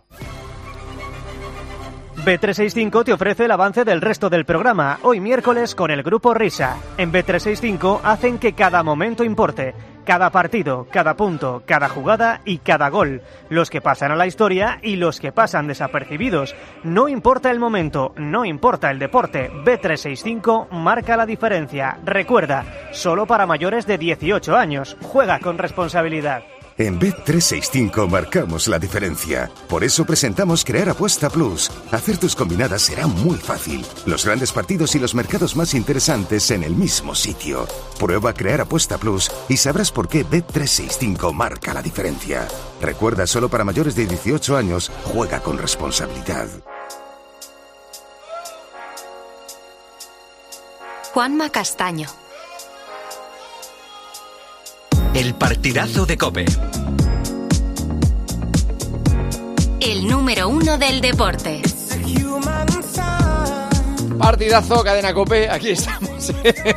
Bet365 te ofrece el avance del resto del programa, hoy miércoles con el Grupo Risa. En Bet365 hacen que cada momento importe. Cada partido, cada punto, cada jugada y cada gol. Los que pasan a la historia y los que pasan desapercibidos. No importa el momento, no importa el deporte. Bet365 marca la diferencia. Recuerda, solo para mayores de 18 años. Juega con responsabilidad. En Bet365 marcamos la diferencia. Por eso presentamos Crear Apuesta Plus. Hacer tus combinadas será muy fácil. Los grandes partidos y los mercados más interesantes en el mismo sitio. Prueba Crear Apuesta Plus y sabrás por qué Bet365 marca la diferencia. Recuerda, solo para mayores de 18 años, juega con responsabilidad. Juanma Castaño. El partidazo de COPE. El número 1 del deporte. Partidazo, cadena COPE, aquí estamos.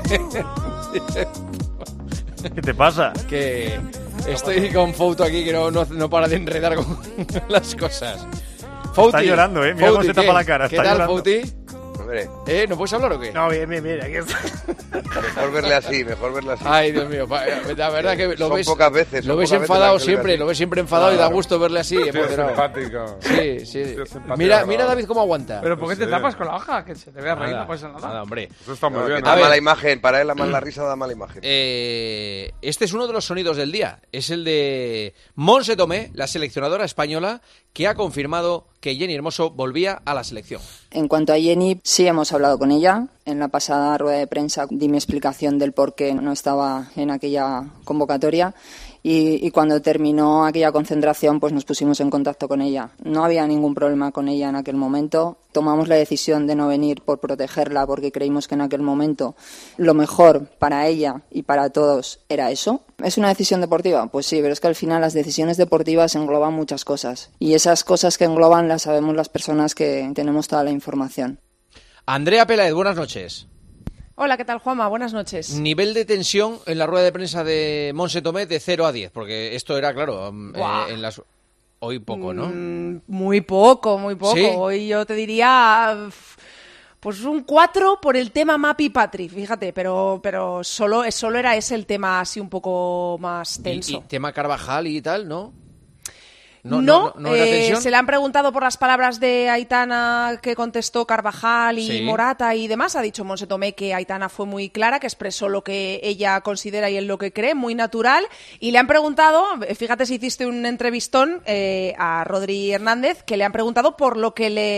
¿Qué te pasa? Que estoy con Fouto aquí que no para de enredar con las cosas. Fouti, está llorando, ¿eh? Mira cómo se tapa la cara. ¿Qué tal, llorando. Fouti? Hombre. ¿No puedes hablar o qué? No, bien, aquí está. Mejor verle así. Ay, Dios mío, la verdad que lo ves pocas veces. Lo ves enfadado siempre, lo ves siempre enfadado y da gusto verle así. Sí, es simpático. Sí. Mira, David cómo aguanta. Pero ¿por qué te tapas con la hoja? Que se te vea reír, no pasa nada. Nada, hombre. Eso está muy bien. Da mala imagen, para él la risa da mala imagen. Este es uno de los sonidos del día. Es el de Montse Tomé, la seleccionadora española, que ha confirmado que Jenny Hermoso volvía a la selección. En cuanto a Jenny, sí hemos hablado con ella. En la pasada rueda de prensa di mi explicación del por qué no estaba en aquella convocatoria y cuando terminó aquella concentración pues nos pusimos en contacto con ella. No había ningún problema con ella en aquel momento. Tomamos la decisión de no venir por protegerla porque creímos que en aquel momento lo mejor para ella y para todos era eso. ¿Es una decisión deportiva? Pues sí, pero es que al final las decisiones deportivas engloban muchas cosas y esas cosas que engloban las sabemos las personas que tenemos toda la información. Andrea Peláez, buenas noches. Hola, ¿qué tal, Juanma? Buenas noches. Nivel de tensión en la rueda de prensa de Montse Tomé de 0 a 10, porque esto era, claro, en las... Hoy poco, ¿no? Muy poco. ¿Sí? Hoy yo te diría... Pues un 4 por el tema Mapi Patri, fíjate, pero solo era ese el tema así un poco más tenso. ¿Y tema Carvajal y tal, no? No, era tensión. se le han preguntado por las palabras de Aitana que contestó Carvajal y Sí. Morata y demás. Ha dicho Montse Tomé que Aitana fue muy clara, que expresó lo que ella considera y en lo que cree, muy natural. Y le han preguntado, fíjate si hiciste un entrevistón a Rodri Hernández, que le han preguntado por lo que le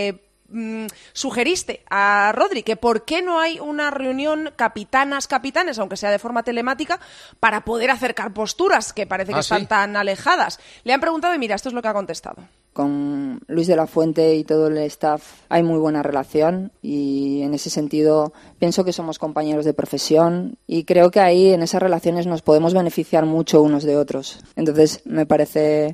sugeriste a Rodri que por qué no hay una reunión capitanes, aunque sea de forma telemática, para poder acercar posturas que parece que están tan alejadas. Le han preguntado y mira, esto es lo que ha contestado. Con Luis de la Fuente y todo el staff hay muy buena relación y en ese sentido pienso que somos compañeros de profesión y creo que ahí en esas relaciones nos podemos beneficiar mucho unos de otros. Entonces me parece,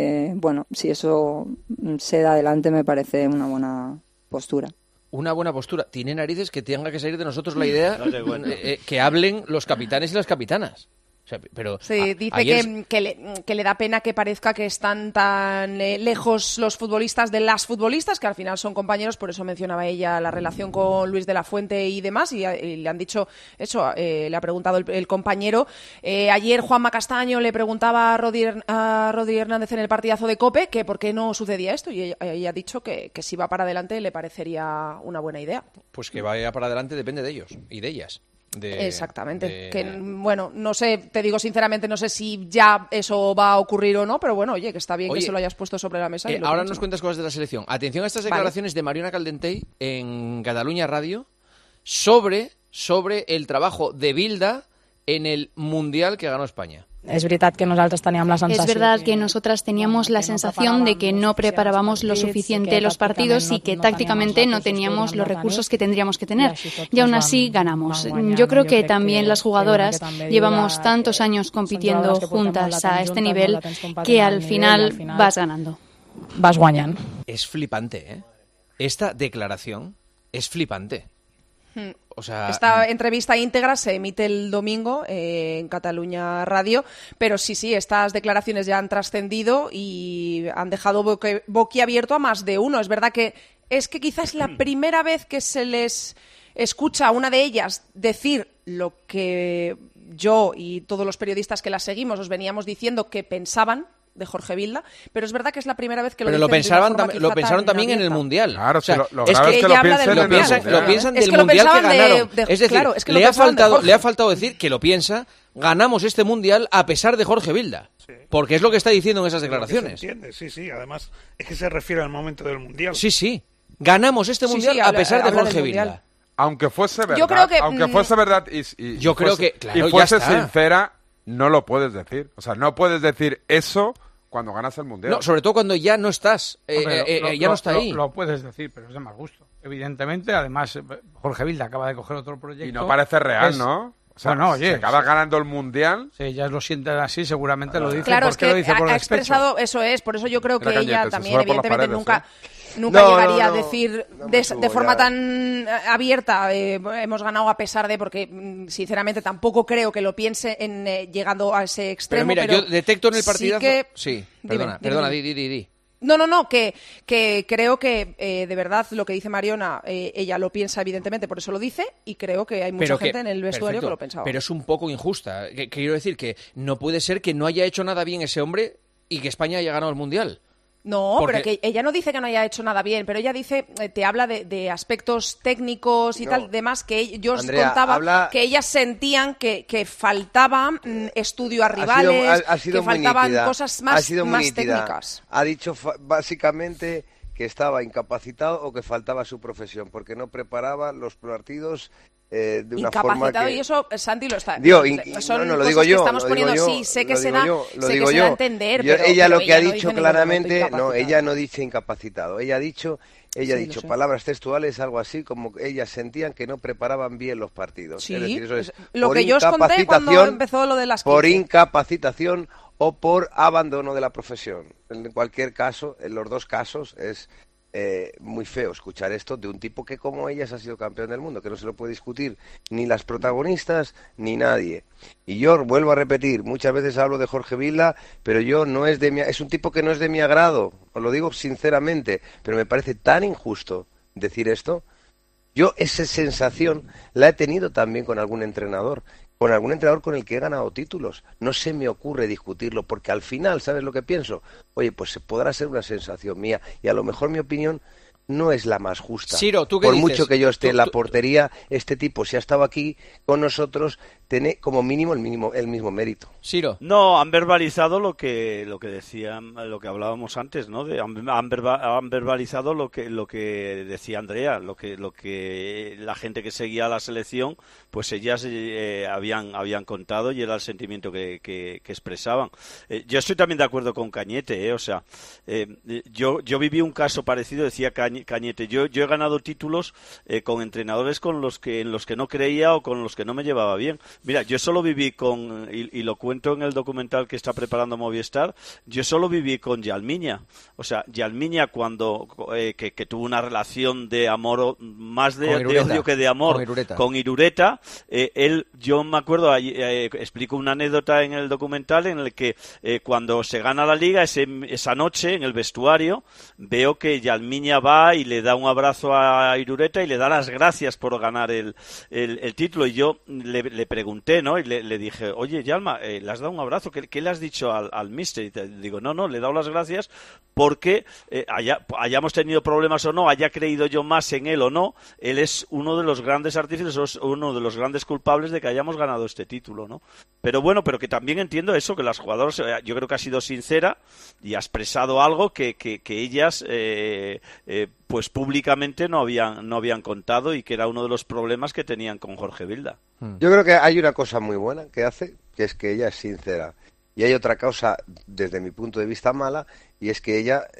si eso se da adelante me parece una buena postura. Una buena postura. Tiene narices que tenga que salir de nosotros la idea que hablen los capitanes y las capitanas. O sea, pero sí, dice que le da pena que parezca que están tan lejos los futbolistas de las futbolistas, que al final son compañeros, por eso mencionaba ella la relación con Luis de la Fuente y demás, y le han dicho eso, le ha preguntado el compañero. Ayer Juanma Castaño le preguntaba a Rodri Hernández en el partidazo de COPE que por qué no sucedía esto, y ella ha dicho que si va para adelante le parecería una buena idea. Pues que vaya para adelante depende de ellos y de ellas. Exactamente. No sé, te digo sinceramente, no sé si ya eso va a ocurrir o no, pero bueno, oye, que está bien que se lo hayas puesto sobre la mesa. Ahora nos cuentas cosas de la selección. Atención a estas declaraciones de Mariona Caldentey en Catalunya Radio sobre el trabajo de Bilda en el Mundial que ganó España. Es verdad que nosotros teníamos la sensación. Es verdad que nosotras teníamos la sensación de que no preparábamos lo suficiente los partidos y que tácticamente no teníamos los recursos que tendríamos que tener. Y aún así ganamos. Yo creo que también las jugadoras llevamos tantos años compitiendo juntas a este nivel que al final vas ganando. Vas guañando. Es flipante, ¿eh? Esta declaración es flipante. O sea, esta entrevista íntegra se emite el domingo en Catalunya Radio, pero sí, estas declaraciones ya han trascendido y han dejado boquiabierto a más de uno. Es verdad que quizás es la primera vez que se les escucha a una de ellas decir lo que yo y todos los periodistas que la seguimos os veníamos diciendo que pensaban de Jorge Vilda, pero es verdad que es la primera vez que lo dicen. Pero lo pensaron también en el Mundial. Claro, o sea, lo grave es que lo piensan del Mundial que ganaron. Es decir, le ha faltado decir que lo piensa, ganamos este Mundial a pesar de Jorge Vilda. Sí. Porque es lo que está diciendo en esas declaraciones. Se entiende, sí, además es que se refiere al momento del Mundial. Sí, ganamos este Mundial a pesar de Jorge Vilda. Aunque fuese verdad, yo creo que y fuese sincera, no lo puedes decir. O sea, no puedes decir eso cuando ganas el Mundial. No, sobre todo cuando ya no estás, ya no está ahí. Lo puedes decir, pero es de mal gusto. Evidentemente, además, Jorge Vilda acaba de coger otro proyecto. Y no parece real, ¿no? O sea, si acabas ganando el Mundial... Sí, ya lo sienten así, seguramente lo dice. Claro, es que lo dice por ha expresado, eso es, por eso yo creo que ella también, evidentemente, nunca llegaría a decir de forma tan abierta, hemos ganado a pesar de, porque sinceramente tampoco creo que lo piense llegando a ese extremo. Pero mira, yo detecto en el partidazo... Sí, perdona, di. No, que creo que de verdad lo que dice Mariona, ella lo piensa evidentemente, por eso lo dice, y creo que hay mucha gente en el vestuario que lo pensaba. Pero es un poco injusta. Quiero decir que no puede ser que no haya hecho nada bien ese hombre y que España haya ganado el Mundial. No, pero que ella no dice que no haya hecho nada bien, pero ella dice, te habla de aspectos técnicos y tal, demás, que yo os contaba que ellas sentían que faltaba estudio a rivales, que faltaban cosas más técnicas. Ha dicho básicamente que estaba incapacitado o que faltaba su profesión, porque no preparaba los partidos de una forma que... y eso Santi lo está... Son lo digo yo. Que estamos poniendo, sí, sé que se da a entender, pero ella lo que ha no dicho claramente... No, ella no dice incapacitado. Ella ha dicho palabras textuales, algo así como que ellas sentían que no preparaban bien los partidos. Sí, es decir, eso es lo que yo os conté cuando empezó lo de las 15. Por incapacitación o por abandono de la profesión. En cualquier caso, en los dos casos es... muy feo escuchar esto de un tipo que como ellas ha sido campeón del mundo, que no se lo puede discutir ni las protagonistas ni nadie. Y yo vuelvo a repetir, muchas veces hablo de Jorge Vilda, pero es un tipo que no es de mi agrado, os lo digo sinceramente, pero me parece tan injusto decir esto. Yo esa sensación la he tenido también con algún entrenador con el que he ganado títulos. No se me ocurre discutirlo, porque al final, ¿sabes lo que pienso? Oye, pues podrá ser una sensación mía, y a lo mejor mi opinión no es la más justa. Ciro, ¿tú qué Por dices? mucho que yo esté en la portería, este tipo, si ha estado aquí con nosotros, tiene como mínimo el mismo mérito. Siro. No, han verbalizado lo que decían, lo que hablábamos antes, ¿no? Han verbalizado lo que decía Andrea, lo que la gente que seguía a la selección, pues ellas habían contado y era el sentimiento que expresaban. Yo estoy también de acuerdo con Cañete, o sea, yo viví un caso parecido, decía Cañete. Yo he ganado títulos con entrenadores en los que no creía o con los que no me llevaba bien. Mira, yo solo viví y lo cuento en el documental que está preparando Movistar, yo solo viví con Yalmiña. O sea, Yalmiña cuando que tuvo una relación de amor, más de odio que de amor, con Irureta, yo me acuerdo, explico una anécdota en el documental en el que cuando se gana la Liga, esa noche en el vestuario, veo que Yalmiña va y le da un abrazo a Irureta y le da las gracias por ganar el título, y yo le pregunté, ¿no? Y le dije, oye, Yalma, ¿le has dado un abrazo? ¿Qué le has dicho al míster? Y te digo, no, le he dado las gracias porque hayamos tenido problemas o no, haya creído yo más en él o no, él es uno de los grandes artífices, uno de los grandes culpables de que hayamos ganado este título, ¿no? Pero bueno, pero que también entiendo eso, que las jugadoras, yo creo que ha sido sincera y ha expresado algo que ellas pues públicamente no habían contado, y que era uno de los problemas que tenían con Jorge Vilda. Yo creo que hay una cosa muy buena que hace, que es que ella es sincera. Y hay otra cosa, desde mi punto de vista, mala, y es que ella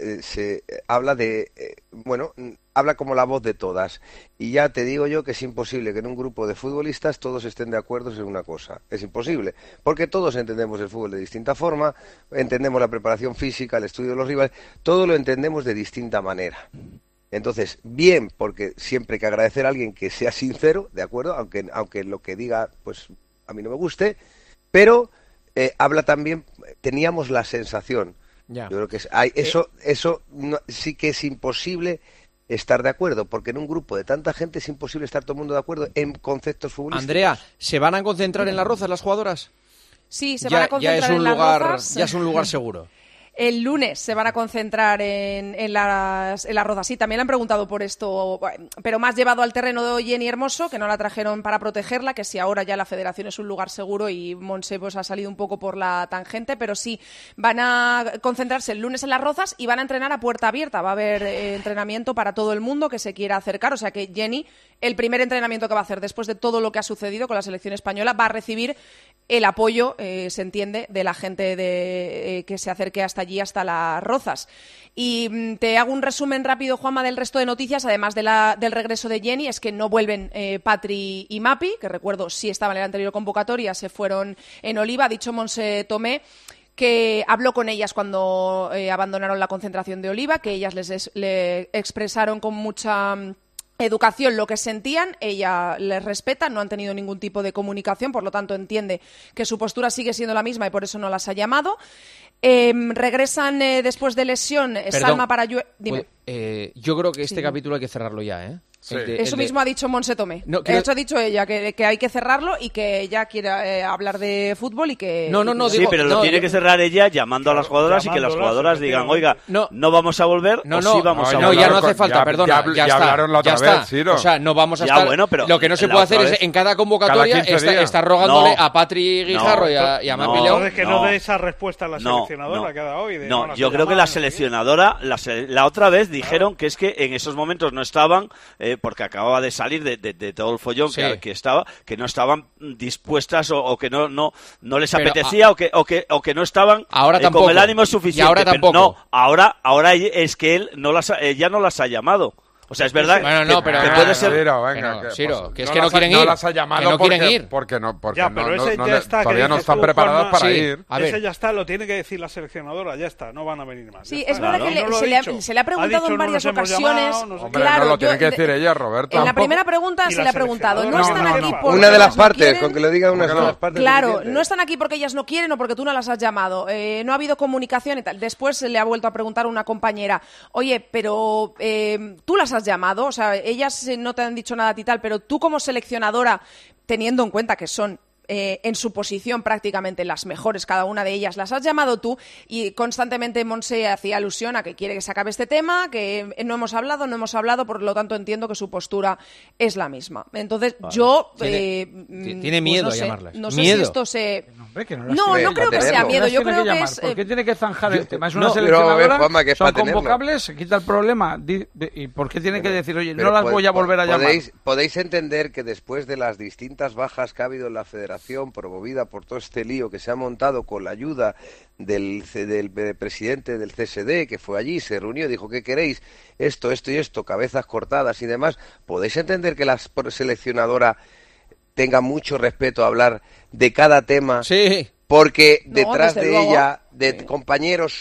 habla como la voz de todas. Y ya te digo yo que es imposible que en un grupo de futbolistas todos estén de acuerdo en una cosa. Es imposible, porque todos entendemos el fútbol de distinta forma, entendemos la preparación física, el estudio de los rivales, todo lo entendemos de distinta manera. Entonces, bien, porque siempre hay que agradecer a alguien que sea sincero, ¿de acuerdo? Aunque lo que diga, pues, a mí no me guste, pero habla también, teníamos la sensación, yo creo que eso sí que es imposible estar de acuerdo, porque en un grupo de tanta gente es imposible estar todo el mundo de acuerdo en conceptos futbolísticos. Andrea, ¿se van a concentrar en Las Rozas las jugadoras? Sí, se van a concentrar en Las Rozas. Ya es un lugar seguro. El lunes se van a concentrar en Las Rozas. Sí, también le han preguntado por esto, pero más llevado al terreno de Jenny Hermoso, que no la trajeron para protegerla, que si ahora ya la federación es un lugar seguro, y Monse pues ha salido un poco por la tangente, pero sí, van a concentrarse el lunes en Las Rozas y van a entrenar a puerta abierta. Va a haber entrenamiento para todo el mundo que se quiera acercar, o sea que Jenny, el primer entrenamiento que va a hacer después de todo lo que ha sucedido con la selección española, va a recibir el apoyo, se entiende, de la gente que se acerque hasta allí, hasta Las Rozas. Y te hago un resumen rápido, Juanma, del resto de noticias, además del regreso de Jenny. Es que no vuelven Patri y Mapi, que recuerdo sí estaban en la anterior convocatoria, se fueron en Oliva. Ha dicho Monse Tomé que habló con ellas cuando abandonaron la concentración de Oliva, que ellas le expresaron con mucha educación lo que sentían, ella les respeta, no han tenido ningún tipo de comunicación, por lo tanto entiende que su postura sigue siendo la misma y por eso no las ha llamado. Regresan después de lesión. Salma Parayuelo. Dime. Yo creo que este capítulo hay que cerrarlo ya, ¿eh? Sí. Eso mismo ha dicho Monse Tomé. No, eso ha dicho ella, que hay que cerrarlo y que ella quiere hablar de fútbol y que... Sí, pero lo tiene que cerrar ella llamando a las jugadoras y que las jugadoras digan, oiga, no vamos a volver, sí vamos a volver. No, ya no hace falta, perdona, ya está. Hablaron la otra vez, Ciro. O sea, no vamos a estar... Bueno, pero lo que no se puede hacer es en cada convocatoria estar rogándole a Patri Guijarro y a Mapi León. Es que no dé esa respuesta a la seleccionadora que ha dado hoy. No, yo creo que la seleccionadora, la otra vez dijeron que es que en esos momentos no estaban, porque acababa de salir de todo el follón que estaba, que no estaban dispuestas o que no les apetecía o que no estaban con el ánimo suficiente. Y ahora tampoco. No, ahora es que ella no las ha llamado. O sea, es verdad que puede ser... Ciro, que es que no quieren ir. No las ha llamado que no quieren ir. Porque ya, pero ese ya está, todavía no están preparadas para ir. Ese ya está, lo tiene que decir la seleccionadora, ya está, no van a venir más. Sí, es verdad que se le ha preguntado en varias ocasiones. Claro, no lo tiene que decir ella, Roberto. En la primera pregunta se le ha preguntado, no están aquí porque... Una de las partes, con que lo diga una de las partes. Claro, no están aquí porque ellas no quieren o porque tú no las has llamado. No ha habido comunicación y tal. Después se le ha vuelto a preguntar a una compañera, oye, pero tú las has llamado, o sea, ellas no te han dicho nada a ti tal, pero tú como seleccionadora, teniendo en cuenta que son en su posición prácticamente las mejores, cada una de ellas las has llamado tú, y constantemente Monse hacía alusión a que quiere que se acabe este tema, que no hemos hablado, por lo tanto entiendo que su postura es la misma. Entonces yo... Tiene miedo pues a llamarlas. No sé si esto se... No creo que sea miedo, yo creo que es... ¿Por qué tiene que zanjar el tema? Es una seleccionadora, Juanma, que es son para convocables, se quita el problema. ¿Y por qué tiene que decir, oye, no las voy a volver a llamar? Podéis entender que después de las distintas bajas que ha habido en la federación, promovida por todo este lío que se ha montado con la ayuda del presidente del CSD, que fue allí, se reunió, dijo, ¿qué queréis? Esto y esto, cabezas cortadas y demás. ¿Podéis entender que la seleccionadora tenga mucho respeto a hablar de cada tema? Sí. Porque detrás de luego. ella, compañeros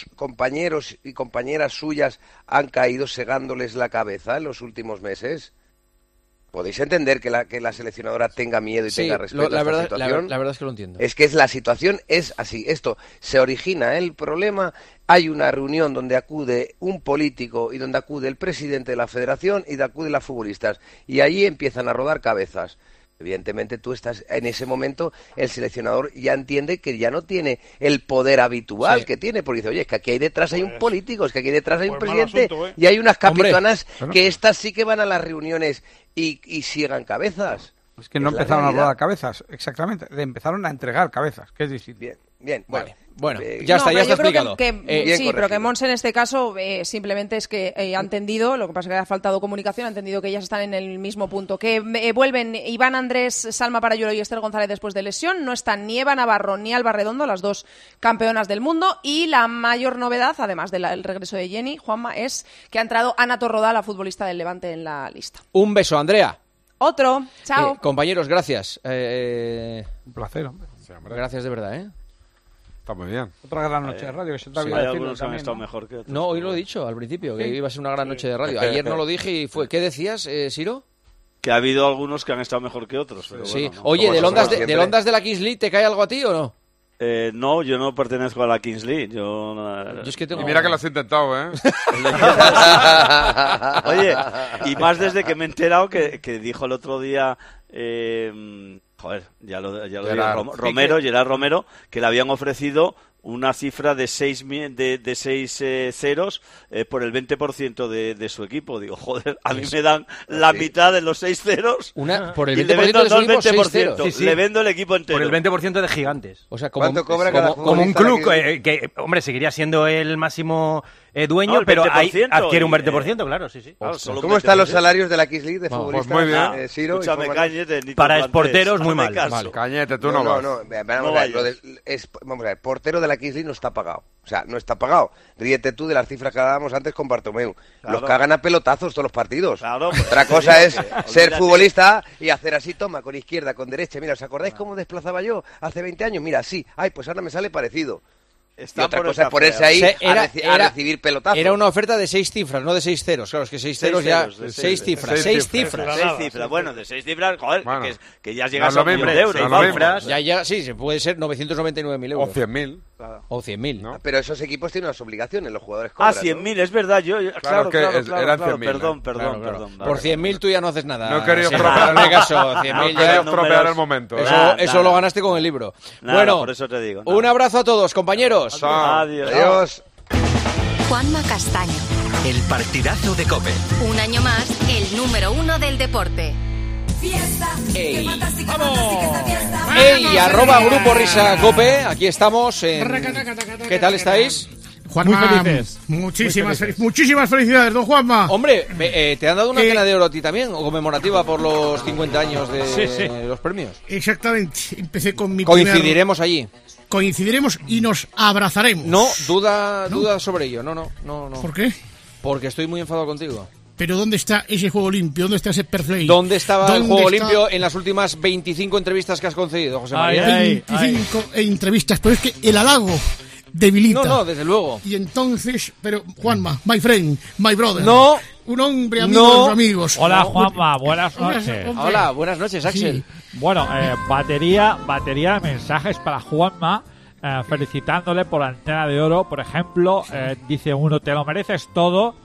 y compañeras suyas han caído segándoles la cabeza en los últimos meses. ¿Podéis entender que la seleccionadora tenga miedo y tenga respeto a esta situación? La verdad es que lo entiendo. Es que la situación es así. Esto se origina el problema. Hay una reunión donde acude un político y donde acude el presidente de la federación y donde acuden las futbolistas. Y allí empiezan a rodar cabezas. Evidentemente tú estás en ese momento, el seleccionador ya entiende que ya no tiene el poder habitual que tiene, porque dice, oye, es que aquí hay detrás hay un político, es que aquí detrás hay un presidente asunto, y hay unas capitanas que estas sí que van a las reuniones y siegan cabezas. Es que no empezaron a rodar cabezas, exactamente, empezaron a entregar cabezas, que es distinto. Bien, bueno. Bueno, ya está explicado. Sí, pero que Monse en este caso simplemente es que ha entendido, lo que pasa es que ha faltado comunicación, ha entendido que ellas están en el mismo punto. Que vuelven Iván Andrés, Salma Parayuelo y Esther González después de lesión. No están ni Eva Navarro ni Alba Redondo, las dos campeonas del mundo. Y la mayor novedad, además del regreso de Jenny, Juanma, es que ha entrado Ana Torrodá, la futbolista del Levante, en la lista. Un beso, Andrea. Otro. Chao. Compañeros, gracias. Un placer, hombre. Sí, gracias de verdad, Está muy bien. Otra gran noche de radio que se te hay algunos que han estado mejor que otros. No, hoy lo he dicho al principio, que iba a ser una gran noche de radio. Ayer no lo dije y fue... ¿Qué decías, Siro? Que ha habido algunos que han estado mejor que otros. Pero sí. Bueno, oye, ¿del Ondas de la Kings League te cae algo a ti o no? No, yo no pertenezco a la Kings League. Yo es que tengo... Y mira que lo has intentado, ¿eh? Oye, y más desde que me he enterado que dijo el otro día... ya lo digo, Gerard Romero, que le habían ofrecido una cifra de 6 ceros por el 20% de su equipo. Digo, joder, a mí me dan la mitad de los 6 ceros. Por el 20% de su equipo, 6 ceros. Le vendo el equipo entero. Por el 20% de Gigantes. O sea, ¿cuánto cobra como un club que, hombre, seguiría siendo el máximo dueño, pero ahí adquiere un 20%, claro, sí. ¿Cómo están los salarios de la Kings League de futbolistas? Pues muy bien. Ciro, para exporteros, muy mal. Cañete, tú no vas. Vamos a ver, portero de la Kings League no está pagado. O sea, no está pagado. Ríete tú de las cifras que hablábamos antes con Bartomeu. Los cagan a pelotazos todos los partidos. Otra cosa es ser futbolista y hacer así, toma, con izquierda, con derecha. Mira, ¿os acordáis cómo desplazaba yo hace 20 años? Mira, sí. Ay, pues ahora me sale parecido. Y otra cosa es ponerse ahí a recibir pelotazos. Era una oferta de 6 cifras, no de 6 ceros. Claro, es que 6 ceros ya... 6 cifras. 6 cifras. Bueno, de 6 cifras, joder, bueno, que ya llegas a 1.000 euros. Ya, sí, puede ser 999.000 euros. O 100.000. Claro. O 100.000. ¿No? Pero esos equipos tienen unas obligaciones, los jugadores cobran, 100.000, es verdad. Claro, perdón. Por 100.000 tú ya no haces nada. No he querido estropear el momento. Eso lo ganaste con el libro. Bueno, por eso te digo. Un abrazo a todos, compañeros. Adiós. Juanma Castaño. El partidazo de COPE. Un año más, el número 1 del deporte. ¡Ey! ¡Ey! ¡Arroba Grupo Risa Cope! Aquí estamos. ¿Qué tal estáis? Juanma, muy felices. Muchísimas felicidades, don Juanma. Hombre, ¿te han dado una antena de oro a ti también? ¿O conmemorativa por los 50 años de los premios? Exactamente. Empecé con mi Coincidiremos allí. Coincidiremos y nos abrazaremos. No, duda sobre ello. No. ¿Por qué? Porque estoy muy enfadado contigo. Pero ¿dónde está ese juego limpio? ¿Dónde está ese fair play? ¿Dónde estaba el juego limpio en las últimas 25 entrevistas que has concedido, José María? 25 entrevistas, pero es que el halago debilita. No, desde luego. Y entonces, pero Juanma, my friend, my brother. No. Un hombre amigo de los amigos. Hola, Juanma, buenas noches. Hola, buenas noches, Axel. Sí. Bueno, batería de mensajes para Juanma, felicitándole por la antena de oro. Por ejemplo, dice uno, te lo mereces todo.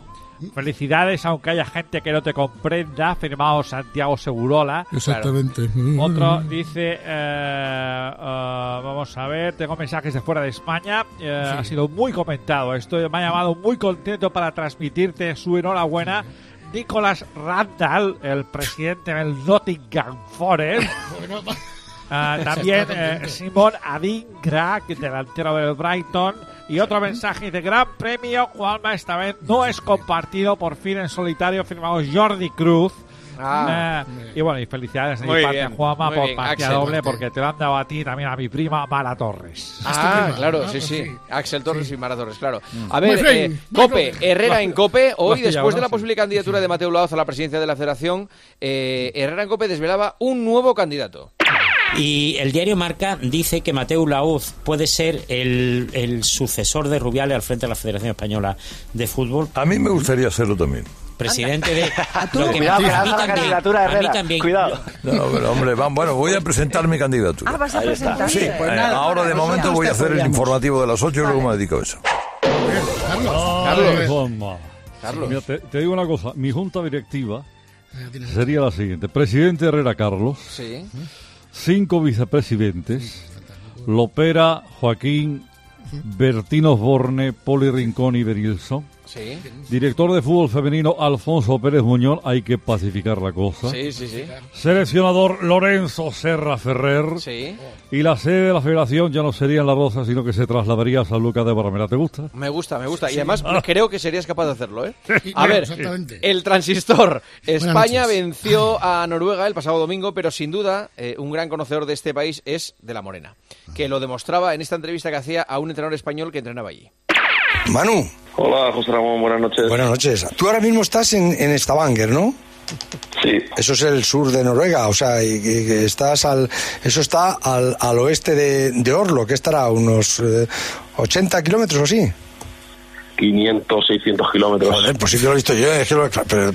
Felicidades, aunque haya gente que no te comprenda. Firmado Santiago Segurola. Exactamente. Otro dice, vamos a ver, tengo mensajes de fuera de España. Ha sido muy comentado esto. Me ha llamado muy contento para transmitirte su enhorabuena. Nicolas Randall, el presidente del Nottingham Forest. También Simón Adingra, delantero del Brighton. Y otro mensaje de gran premio, Juanma, esta vez no es compartido, por fin en solitario, firmado Jordi Cruz. Y bueno, y felicidades de mi parte, Juanma, por partida doble, porque te lo han dado a ti y también a mi prima Mara Torres. Claro, sí. Axel Torres y Mara Torres, claro. A ver, Cope, Herrera en Cope. Hoy, después de la posible candidatura de Mateu Laoz a la presidencia de la Federación, Herrera en Cope desvelaba un nuevo candidato. Y el diario Marca dice que Mateu Laoz puede ser el sucesor de Rubiales al frente de la Federación Española de Fútbol. A mí me gustaría serlo también. Presidente de... Cuidado, que lanza la candidatura de Herrera. A mí también. Cuidado. No, pero hombre, bueno, voy a presentar mi candidatura. ¿Vas a presentar? Sí, ahora de momento voy a hacer el informativo de las 8 y luego me dedico a eso. Carlos. Mira, te digo una cosa, mi junta directiva sería la siguiente: presidente Herrera Carlos. Sí. 5 vicepresidentes: Lopera, Joaquín, Bertín Osborne, Poli Rincón y Berilson. Sí. Director de fútbol femenino Alfonso Pérez Muñoz, hay que pacificar la cosa. Sí. Seleccionador Lorenzo Serra Ferrer. Sí. Y la sede de la federación ya no sería en La Roza, sino que se trasladaría a San Lucas de Barrameda. ¿Te gusta? Me gusta. Y además creo que serías capaz de hacerlo, ¿eh? A ver, el transistor. España venció a Noruega el pasado domingo, pero sin duda un gran conocedor de este país es De la Morena, que lo demostraba en esta entrevista que hacía a un entrenador español que entrenaba allí. Manu. Hola, José Ramón, buenas noches. Buenas noches. Tú ahora mismo estás en Stavanger, ¿no? Sí. Eso es el sur de Noruega, o sea, y estás eso está al oeste de Oslo, que estará a unos 80 kilómetros o así. 500, 600 kilómetros. Joder, pues sí que lo he visto yo, es que pero...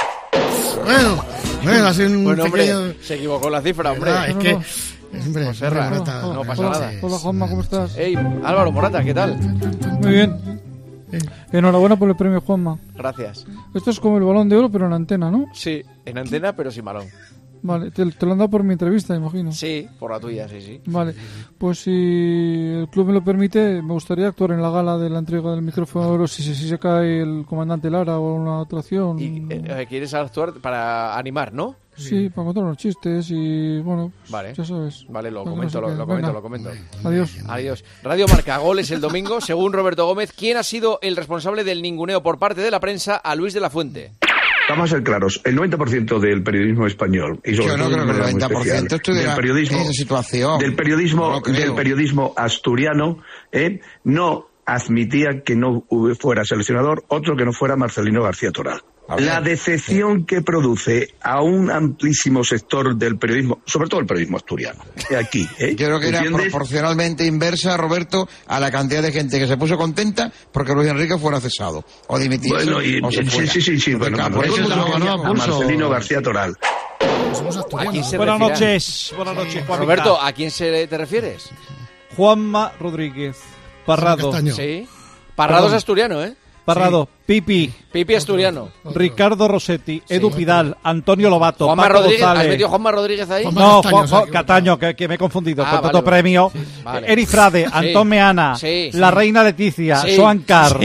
Bueno, hace un pequeño... hombre, se equivocó la cifra, hombre. Es que... Hombre, Serra, no pasa nada. Hola, Juanma, ¿cómo estás? Hey, Álvaro Morata, ¿qué tal? Muy bien. Enhorabuena por el premio, Juanma. Gracias. Esto es como el Balón de Oro, pero en antena, ¿no? Sí, en antena, pero sin balón. Vale, te lo han dado por mi entrevista, imagino. Sí, por la tuya, sí. Vale, pues si el club me lo permite, me gustaría actuar en la gala de la entrega del micrófono de oro si se cae el comandante Lara o una atracción. ¿Y quieres actuar para animar, no? Sí, para contar unos chistes y bueno, pues, vale. Ya sabes. Vale, lo Vale, comento. Adiós. Radio Marca, goles el domingo. Según Roberto Gómez, ¿quién ha sido el responsable del ninguneo por parte de la prensa a Luis de la Fuente? Vamos a ser claros, el 90% del periodismo español y sobre yo no todo creo que el 90% estuviera en esa situación. Del periodismo asturiano, no admitía que no fuera seleccionador otro que no fuera Marcelino García Toral. La decepción que produce a un amplísimo sector del periodismo, sobre todo el periodismo asturiano, aquí. Yo creo que era proporcionalmente inversa, Roberto, a la cantidad de gente que se puso contenta porque Luis Enrique fuera cesado o dimitido. Bueno, o se fuera. Sí. Bueno, por eso es a Marcelino García Toral. Buenas noches, Juan. Roberto, ¿a quién te refieres? Juanma Rodríguez Parrado. Sí. Parrado es asturiano, ¿eh? Parrado, sí. Pipi asturiano. Ricardo Rossetti, Edu Pidal, Antonio Lobato, Juanma Paco Rodríguez. González. ¿Has metido Juanma Rodríguez ahí? No, Cataño, que me he confundido. Con Toto Premio. Sí. Vale. Eri Frade, Antón Meana, la Reina Leticia, Joan Carr,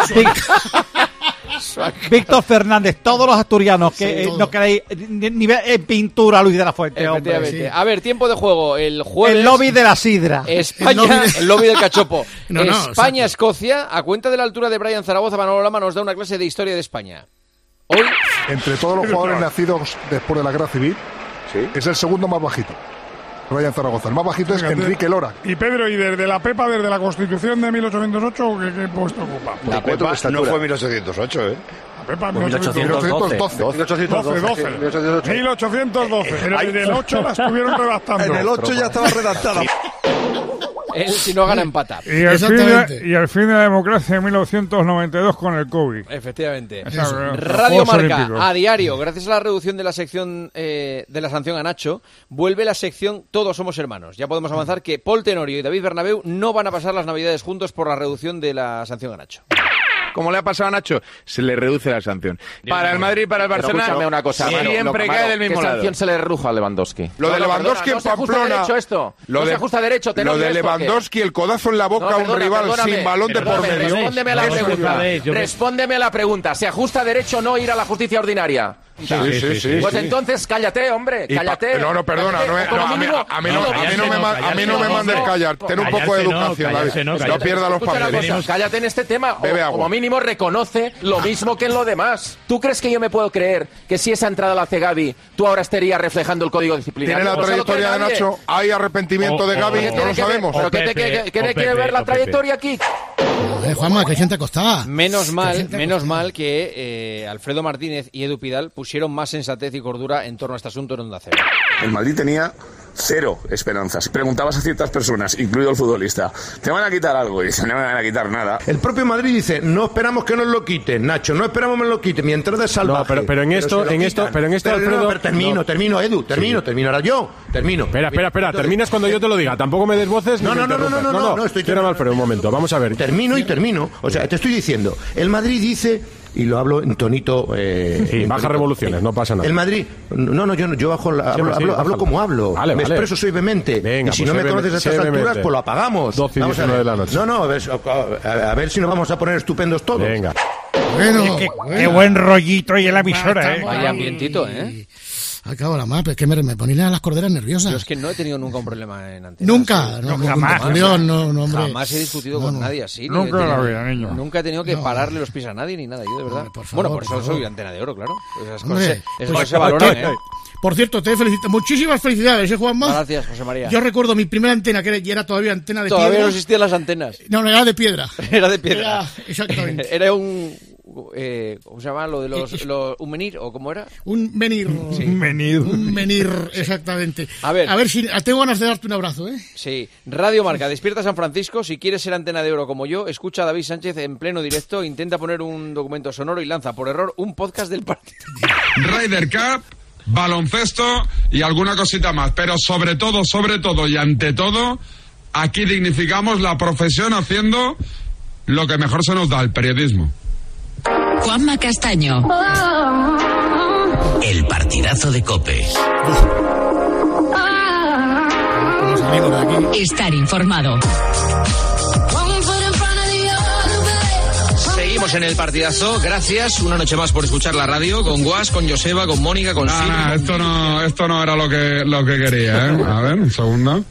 Víctor Fernández, todos los asturianos que no queréis nivel en pintura Luis de la Fuente. Hombre. Sí. A ver, tiempo de juego. El jueves. El lobby de la sidra. España, el lobby del cachopo. España-Escocia, a cuenta de la altura de Brian Zaragoza, Manolo Lama nos da una clase de historia de España. Hoy, entre todos los jugadores nacidos después de la Guerra Civil, es el segundo más bajito. Brian Zaragoza. El más bajito es Enrique Lora. Y Pedro, ¿y desde la PEPA, desde la Constitución de 1808, qué puesto ocupa? La PEPA no fue 1808, ¿eh? La PEPA 1812. 1812. En el 8 la estuvieron redactando. En el 8 ya estaba redactada. Él, si no gana, empata. Y el fin de la democracia en 1992 con el COVID. Efectivamente. Radio Marca, a diario, gracias a la reducción de la sección de la sanción a Nacho, vuelve la sección Todos somos hermanos. Ya podemos avanzar que Paul Tenorio y David Bernabéu no van a pasar las Navidades juntos por la reducción de la sanción a Nacho. como le ha pasado a Nacho, se le reduce la sanción. Para el Madrid y para el Barcelona, escúchame una cosa, siempre cae del mismo ¿qué lado. sanción se le redujo a Lewandowski? Lo de Lewandowski en Pamplona. No se ajusta a derecho. Lo de Lewandowski, el codazo en la boca a un rival sin balón de por medio. Respóndeme a la pregunta. ¿Se ajusta a derecho o no ir a la justicia ordinaria? Sí. Pues entonces cállate, hombre, cállate. No, perdona, a mí no me mandes callar. Ten un poco de educación, David. No pierdas los papeles. Cállate en este tema, o como mínimo reconoce lo mismo que en lo demás. ¿Tú crees que yo me puedo creer que si esa entrada la hace Gavi, tú ahora estarías reflejando el código disciplinario? ¿Tiene la trayectoria de Nacho? ¿Hay arrepentimiento de Gavi? No lo sabemos. ¿Pero qué quiere ver la trayectoria aquí? Juanma, que gente acostada. Menos mal que Alfredo Martínez y Edu Pidal pusieron más sensatez y cordura en torno a este asunto en Onda Cero. El Madrid tenía 0 esperanzas. Preguntabas a ciertas personas, incluido el futbolista, ¿te van a quitar algo? Y dice, no me van a quitar nada. El propio Madrid dice, no esperamos que nos lo quiten, Nacho, no esperamos que nos lo quiten. Mi entrada es salvaje. No, pero en esto, Alfredo... Termino, Edu, ahora yo, termino. Espera, terminas cuando yo te lo diga. Tampoco me des voces. No, estoy terminando. Alfredo, un momento, vamos a ver. Termino. O sea, te estoy diciendo, el Madrid dice... Y lo hablo en tonito... baja revoluciones, no pasa nada. El Madrid... No, yo hablo como hablo. Vale. Me expreso, soy vehemente. Venga, y si no me conoces a estas alturas, pues lo apagamos. 12:19 de la noche. No, a ver si nos vamos a poner estupendos todos. Venga. Bueno, qué buen rollito y en la emisora, Vaya ambientito, ¿eh? Acabo la más, pero es que me ponen a las corderas nerviosas. Yo es que no he tenido nunca un problema en antenas. Nunca, jamás. Hombre. Jamás he discutido con nadie así. Nunca en la vida, niño. Nunca he tenido que pararle los pies a nadie ni nada, yo de verdad. Por eso soy Antena de Oro, claro. Esas cosas se valoran, ¿eh? Por cierto, te felicito. Muchísimas felicidades, Juanma. Gracias, José María. Yo recuerdo mi primera antena, que era todavía antena de piedra. Todavía no existían las antenas. No, era de piedra. Era de piedra. Exactamente. Era un... ¿cómo se llama? Lo de un menir, ¿o cómo era? Un menir. Sí. Un menir, exactamente. A ver si tengo ganas de darte un abrazo, ¿eh? Sí. Radio Marca, despierta San Francisco. Si quieres ser Antena de Oro como yo, escucha a David Sánchez en pleno directo, intenta poner un documento sonoro y lanza por error un podcast del partido. Ryder Cup, baloncesto y alguna cosita más, pero sobre todo y ante todo, aquí dignificamos la profesión haciendo lo que mejor se nos da, el periodismo. Juanma Castaño. El partidazo de COPE. Estar informado. Seguimos en el partidazo. Gracias una noche más por escuchar la radio con Guas, con Joseba, con Mónica, con Silvia. Esto no era lo que quería, ¿eh? A ver, un segundo.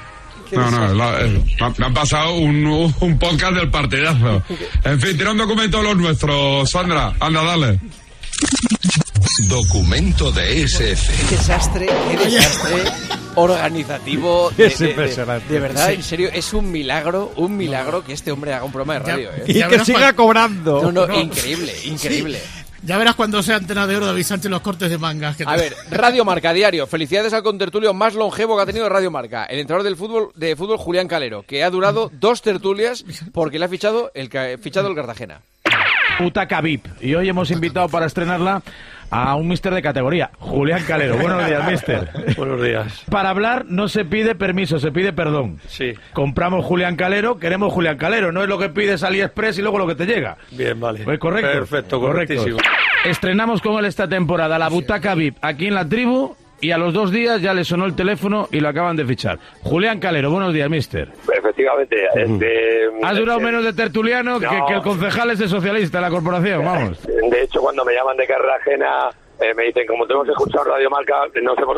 Me han pasado un podcast del partidazo. En fin, tira un documento de los nuestros, Sandra. Anda, dale. Documento de SF. Qué desastre organizativo. Es impresionante. De verdad, en serio, es un milagro que este hombre haga un programa de radio. Y que siga cobrando. No, increíble. Sí. Ya verás cuando sea Antena de Oro, David Sánchez, los cortes de mangas. A ver, Radio Marca, diario. Felicidades al contertulio más longevo que ha tenido Radio Marca. El entrenador de fútbol Julián Calero, que ha durado 2 tertulias porque le ha fichado el Cartagena. Butaca VIP. Y hoy hemos invitado para estrenarla a un míster de categoría, Julián Calero. Buenos días, míster. Buenos días. Para hablar no se pide permiso, se pide perdón. Sí. Compramos Julián Calero, queremos Julián Calero. No es lo que pides AliExpress y luego lo que te llega. Bien, vale. Pues correcto. Perfecto, correctísimo. Estrenamos con él esta temporada la Butaca VIP aquí en La Tribu. Y a los 2 días ya le sonó el teléfono y lo acaban de fichar. Julián Calero, buenos días, mister. Efectivamente. Has durado menos de tertuliano que el concejal ese socialista de la corporación, vamos. De hecho, cuando me llaman de Cartagena, me dicen, como te hemos escuchado Radio Marca, nos hemos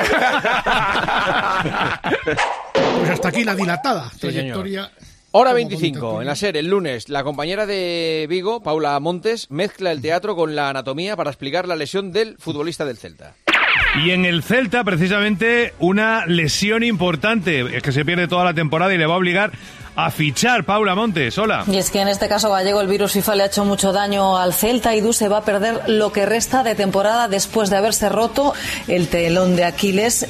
acordado. Pues hasta aquí la dilatada trayectoria. Hora 25, en la SER, el lunes, la compañera de Vigo, Paula Montes, mezcla el teatro con la anatomía para explicar la lesión del futbolista del Celta. Y en el Celta, precisamente, una lesión importante, es que se pierde toda la temporada y le va a obligar a fichar. Paula Montes, hola. Y es que en este caso gallego el virus FIFA le ha hecho mucho daño al Celta y se va a perder lo que resta de temporada después de haberse roto el telón de Aquiles.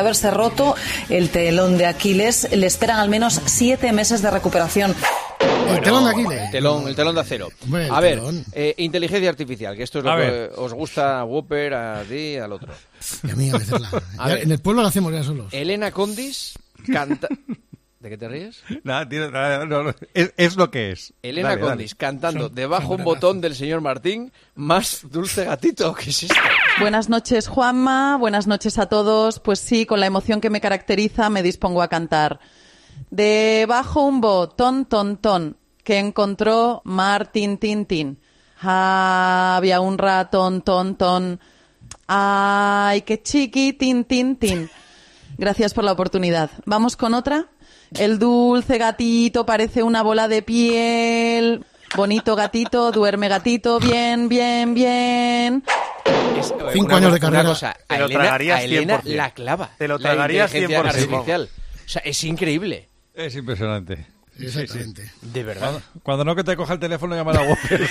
Le esperan al menos 7 meses de recuperación. El telón de Aquiles. El telón de acero. Bueno, a ver, inteligencia artificial, que esto es lo que os gusta a Whopper, a ti y al otro. Y a mí a veces en el pueblo lo hacemos ya solos. Elena Condis canta... ¿De qué te ríes? Nada, tío, no, es lo que es. Elena Dale, Condis cantando debajo un botón del señor Martín, más dulce gatito. ¿Qué es esto? Buenas noches, Juanma. Buenas noches a todos. Pues sí, con la emoción que me caracteriza me dispongo a cantar. Debajo un botón, ton, ton, que encontró Martín, tin, tin. Había un ratón, ton, ton. Ay, qué chiquitín, tin, tin. Gracias por la oportunidad. ¿Vamos con otra? El dulce gatito parece una bola de piel. Bonito gatito, duerme gatito, bien, bien, bien. 5 años de carrera. Te lo tragarías 100%. Elena la clava. Te lo tragarías 100%. Artificial. O sea, es increíble. Es impresionante. Exactamente. Sí. De verdad. Cuando no que te coja el teléfono, llama a la Whopper.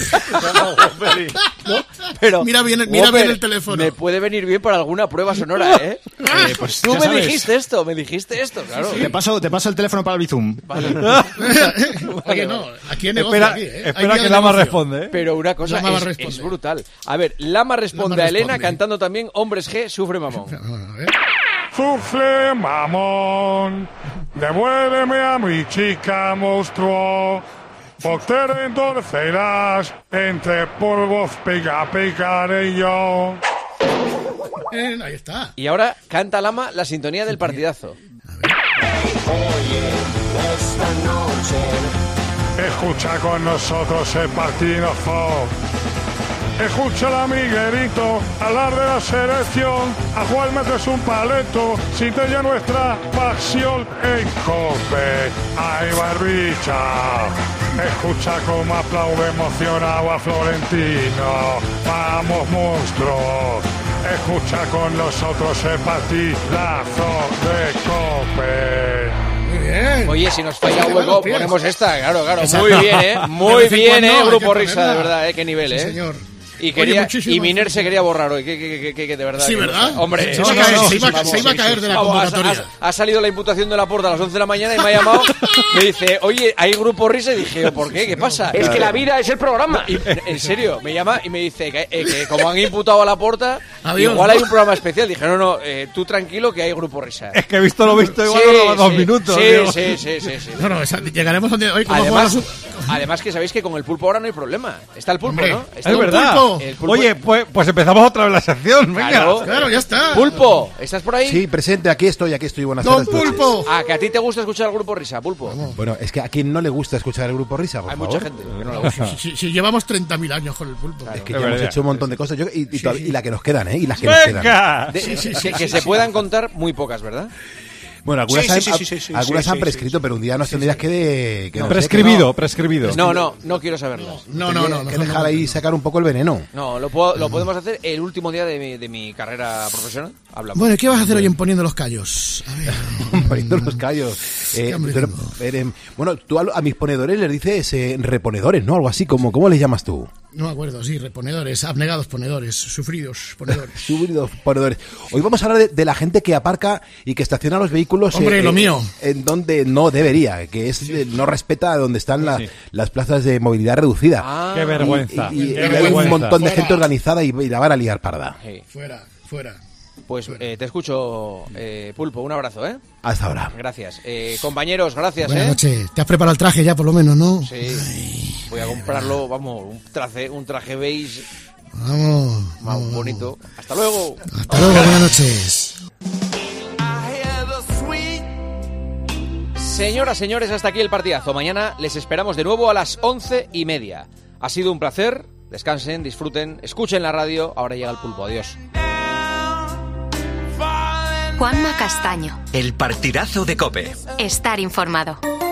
¿No? Pero mira bien el teléfono. Me puede venir bien para alguna prueba sonora, ¿eh? Pues tú me dijiste esto, claro. Sí. Te paso el teléfono para el Bizum. Vale. Oye, no, aquí hay negocio. Espera que Lama responde, ¿eh? Pero una cosa es brutal. A ver, Lama responde a Elena cantando también Hombres G, sufre mamón. Sufre mamón, devuélveme a mi chica monstruo, porque te endorcerás, entre polvos pegaré yo. Ahí está. Y ahora canta Lama la sintonía del partidazo. Oye, esta noche escucha con nosotros el partidazo. Escúchala, Miguelito, hablar de la selección. A Juan metes un paleto, siente ya nuestra pasión en COPE. ¡Ay, barbicha! Escucha cómo aplaude emocionado a Florentino. ¡Vamos, monstruo! Escucha con nosotros el partidazo de COPE. Bien. Oye, si nos falla un hueco, ponemos esta, claro. Muy bien, Muy bien, Grupo Risa, de verdad, qué nivel, sí, señor. Y Miner se quería borrar hoy, que de verdad. Sí, ¿verdad? Hombre, se iba a caer de la convocatoria. Ha salido la imputación de Laporta a las 11 de la mañana y me ha llamado. Me dice, oye, ¿hay Grupo Risa? Y dije, ¿por qué? ¿Qué pasa? Es que la vida es el programa. No, en serio, me llama y me dice que como han imputado a Laporta, adiós, igual hay un programa especial. Dije, no, tú tranquilo que hay Grupo Risa. Es que he visto lo visto igual a 2 minutos. Sí. No, llegaremos donde hoy. Además que sabéis que con el pulpo ahora no hay problema. Está el pulpo, ¿no? Es verdad. Oye, pues empezamos otra vez la sección, venga. Claro, ya está. Pulpo, ¿estás por ahí? Sí, presente, aquí estoy, buenas tardes. ¡Don Pulpo! Que a ti te gusta escuchar el Grupo Risa, Pulpo. Bueno, es que a quien no le gusta escuchar el Grupo Risa, por Hay favor. mucha gente que no le gusta. Si llevamos 30.000 años con el Pulpo. Claro, es que ya hemos hecho un montón de cosas y la que nos quedan, ¿eh? Y las que nos quedan. Que se puedan contar muy pocas, ¿verdad? Bueno, algunas han prescrito, pero un día nos tendrías que prescribido. No quiero saberlo. No. Que dejar ahí sacar un poco el veneno. No, lo podemos hacer el último día de mi carrera profesional. Hablamos. Bueno, ¿qué vas a hacer hoy en Poniendo los Callos? A ver. Poniendo los callos. Bueno, tú a mis ponedores les dices reponedores, ¿no? Algo así, ¿cómo les llamas tú? No me acuerdo, sí, reponedores, abnegados ponedores, sufridos ponedores. Sufridos ponedores. Hoy vamos a hablar de la gente que aparca y que estaciona los vehículos lo mío. En donde no debería, que es no respeta donde están las plazas de movilidad reducida. ¡Qué vergüenza! Y hay un montón de gente organizada y la van a liar parda. Fuera. Pues te escucho, Pulpo, un abrazo, ¿eh? Hasta ahora. Gracias. Compañeros, gracias, Buenas noches. ¿Te has preparado el traje ya, por lo menos, no? Sí. Ay. Voy a comprarlo, vamos, un traje beige. Vamos. Más bonito. Hasta luego. Hasta luego, buenas noches. Señoras, señores, hasta aquí el partidazo. Mañana les esperamos de nuevo a las 11:30. Ha sido un placer. Descansen, disfruten, escuchen la radio. Ahora llega el Pulpo. Adiós. Juanma Castaño. El partidazo de COPE. Estar informado.